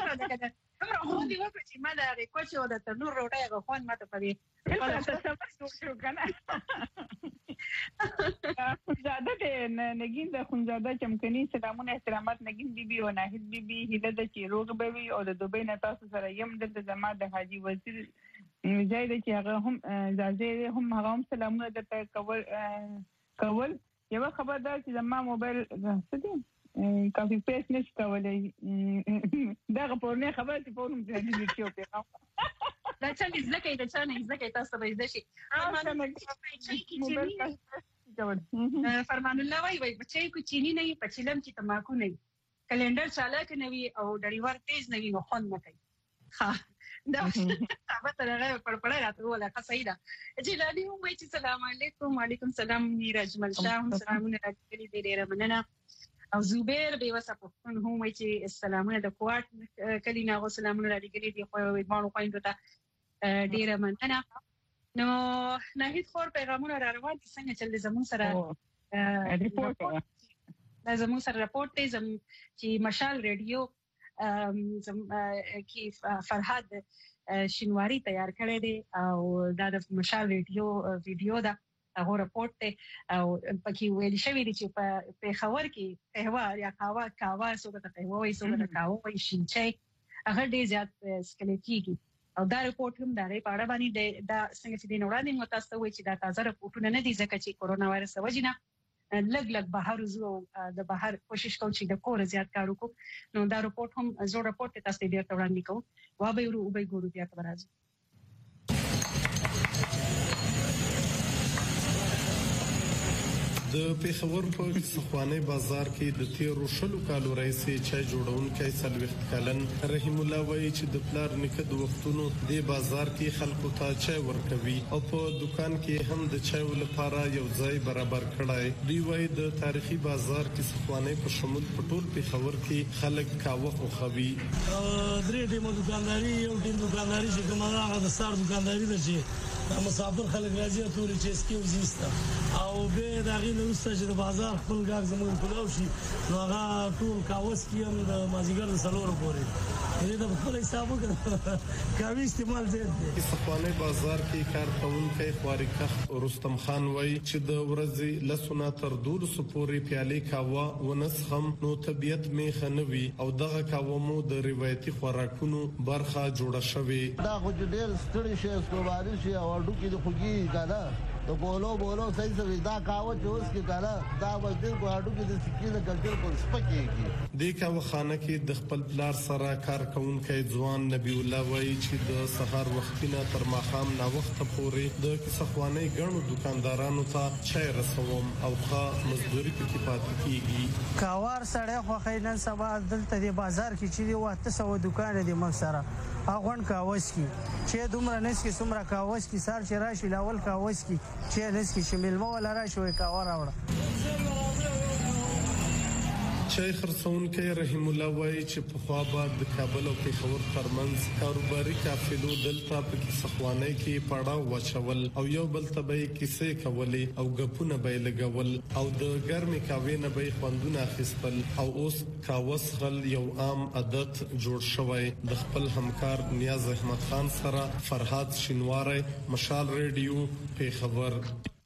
خبره ده کنه خو دې وکړي چې ما د کوچ او د تنور روټي غوښون ماته پدې تصور شو کنه خونزاده د نگین د خونزاده چمکني سلامونه احترامات نگین بیبي او ناهید بیبي هله د چیروغ بیبي او د دوبۍ نه تاسو سره یم د زما د حاجی وزیر زید چې هغه هم زازه هم هغه هم سلامونه د کول یو خبر ده چې زما موبایل څه دي کافي پیس نشي کولای دا غوړنه خبر چې په نوم ځای دي چې په دا څنګه ځکه دا څنګه ځکه تاسو به دې شي فرمان الله وای بچي کو چینی نه په چلم چې تماکو نه کلندر چالاک نه وي او ډریور تیز نه وي نو خون نه کوي ها دا هغه ترغه پړپړه راته ولا قصیده جلالي هم وای چې سلام علیکم وعلیکم السلام میراجمل شاه سلامونه راځي ډیره مننه او زوبیر به وسه پښتون هم وای چې سلامونه د کوټ کلینا غو سلامونه راځي دی خو ویمانو خويندو ته ډیره مننه نو نهید خور پیغامونه را روان دي څنګه چې زمون سره ریپورت زمون سره راپورټ دی چې مشال ریډیو کې فرهاد شینواری تیار کړی دی او دا د مشال ریډیو ویډیو دا هغه راپورټ ته او پکې ویل شوی دی چې په خبر کې قهوه یا کاوا څنګه ته قهوه وي څنګه کاوا وي شینچای هغه ډیر زیات سکلیټیږي او دا رپورټ هم دا ری پاړه باندې دا څنګه چې د نوړاندې متاسو وي چې دا تازه رپورټونه نه دي ځکه چې کورونا وایرس وجنه لګ بهر زو د بهر کوشش کوم چې د کور زیات کار وکړو نو دا رپورټ هم زوړ رپورټ تاسو ته ډیر وړاندې کوم وا به ورو به ګورو بیا راځي د پیښور په سخواني بازار کې د 13 شلو کالو راځي چې جوړونکي سلوخت کلن رحیم الله وایي چې د پلار نکد وختونو د بازار کې خلکو ته چای ورکوي او په دکان کې هم د چای لپاره یو ځای برابر کړای دی. وایي د تاریخي بازار کې سخواني په شمول په ټول پیښور کې خلک کاوه او خوي درې ډیمو دکانداري یو ډیم دکانداري چې کومه هغه د سار دکانداري ده چې مسافر خلک راځي ټول چې اسکی وزيسته او به دغه نوسته چې د بازار خپل ګاګ زموږ کولو شي نو هغه ټول کاوس کیم د مازیګر د سلور پورې دې د خپل حساب وکړه کاوي استعمال زیات دي. سخواني بازار کې کارکونکي خوارکخ رستم خان وایي چې د ورځې لسونه تر 200 پورې پیالې کاوه ونسخم نو طبيعت می خنوي او دغه کاوه مو د روایتي خوراکونو برخه جوړه شوې دا خو ډېر ستړي شي سکوباري شي او اډو کې د خوږي کنه تو بولو صحیح سے دا کاوه چې اوس کې کنه دا وځي کو اډو کې د سکینه کلچر کو سپکیږي د کاوه خانه کې د خپل پلار سره کارکونکي ځوان نبی الله وایي چې د سحر وختینه تر ماښام نا وخت پورې د سخواني ګڼو دکاندارانو ته چای رسوم او ښه مزدوري کې پاتې کیږي. کاوار سړی خو خینن سبا دلته د بازار کې چې دی واته سو دکان دی مخ سره اغون کاوس کی چې دومره نس کې سمره کاوس کی سار چې راشي لاول کاوس کی چې نس کې شمل مو ولا راشي کاوه راوړه. چای خرڅونکي رحیم الله وایي چې په خوا بعد د کابل او پیښور ترمنځ کاروباري قافلو دلته په سخواني کې پړاو واچول او یو بل ته به کیسې کولې او غپونه به لګول او د ګرمي کاوې نه به خوندونه اخیستل او اوس کاوس خل یو عام عادت جوړ شوی. د خپل همکار نیاز احمد خان سره فرهاد شینواری مشال ریډیو پیښور.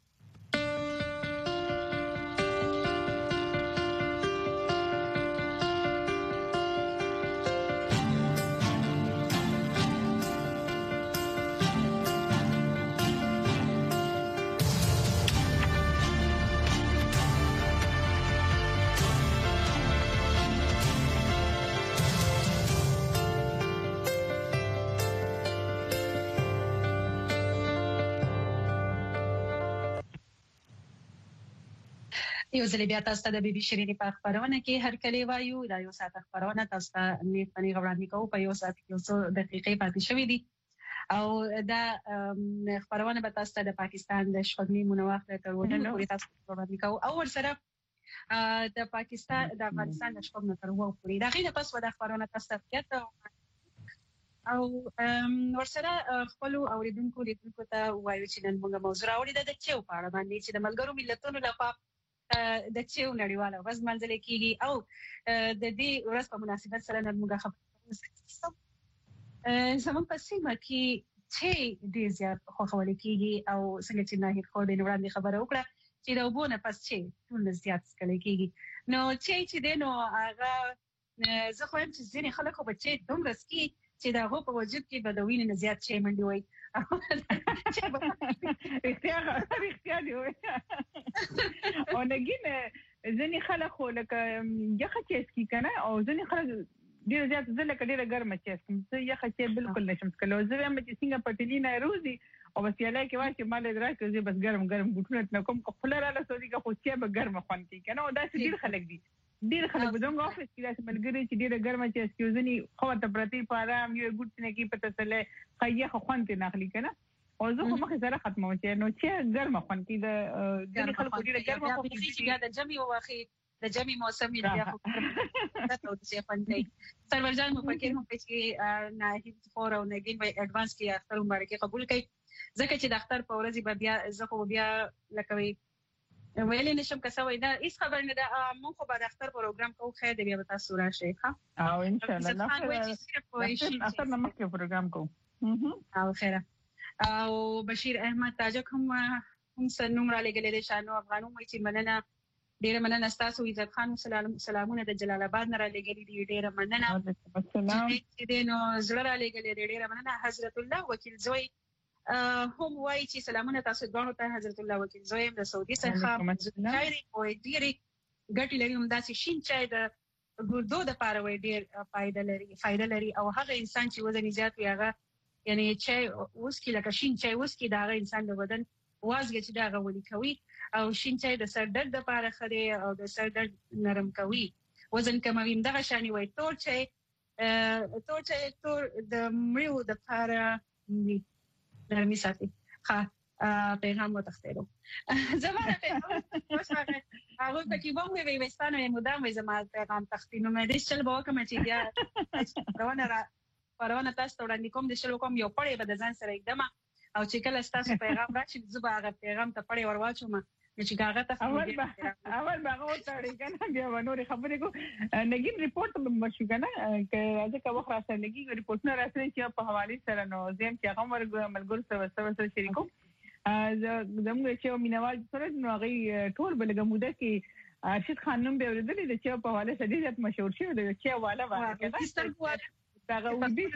یو ځل بیا تاسو ته د بي بي شيريني په خبرونه کې هر کله وایو دا یو ساعت خبرونه تاسو ته نیټ وړاندې کوو په یو ساعت کې 100 دقیقې پاتې شوې دي او دا خبرونه به تاسو ته د پاکستان د شپږنی منوخت تر ودانو پورې تاسو وړاندې کوو او ورسره د پاکستان د افغانستان د شپږنی تر وو پورې دا غي د پس ودا خبرونه تاسو ته او ورسره خپل اوریدونکو ته وایو چې نن موږ موضوع راوړی د چيو په اړه باندې چې د ملګرو ملتونو لپاره د چيو نړیواله ورځ منځل کیږي او د دې ورځ په مناسبت سره نن موږ خبرې زموږ په سیمه کې چې ډېر زیات خوښول کېږي او څنګه چې ناهید خو د وړاندې خبره وکړه چې د اوبو نه پس چې ټول زیات څښل کېږي نو چې دی نو هغه زه خو هم چې ځینې خلک خو به چې دومره څښي چې د هغو په وجود کې به د وینې نه زیات شی منډې وایي رښتیا دی او نګین ځینې خلک خو لکه یخه چې څښي که نه او ځینې خلک ډېر زیات زه لکه ډېره ګرمه چې څښم زه یخه چې بالکل نشم څښلی او زه وایم چې څنګه پټلي نه روزي او بس یالای کې وایي چې ما له راکړي زه بس ګرم بوټونه نه کوم که خوله راله سوځېږه خو چای به ګرمه خوند کوي که نه او داسې ډېر خلک دي ډېر خلک به زموږ افس کې داسې ملګري چې ډېره ګرمه چې څښي ځینې ښه ورته پرتې په ارام یو ګوټ نه کوي په تسلی ښه یخه خوند ترې نه اخلي که نه او زه خو مخکې سره ختموم چې نو چای ګرمه خوند کوي د ځینې خلکو ډېره ګرمه خوښېږي چې بیا د جمع وواخلي د جمع موسم یې بیا خو راته چې خوند کوي سرور جان مفکر هم چې ناهید خور او نګین به اډوانس کې اختر مبارکي قبول کړي ځکه چې د اختر په ورځ به بیا زه خو بیا لکه ویلې نشم که څه وایي دا هېڅ خبر نه ده موږ خو به د اختر پروګرام کوو خیر دی بیا به تاسو راشئ ښه او انشاءالله اختر نه مخکې پروګرام کوو او خیره او بشیر احمد تاجک هم نوم را لېږلی دی شانو افغان هم وایي چې مننه ډېره مننه ستاسو عزت خان سلامونه د جلال آباد نه را لېږلي دي ډېره مننه چې دی نو زړه را لېږلی دی ډېره مننه حضرت الله وکیل زوی هم وایي چې سلامونه تاسو دواړو ته حضرت الله وکیل زوی یم د سعودي څخه چای دی او ډېرې ګټې لري همداسې شین چای د ګردو دپاره وایي ډېر فایده لري او هغه انسان چې وزن یې زیات وي هغه یعنې چای وڅکي لکه شین چای وڅکي د هغه انسان د بدن وازګه چې د هغه ولي کوي او شین چای د سر درد دپاره ښه دی او د سر درد نرم کوي وزن کموي همدغه شانې وایي تور چای د مړیو دپاره نرمي ساتي ښه پیغام وتښتېدو زما د پیغام هغوی پکې به هم ویې ویستانو یې مدام وایي زما پیغام تښتي نو مې دې چل به وکړم چې بیا پرونه تاسو ته وړاندې کوم د شل وکړم یو پړی به د ځان سره ایږدمه او چې کله ستاسو پیغام راشي زه به هغه پیغام ته پړی ور واچوم چې هغه ته اول به هغه وتړې که نه بیا به نورې خبرې کوو نګین رپورټ به شو که نه که ځکه وخت را سره لګېږي رپورټونه را سره چې په حوالې سره نو زه یم چې هغه هم ملګرو سره شریکوم زموږ چې یو مینهوال سره نو هغوی ټول به لږه موده کې ارشد خان نوم به یې اورېدلی د چای په حواله سره ډېر زیات مشهور شوی د چای واله باندې دغه ودي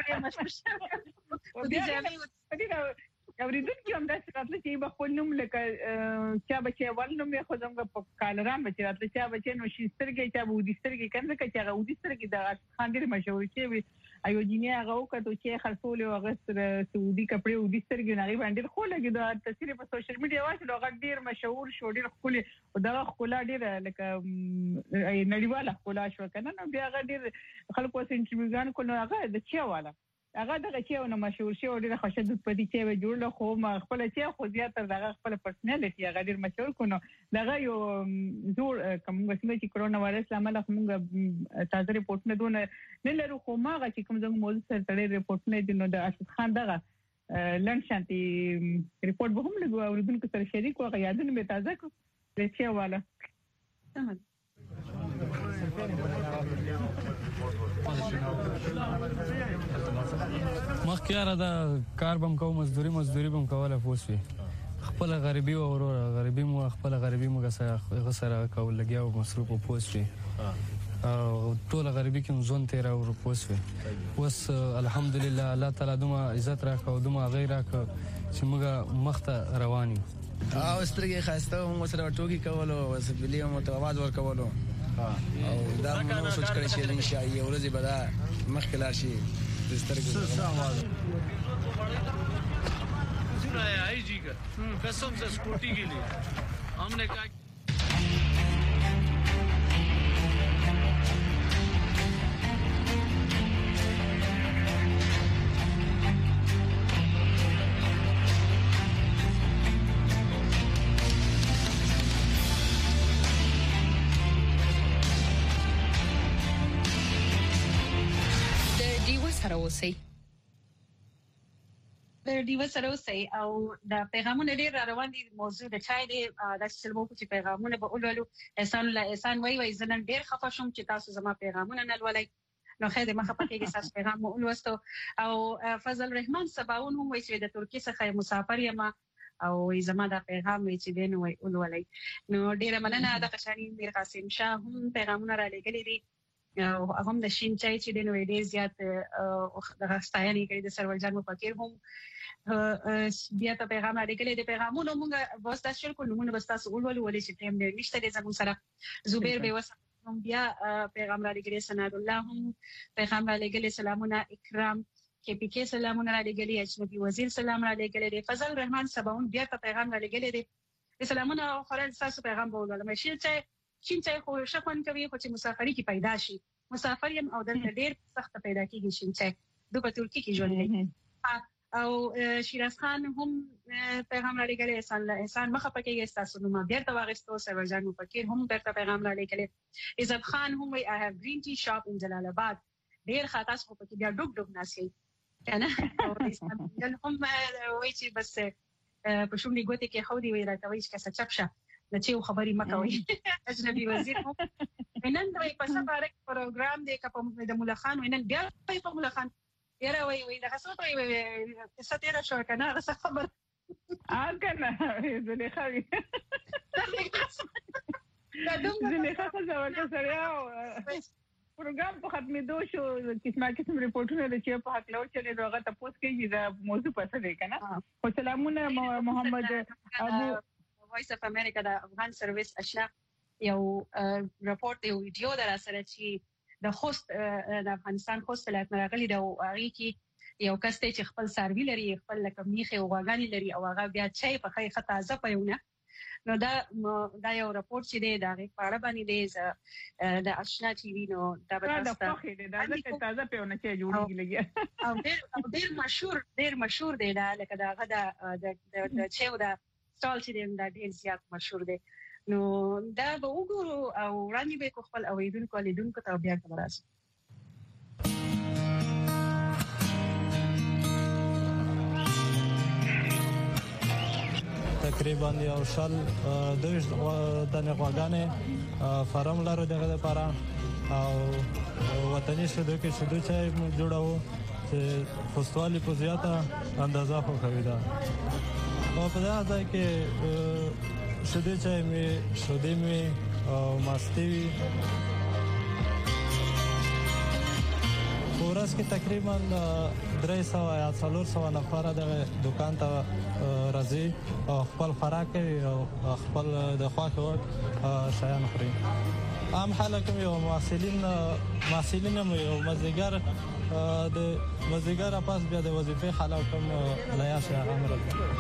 اوریدونکي هم داسې راتله چې به خپل نوم لکه چا به چې اول نوم یې خو زموږ په کالران به چې راتله چا به چې نو شین سترګې چا به ودي سترګې که نه ځکه چې هغه ودي سترګې د خان ډېرې مشهورې شوې ایو جینۍ هغه وکړو چې یې خرڅولې او هغه سعودي کپړې ودي سترګې نو هغې باندې ډېر ښه لګېدو تصویر یې په سوشل میډیا واچولو هغه ډېر مشهور شو ډېر ښکلې او دغه ښکلا ډېره لکه نړیواله ښکلا شوه که نه نو بیا هغه ډېر خلکو اوس انټرویوګانې کړل نو هغه د چای واله هغه دغه چای نه مشهور شوی او ډېره خوښه دود په دې چای به جوړله خو خپله چای خو زیاتره د هغه خپله پرسنالټي هغه ډېر مشهور کړو نو د هغه یو زوړ که موږ څنګه چې کرونا وایرس له امله خو موږ تازه رپورټونه دونه نه لرو خو هماغه چې کوم زموږ موضوع سره تړلي رپورټونه دي نو د ارشد خان دغه لنډ شانتې رپورټ به هم لږ اورېدونکو سره شریک کړو هغه یادونه مې تازه کړو د چای واله مخکې یاره دا کار به م کوو مزدوري به م کوله پوه شوې خپله غریبي وه وروره غریبي مو خپله غریبي موږ هغه سره کوو لګیا وو مصروف وو پوه شوې او ټوله غریبي کې مو ژوند تېراوه پوه شوې اوس الحمدلله الله تعالی دومره عزت راکړه او دومره هغې راکړه چې موږ مخته روان یو او سترګې ښایسته وه موږ سره ټوکې کولو سفیلي هم ورته اواز ورکولو او دا مو نه سوچ کړی چې انشاءالله یوه ورځې به دا مخکې لاړ شي د سترګو आई जी का कसम से स्कूटी के लिए हमने कहा سره اوسئ د ډیو سره اوسئ او د پیغامونه ډېر را روان دي موضوع د چای دی داسې څه وکړو چې پیغامونه به ولولو احسان الله احسان وایي زه نن ډېر خفه شوم چې تاسو زما پیغامونه نه لولئ نو خیر مخه پکې تاسو پیغام ولوستو او فضل رحمان سباون هم وایي چې د ترکیه څخه مسافر یم او زما دا پیغام وی چې دین وی ولولای نو ډیره مننه د قشانی میر قاسم شاه هم پیغامونه را لګلې دي او هغه د شین چای چې دین وی ډیر زیات د غستاینې کوي د سرور جان مفکر هم بیا ته پیغام را لګلې دي پیغامونه موږ واسطه شل کو نمونه بس تاسو ولولې چې ټیم دې نشته د زمون سره زبیر به وسه بیا پیغام را لګلې سناد الله هم پیغام را لګلې سلامونه اکرام کې پی کې سلامونه را لګلې اجنبي وزیر سلام را لګلې فضل رحمان سباون بیا ته پیغام را لګلې دي سلامونه خورل تاسو پیغام بولل مې شین چای خو شپن کوي خو چې مسافری کې پیدا شي مسافر يم او د ډېر سخت پیدا کیږي شین چای د په ترکی کې ژوند کوي او شیراز خان هم پیغام را لګلې احسان مخه پکې تاسو نو ما بیرته واغستو سرورجان مفکر هم بیرته پیغام را لګلې عزت خان هم وی I have green tea shop in جلال آباد ډېر خاطر خو پکې بیا ډوب ناسي کنه او اسلام هم وی چې بس په شومې ګوتې کې خو دی وی راته وی چې کسه چپشه د چې خبرې مکوي اجنبي وزیر هم نن دوی په سفر پروګرام دی کپم د مولا خان ونن بیا په مولا خان یاره وی د حسوت وی ستاره شو کنه څه خبر کنه زلیخاوی دا دومره زلیخا ځوکه سره پروګرام په ختمېدو شو قسم ریپورتونه د چې په حق لور چلے دغه تاسو کې دا موضوع پسه دی کنه او سلامونه محمد ابو وایس اف امریکا د افغان سرویس اشنا یو راپورټ یو ویډیو در سره چې د خوست د افغانستان خوست ولایت راغلی دا هغه کې یو کس ته چې خپل سروي لري خپل لکه میخه او غاګانی لري او هغه بیا چای په خې خطازه پيونه نو دا یو راپورټ چې دی دا په اړه باندې دی د آشنا ټي وي نو دا به تاسو ته دا د تازه پهونه چې جوړیږي لګي او ډیر مشهور دی دا لکه دا غدا د چیو دا سټال چې دی دا ډیر زیات مشهور دی نو دا به وګورو او وړاندې به خپل اوریدونکو ته بیا راځي تقریبا یو شل د غواګانې فارم لرو دغه لپاره او وطني شودو کې شودو چې جوړاو چې خوستوالي په زیاته اندازه خو کوي دا او په دا ځای کې شودو چې شودې می او ماستي ورځ کې تقریبا 300 یا 400 نفر د دکان ته راځي او خپل خوراک او خپل د خواخ شیان خوري عام حالت یو محصلین یو مزګر د مزګر پاس بیا د وظیفې حالت کوم لایق امر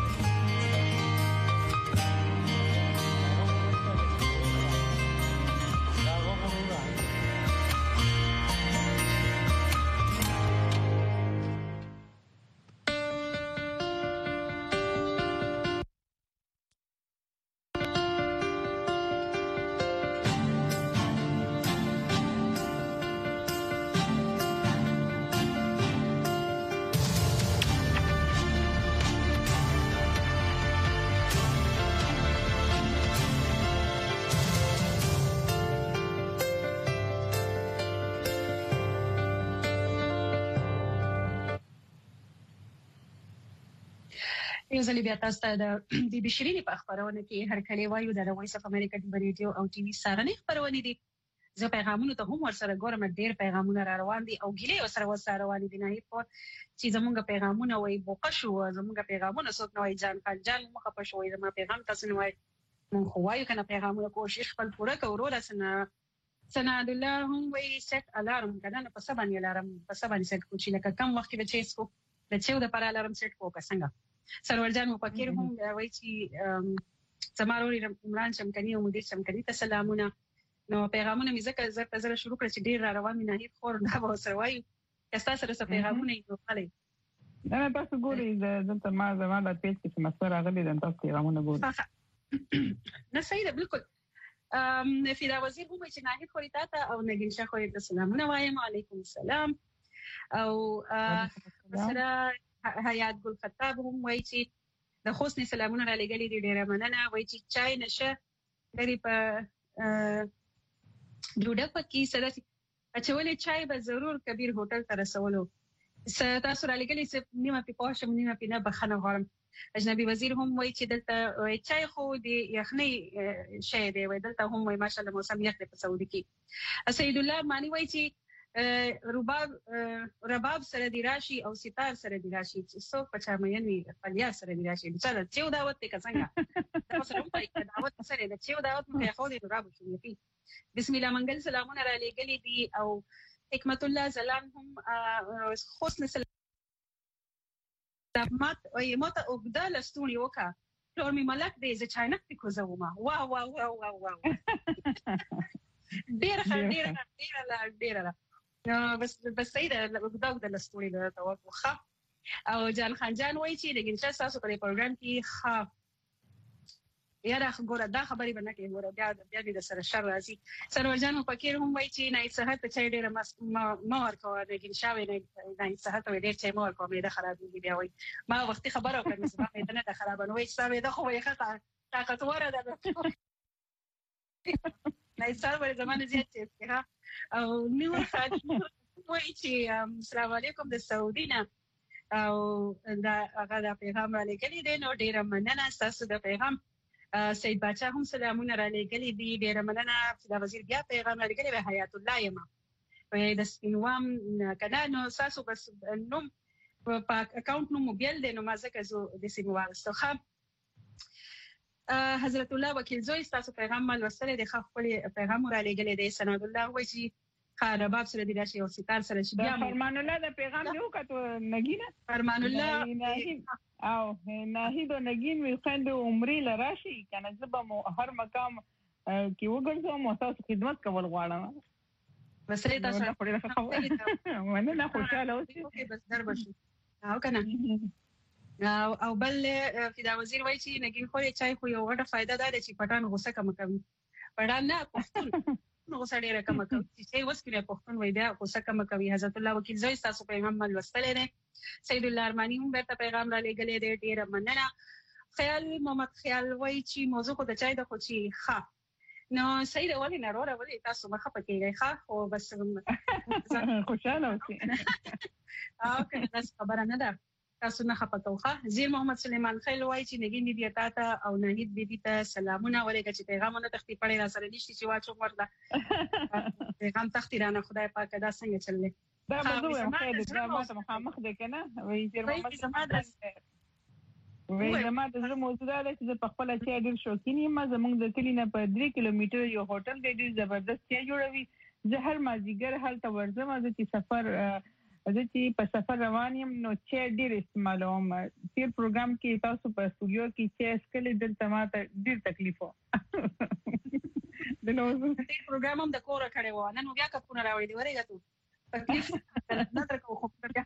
یو ځل بیا تاسو ته د بي بي شيرين په خبرونه کې هر کله وایو د وایس اف امریکا د ریډیو او ټي وي سره خبرونه دي زه پیغامونه ته هم ورسره ګورم ډېر پیغامونه را روان دي او ګیله ورسره روان دي نه په چې زموږ پیغامونه وای بوقه شو زموږ پیغامونه څوک نه وای ځان خپل ځان مخه په شوې زموږ پیغام تاسو نه وای مونږ خو وایو کنه پیغامونه کوشش خپل پوره کوو راسنه سناد الله هم وای سیټ الارم کنه په سبا نه الارم په سبا نه سیټ کوچی لکه کم وخت به چې اسکو د چې د پر الارم سیټ کو څنګه سرور جان مفکر هم وای چې زماروري عمران شمکني او مدیر شمکني ته سلامونه نو پیغامونه مې ځکه زره شروع کړ چې ډیر را روان مې نه خور دا به سره وایو کستا سره پیغامونه یې وکړي دا تاسو ګورئ دلته ما زموږ د پیج کې مسله راغلي ده تاسو پیغامونه ګورئ نه صحیح ده بالکل فدا وزیر هم چې نه خوري تاسو او نګین شاه خوري ته سلامونه وایم علیکم السلام او سره حیات ګل خطاب هم وایي چې د خوست سلامونه را لګلې دي ډیره مننه وایي چې چای نشه لري په ډوډۍ پکې سره اچولې چای به ضرور کبیر هوټل ته رسولو. تاسو را لګلې چې نیمه په پوښم نیمه په نه بخنه غواړم. اجنبي وزیر هم وایي چې دلته چای خو د یخنۍ شی دی، وایي دلته هم وایي ماشاءالله موسم یخ دی په سعودي کې. سید الله مانی وایي چې رباب سره دی راشي او ستار سره دی راشي، چې څوک په چا مین وي فلیا سره دی راشي. چې دا چې دعوت ته څنګه دا سره هم پای دعوت سره دا چې دعوت مو خو دې رابو شي. بسم الله منګل سلامونه را لګلې دي او حکمت الله زلان هم حسن سلامت او یمت او بدل استونی وکا پلور می ملک دې ز چاینک کو زوما واه واه واه واه واه ډیر بس سیده بدل استونی دا توقع. او جان خان جان وایي چې د ګنچا تاسو په پروګرام کې ښه یاره ګوره دا خبرې باندې کې ګوره بیا د سره شر راځي. سرور جان په کې هم وایي چې نه صحت ته چای ډیره ما ورکو د ګنشاوي نه صحت ته ډیر چای ما ورکو مې د خرابېږي. بیا وایي ما وختي خبره وکړم چې ما نه د خرابانه وایي ساوي د خو یې خطا طاقت وره ده نه سره زمانه زیات چې او نور خاطر وایي چې السلام علیکم د سعودي نه او دا هغه د پیغام علی کلی دی نو ډیره مننه تاسو د پیغام. سید باچا هم سلامونه را لګلې دي ډیره مننه. د وزیر بیا پیغام را لګلې وی حیات الله یما وی د سپینوام کله نو تاسو بس نوم په اکاونټ نوم موبایل دی نو ما ځکه زه د سپینوام څخه حضرت الله وکیل زوی تاسو پیغام مل وسره د خپل پیغام را لګلې دی. سند الله وی چې رباب سره دی راشي او ستار سره شي. بیا فرمان الله د پیغام یو کته نګینه فرمان الله او ناهید او نګین وی خند عمرې لراشي کنه زبم هر مقام کې وګرځم او تاسو خدمت کول غواړم. بس لري تاسو ونه نه خوشاله اوسئ بس درب شو او کنه. او بل فدا وزیر وایي چې نګین خو چای خو یو غټه فائدہ ده چې پټان غوسه کم کوي. پټان نه پښتون نو سړی رقم کوي چې وس کې پښتون وای بیا غوسه کم کوي. حضرت الله وکیل زوی تاسو پیغام مل وستلې ده. سید الله ارمانی هم ورته پیغام را لګلې دی ډیره مننه. خیال محمد خیال وای چې موضوع خو د چای د خو چې ښه نو سید اولی نه وروره ولې تاسو مخه پکې ښه خو بس خوشاله اوسئ او کنه تاسو خبره نه ده تاسو نه خپتوخه. زیر محمد سلیمان خیل وای چې نګین بي تا ته او ناهید بي ته سلامونه ولګه چې پیغامونه تختی پړې را سره نشي چې واچو ورده پیغام تختی رانه خدای پاک دا څنګه چللې دا موضوع خیر دا ما ته مخامخ ده کنه وای زیر محمد وای زما د زړه موضوع ده چې په خپل چا ډیر شوقین یم. زمونږ د کلی نه په 3 کیلومتر یو هوټل دی ډیر زبردست چا جوړوي. زه هر مازیګر هلته ورځم چې سفر زه چې په سفر روان یم نو چې ډیر استعمالوم. تیر پروګرام کې تاسو په استودیو کې چې اسکلې دلته ماته ډیر تکلیف و د نو تیر پروګرام هم د کوره کړي و نن بیا کپونه راوړي دی ورېګه ته تکلیف نه تر کوو خو بیا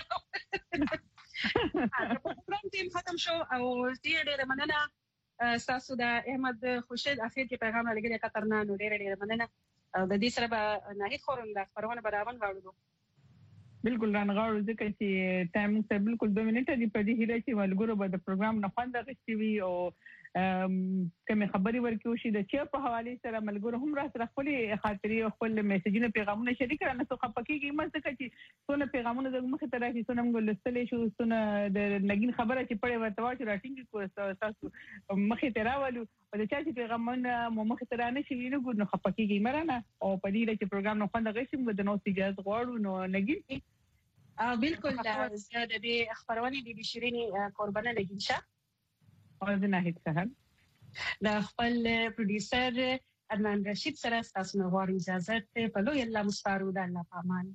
پروګرام ټیم ختم شو او ډیر مننه تاسو د احمد خوشید اخر کې پیغام لګیږي قطرنا نو ډیر مننه. د دې سره به ناهید خورم د خبرونه برابر غواړو بالکل رانغاړو ځکه چې ټایم ته بالکل 2 منټه دی په دې هیله چې ولګورو به د پروګرام نه خوند اخیستي وي او کوم خبري ورکو شي د چا په حواله سره ملګرو هم را سره خپل خاطري او خپل میسجونه پیغامونه شریک کړه. نو څه خپکیږي مزه کوي څونه پیغامونه د مخه ته راځي څونه موږ لستلې شو څونه د نګین خبره چې پړې ورته واچ راټینګ کو تاسو مخه ته راولو او د چا چې پیغامونه مخه ته رانه شي نو ګور نو خپکیږي مرانه او په دې چې پروګرام نه خوند غشم د نو اجازه غواړو نو نګین بالکل زیاده به خبرونه دي بشرینی قربانه نګین شه او د ناهید صاحب د خپل پروډوسر ارمان رشید سره تاسو نه غواړم اجازه ته په لوی الله مستعارو د الله پامان.